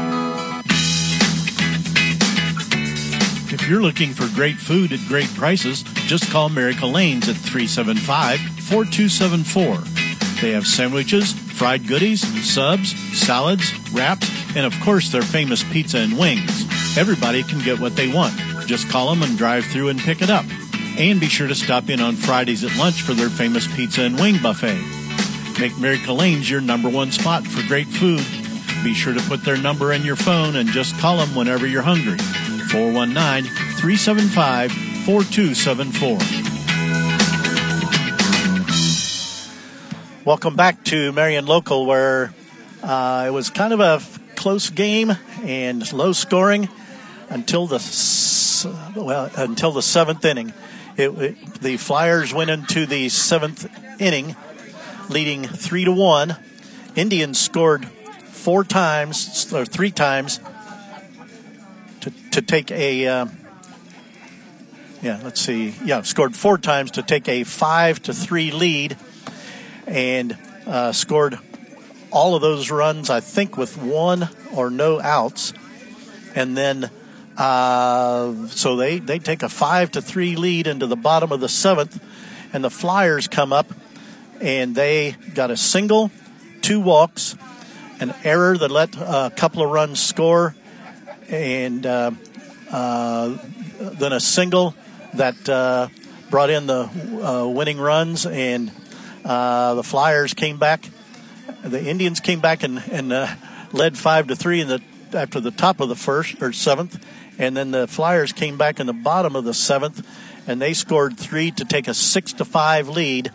If you're looking for great food at great prices, just call Miracle Lanes at three seven five, four two seven four. They have sandwiches, fried goodies, subs, salads, wraps, and of course their famous pizza and wings. Everybody can get what they want. Just call them and drive through and pick it up. And be sure to stop in on Fridays at lunch for their famous pizza and wing buffet. Make Miracle Lanes your number one spot for great food. Be sure to put their number in your phone and just call them whenever you're hungry. four one nine, three seven five, four two seven four. Welcome back to Marion Local, where uh, it was kind of a close game and low scoring until the well until the seventh inning. It, it, the Flyers went into the seventh inning, leading three to one. Indians scored four times or three times to to take a uh, yeah. Let's see. Yeah, scored four times to take a five to three lead. And uh, scored all of those runs, I think, with one or no outs. And then, uh, so they, they take a five to three lead into the bottom of the seventh. And the Flyers come up, and they got a single, two walks, an error that let a couple of runs score, and uh, uh, then a single that uh, brought in the uh, winning runs. And Uh, the Flyers came back. The Indians came back and, and uh, led five to three in the after the top of the first or seventh, and then the Flyers came back in the bottom of the seventh, and they scored three to take a six to five lead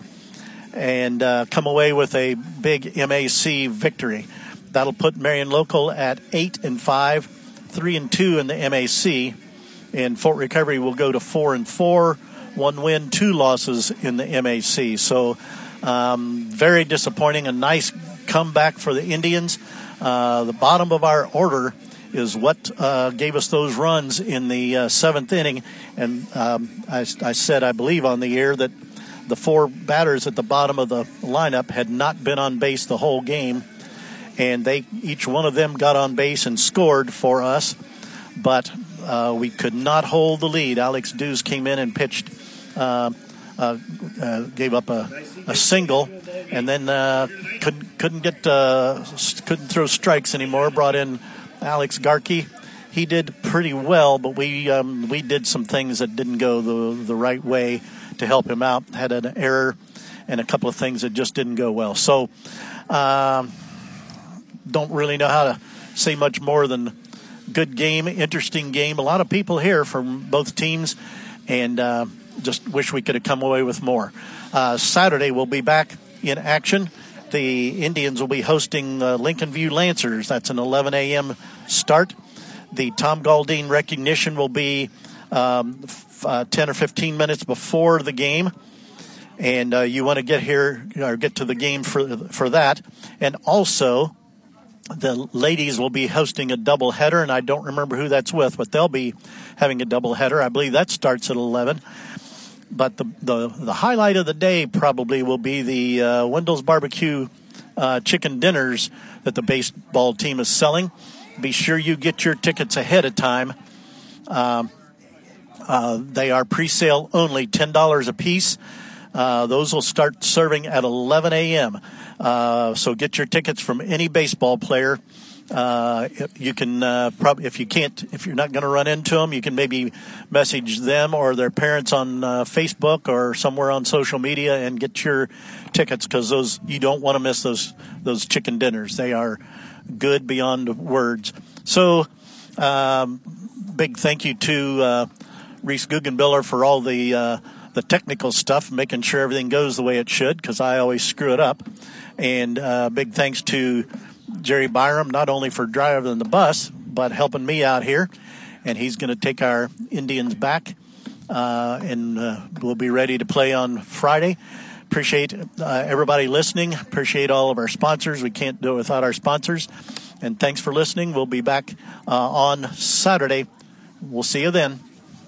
and uh, come away with a big M A C victory. That'll put Marion Local at eight and five, three and two in the M A C, and Fort Recovery will go to four and four, one win, two losses in the M A C. So um, very disappointing. A nice comeback for the Indians. Uh, the bottom of our order is what uh, gave us those runs in the uh, seventh inning. And um, I, I said, I believe on the air, that the four batters at the bottom of the lineup had not been on base the whole game. And they, each one of them got on base and scored for us. But uh, we could not hold the lead. Alex Dews came in and pitched, uh, uh, uh, gave up a, a single, and then uh, couldn't couldn't get uh, couldn't throw strikes anymore. Brought in Alex Garkey. He did pretty well, but we um, we did some things that didn't go the the right way to help him out. Had an error and a couple of things that just didn't go well. So um, don't really know how to say much more than good game, interesting game. A lot of people here from both teams, and uh, just wish we could have come away with more. Uh, Saturday we'll be back in action. The Indians will be hosting uh, Lincoln View Lancers. That's an eleven a.m. start. The Tom Galdine recognition will be um, f- uh, ten or fifteen minutes before the game. And uh, you want to get here or get to the game for for that. And also, the ladies will be hosting a doubleheader, and I don't remember who that's with, but they'll be having a doubleheader. I believe that starts at eleven. But the, the, the highlight of the day probably will be the uh, Wendell's Barbecue uh, chicken dinners that the baseball team is selling. Be sure you get your tickets ahead of time. Um, uh, they are pre-sale only, ten dollars a piece. Uh, those will start serving at eleven a.m. Uh, so get your tickets from any baseball player. Uh, you can uh, probably, if you can't, if you're not going to run into them, you can maybe message them or their parents on uh, Facebook or somewhere on social media and get your tickets, because those, you don't want to miss those those chicken dinners. They are good beyond words. So, um, big thank you to uh, Reese Guggenbiller for all the uh, the technical stuff, making sure everything goes the way it should, because I always screw it up. And uh, big thanks to Jerry Byram, not only for driving the bus, but helping me out here. And he's going to take our Indians back, uh, and uh, we'll be ready to play on Friday. Appreciate uh, everybody listening. Appreciate all of our sponsors. We can't do it without our sponsors. And thanks for listening. We'll be back uh, on Saturday. We'll see you then.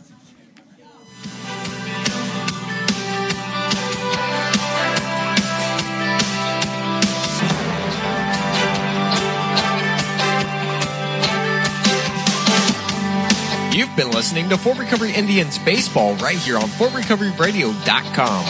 You've been listening to Fort Recovery Indians Baseball right here on Fort Recovery Radio dot com.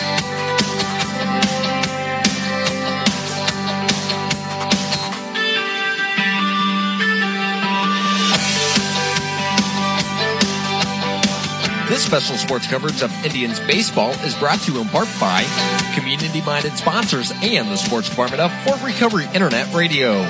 This special sports coverage of Indians baseball is brought to you in part by community-minded sponsors and the sports department of Fort Recovery Internet Radio.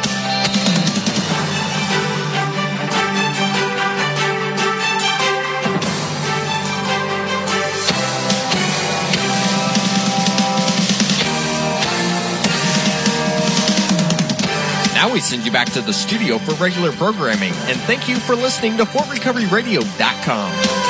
Now we send you back to the studio for regular programming, and thank you for listening to Fort Recovery Radio dot com.